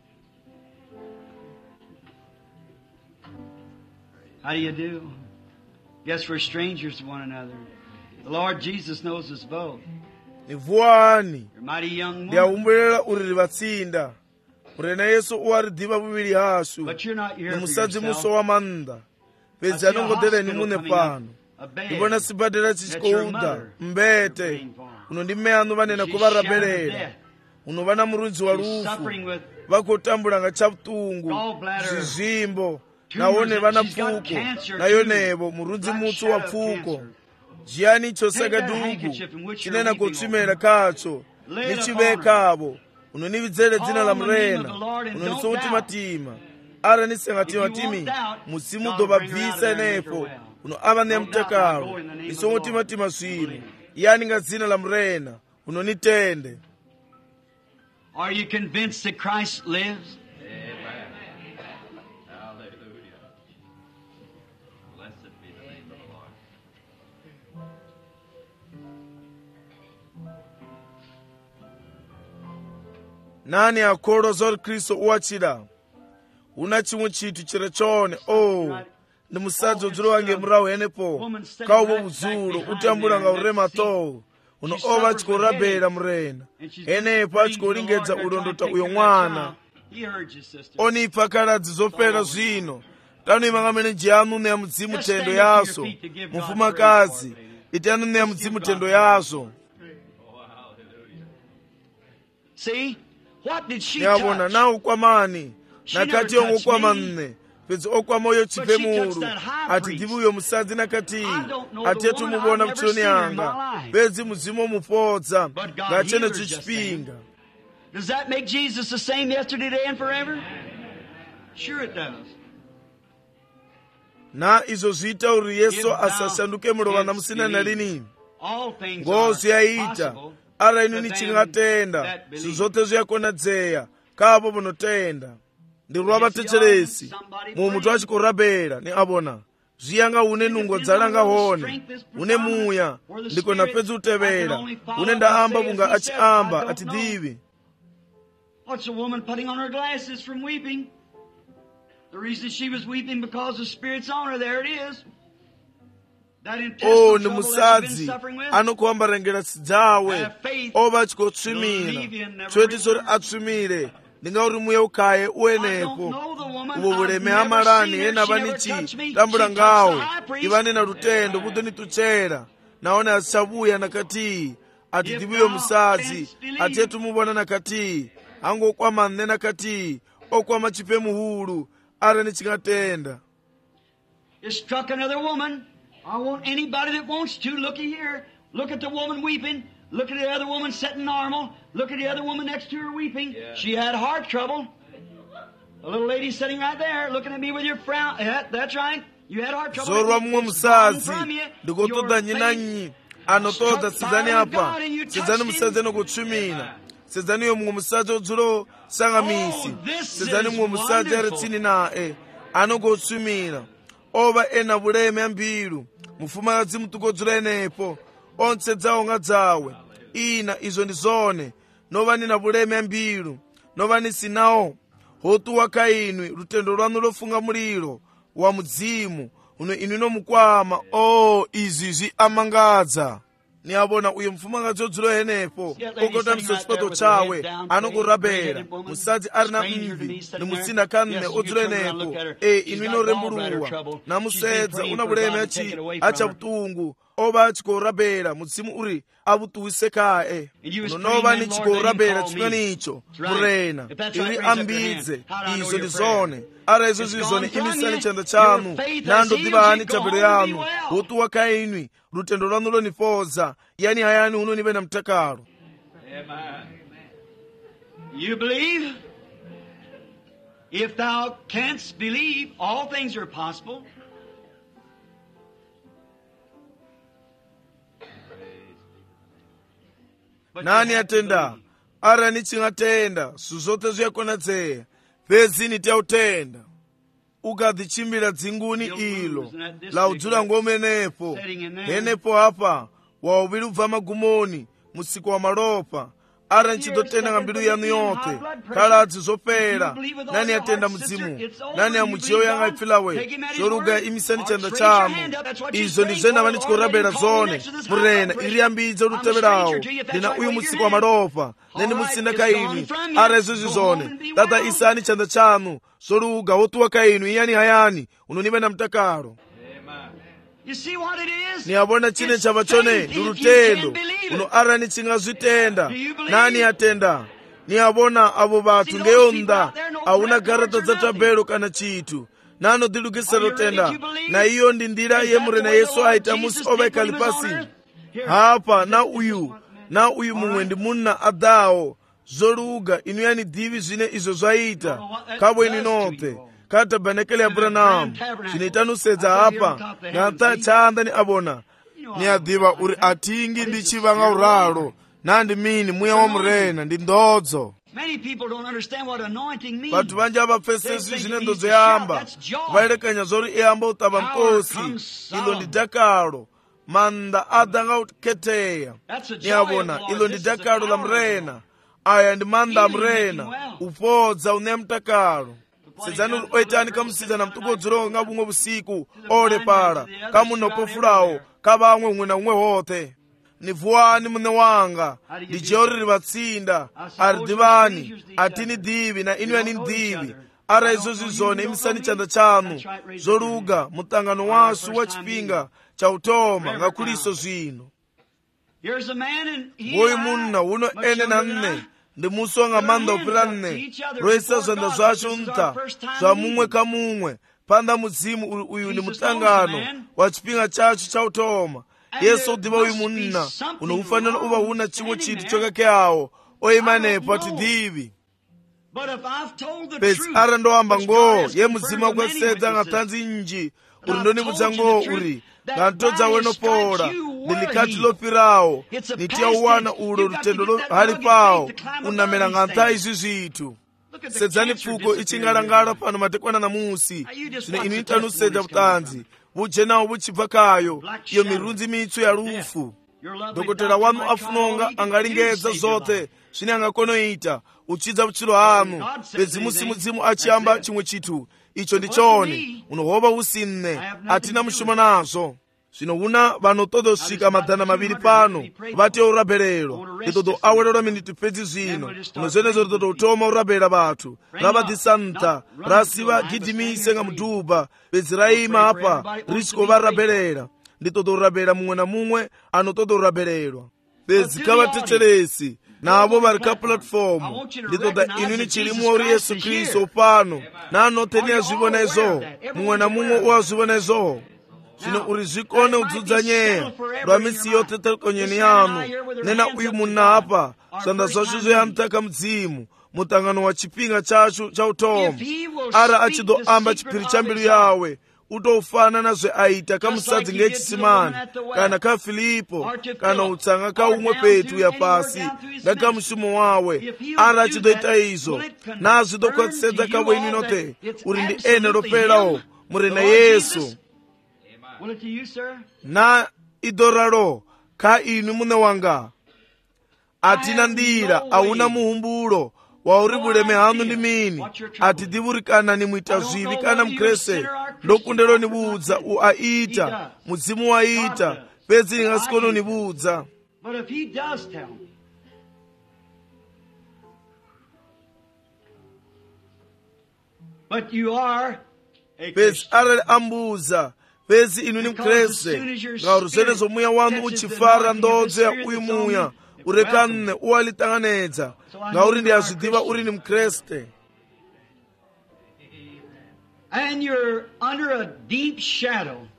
How do you do? Guess we're strangers to one another. The Lord Jesus knows us both. Nivuani. You're a mighty young woman. Dia umberera uri vatsinda. Urena Yesu uari diva bubiri hasu. But you're not here for Musadzi yourself. muso wa manda. Pezi anongodere ni mune pano. Ibona sibadera chichikouda. Mbete. Uno ndi meanu vanena kuvarabelera. Uno vana murunzi wa rufu. Vakotambula nga chaputungu. Zizimbo. Naone vana pfuko. Nayo nebo murunzi mutsu wa pfuko. jiyani chosakaduku chinena kutsumira kacho nichivekavo unonividzere dzina la mrena unonisokutima tima ara nisengatima timi musimudobabvisa enepo uno ava nemtakalo nisokutima tima swino yani nga dzina la mrena unonitende. Are you convinced that Christ lives? Amen. Hallelujah. Blessed be the name of the Lord. Nani akoro zori Kristo uwachida una chimwe chitu chire chone oh ndi musadzi udzuro wange murawo enepo kaubo uzuro utambula nga urema to uno ova chikorabera murena enepo achikoringedza ulondota uyo mwana onipa kaladzi zofera zvino tanoima ngamene jiyanuneya mudzimu tendo yaso mufumakazi iti anuneya mudzimu tendo yazo. Nyabona na ukwamani nakati yongo kwama nne pedzi okwama oyo chipemuru ati divi uyo musadzi nakati ati yetu mubona mchoni yanga pedzi mudzimu omupodza ngachene chichipinga. Does that make Jesus the same yesterday, today, and forever? Sure it does. Na izo zita uri Yesu asashanduke mulovana musina nalini ngozi yaita ara inu nichingatenda sizote zviyakonadzeya kavo vonotenda ndirwa vatecheresi mumwe mutu achikorabera ni avona zviyanga une nungo dzalanga hone une muya ndikona pedzi utevera une ndaamba vunga achiamba atidivi. What's a woman putting on her glasses from weeping? The reason she was weeping because the Spirit's on her. There it is. Oh, ni musadzi anokuambarengera sidzawe ova achikotsvimira choti sori atsvimire ndingauri muye ukaye uenepo uvo vuleme amarani enava nichi tambura ngawo ivanena rutendo kudonituchera naone asichavuya nakati ati diviyo musadzi ati yetumuvona nakati angokwama nne nakati okwama chipe muhulu ara nichingatenda. It struck another woman. I want anybody that wants to, looky here. Look at the woman weeping. Look at the other woman sitting normal. Look at the other woman next to her weeping. Yeah. She had heart trouble. A little lady sitting right there looking at me with your frown. Yeah, that's right. You had heart trouble. Zorwa mwe musazi ndikotoda nyinanyi anotoda sizani apa sizani musazi nokutsvimina sizani yo mwe musazi odzuro sangamisi sizani mwe musazi ari tsini nae anogotsvimina ova ena vuleme ambilu mufumakadzi mutukodzula enepo onse dzawo nga dzawe ina izo ndi zone nova nina vuleme ambilu nova nisinawo hotuwa kainwi lutendo lwanu lofunga muliro wa mudzimu uno inu nomukwama o oh, izi zviamangadza. Niabona uyo mfumakadzi odzula enepo okotamisa chipato chawe anokurabera musadzi ari na mvi nimusina kanne odzula enepo e inu inorembuluwa namusedza una vuleme achi acha vutungu ova achikorabera mudzimu uri avutuwise kae unonova nichikorabera chimwe nicho murena iri ambidze izo ndi zone ara izo zizoni imisani chanda chanu nando divani tabelo yanu hotuwa kainwi lutendo lwanu lonifodza yani hayani unonive na mtakalo. You believe? If thou canst believe, all things are possible. Nani atenda ara nichingatenda suzote zviyakonadzeya pedzi nitiautenda ukadzichimbira dzinguni ilo laudzula ngomenepo enepo apa wauviri ubva magumoni musiku wa malopa ara nchidotenda nga mbilu yanu yote kaladzi zopera nani atenda mudzimu nani amuchiyo yanga ipfilawe zoruga imisani chanda chanu izo ndizena vani chikorabera zone murena iri ambidze uruteverawo ndina uyu musiku wa malopa neni musinda kaini ara izo zizone tata isani chanda chanu zoruga hotuwa kainu iyani hayani unonive na mtakaro. Niabona chine chava chone ndurutendo uno ara nichingazvitenda nani atenda. Niabona avo vatu ngeyonda auna garata dzatabelo kana chitu nano dilukisa lotenda na iyo ndi ndira ye murena Yesu aita musi ovekali pasi hapa na uyu na uyu mumwe ndi munna adawo zoluga inu yani divi zine izo zwaita kabweni note kata banekele ya Branham zinitanuseza hapa ngata chanda ni abona ni adiva uri atingi ndi chivanga uralo nandi mini muya wa murena ndi ndodzo. Batu banja abafesesi zine ndodzo yamba vailekanya zori iyamba utaba mkosi ilo ndi dakalo manda adanga uketeya ni abona ilo ndi dakalo la mrena aya ndi manda amrena upodza une mtakalo sezani oitani kamusiza na mtuko dziro nga bumwe busiku ole para kamuno pofulawo kabamwe umwe na umwe hote nivuani mune wanga dijori ribatsinda aridivani atini divi na inu yani divi ara izo zizone imisani chanda chanu zoluga mutangano wasu wa chipinga cha utoma nga kuliso zino woyi munna uno ene na nne ndi muso nga manda upilanne roisa zonda zacho nta za mumwe kamumwe panda muzimu uyu ni mutangano wa chipinga chacho cha utoma. Yesu udiva uyu munna uno ufanana uba una chimwe chitu choka kyawo oimanepo ati divi pesi ara ndo amba ngo ye muzima kwa sedza nga tanzi nji uri ndoni muzango uri nga ntodza weno pola nilikati lopirawo nitia uwana ulo rutendo lo hali pawo unamela nga nta izi zitu sedzani pfuko ichingalangala pano matekwana na musi zine inu itanu sedza butanzi bujenawo buchibva kayo iyo mirunzi mitsu ya lufu. Dokotela wanu afunonga angalingedza zote zvine angakonoita uchidza butchilo anu pezi musi mudzimu achiyamba chimwe chitu icho ndichoni unohova usinne atina mushuma nazo zvino una vanotodosvika madhana maviri pano vati urabherero itoto awelero miniti pedzi zvino unozvenezo ritoto utoma urabhera vatu ravadhisanta rasiva gidhimise nga mudhubha pedzi raima apa richikova rabherera nditoto urabhera mumwe na mumwe anototo urabhererwa pedzi kavatecheresi navo vari kapulatifomu nditoda inini chirimuwa uri Yesu Kristu pano naanoteni azvivona izvo mumwe na mumwe uazvivona izvo zvino uri zvikone udzudza nyeya rwamisi yote telekonyeni yanu nena uyu munna apa zvanda zvacho zvoyanutaka mudzimu mutangano wa chipinga chacho cha utoma ara achidoamba chipiri cha mbilu yawe utofanana zveaita kamusadzi ngechisimani kana kaFilipo kana utsanga kaumwe petu ya pasi ngakamushumo wawe ara achidoita izvo nazvidokwatsisedza kabweni note uri ndi ene roperawo murena Yesu na idoralo ka inu mune wanga atina ndira auna muhumbulo wauri buleme hanu ndi mini ati divurikana ni mwita zvivi kana mkrese ndokundelo ni budza u aita mudzimu waita pedzi ingasikono ni budza. But if he does tell me, but you are a pezi arali ambuza pezi inu ni mkrese ngauri zvenezo muya wanu uchifara ndodzo ya uyu muya urekanne uwalitanganedza ngauri ndiyazvidiva uri ni mkreste. And you're under a deep shadow.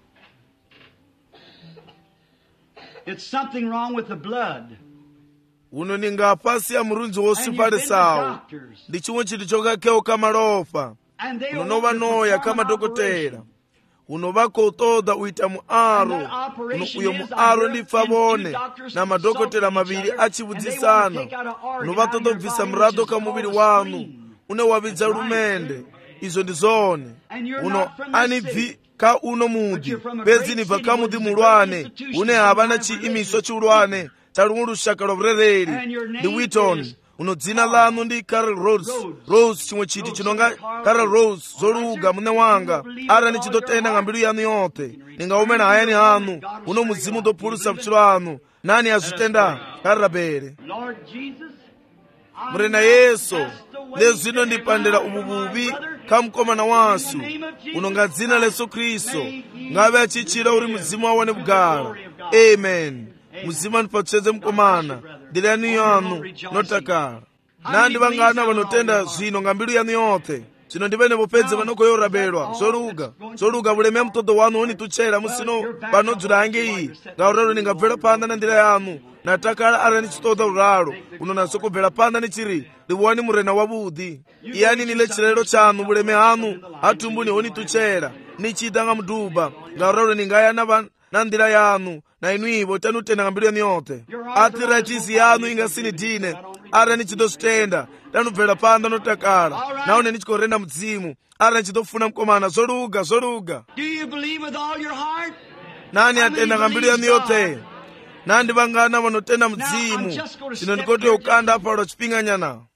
It's something wrong with the blood. uno ninga pasi ya murunzi wosipalesawo ndi chimwe chiti chokakeo kamalofa unonova noya kama dokotela unova kotoda uita muaro uno uyo muaro ndifa vone na madokotela maviri achivudzisana unova todobvisa murado kamuviri wanu une wavidza lumende izo ndizone uno anibvi ka uno mudhi pedzi nibva kamudhi mulwane une havana chiimiso chiulwane talumwe lushaka lwa vurereri ndi Wheaton uno dzina lanu ndi Carol Rose Rose chimwe chiti chinonga Carol Rose zoluga mune wanga ara nichidotenda nga mbilu yanu yote ningaumena hayani hanu uno muzimu dopulusa butchilo anu nani azvitenda karabere murena Yesu lezvino ndipandela ubububi kamukomana wasu unonga dzina la Yesu Kristo ngave achichira uri muzimu wawane bugara. Amen. Muzimu anipatsedze mukomana ndilani yanu notakala nandi vangana vanotenda zvino nga mbilu yanu yote zvino ndipenepo pedze panokoyorabelwa zoluka zoluka buleme mtoto wanu unitutchera musino panodzula hange iyi ngauralo ningabvera panda na ndira yanu natakala arani chitoda uralo uno nasokobvera panda nichiri liwani murena wabudi iyani nile chilelo chanu buleme hanu hatumbuni unitutchera nichita nga mduba ngauralo ningayana na ndira yanu na inuivo tanutenda mbilo yote arthritis yanu ingasini dine ara nichidostenda tanubvera panda notakala naone nichikorenda mudzimu ara nichidofuna mkomana zoluga zoluga nani atenda ngambilo yanu yote nandi vangana vanotenda mudzimu zvino ndikote ukanda apalo chipinganyana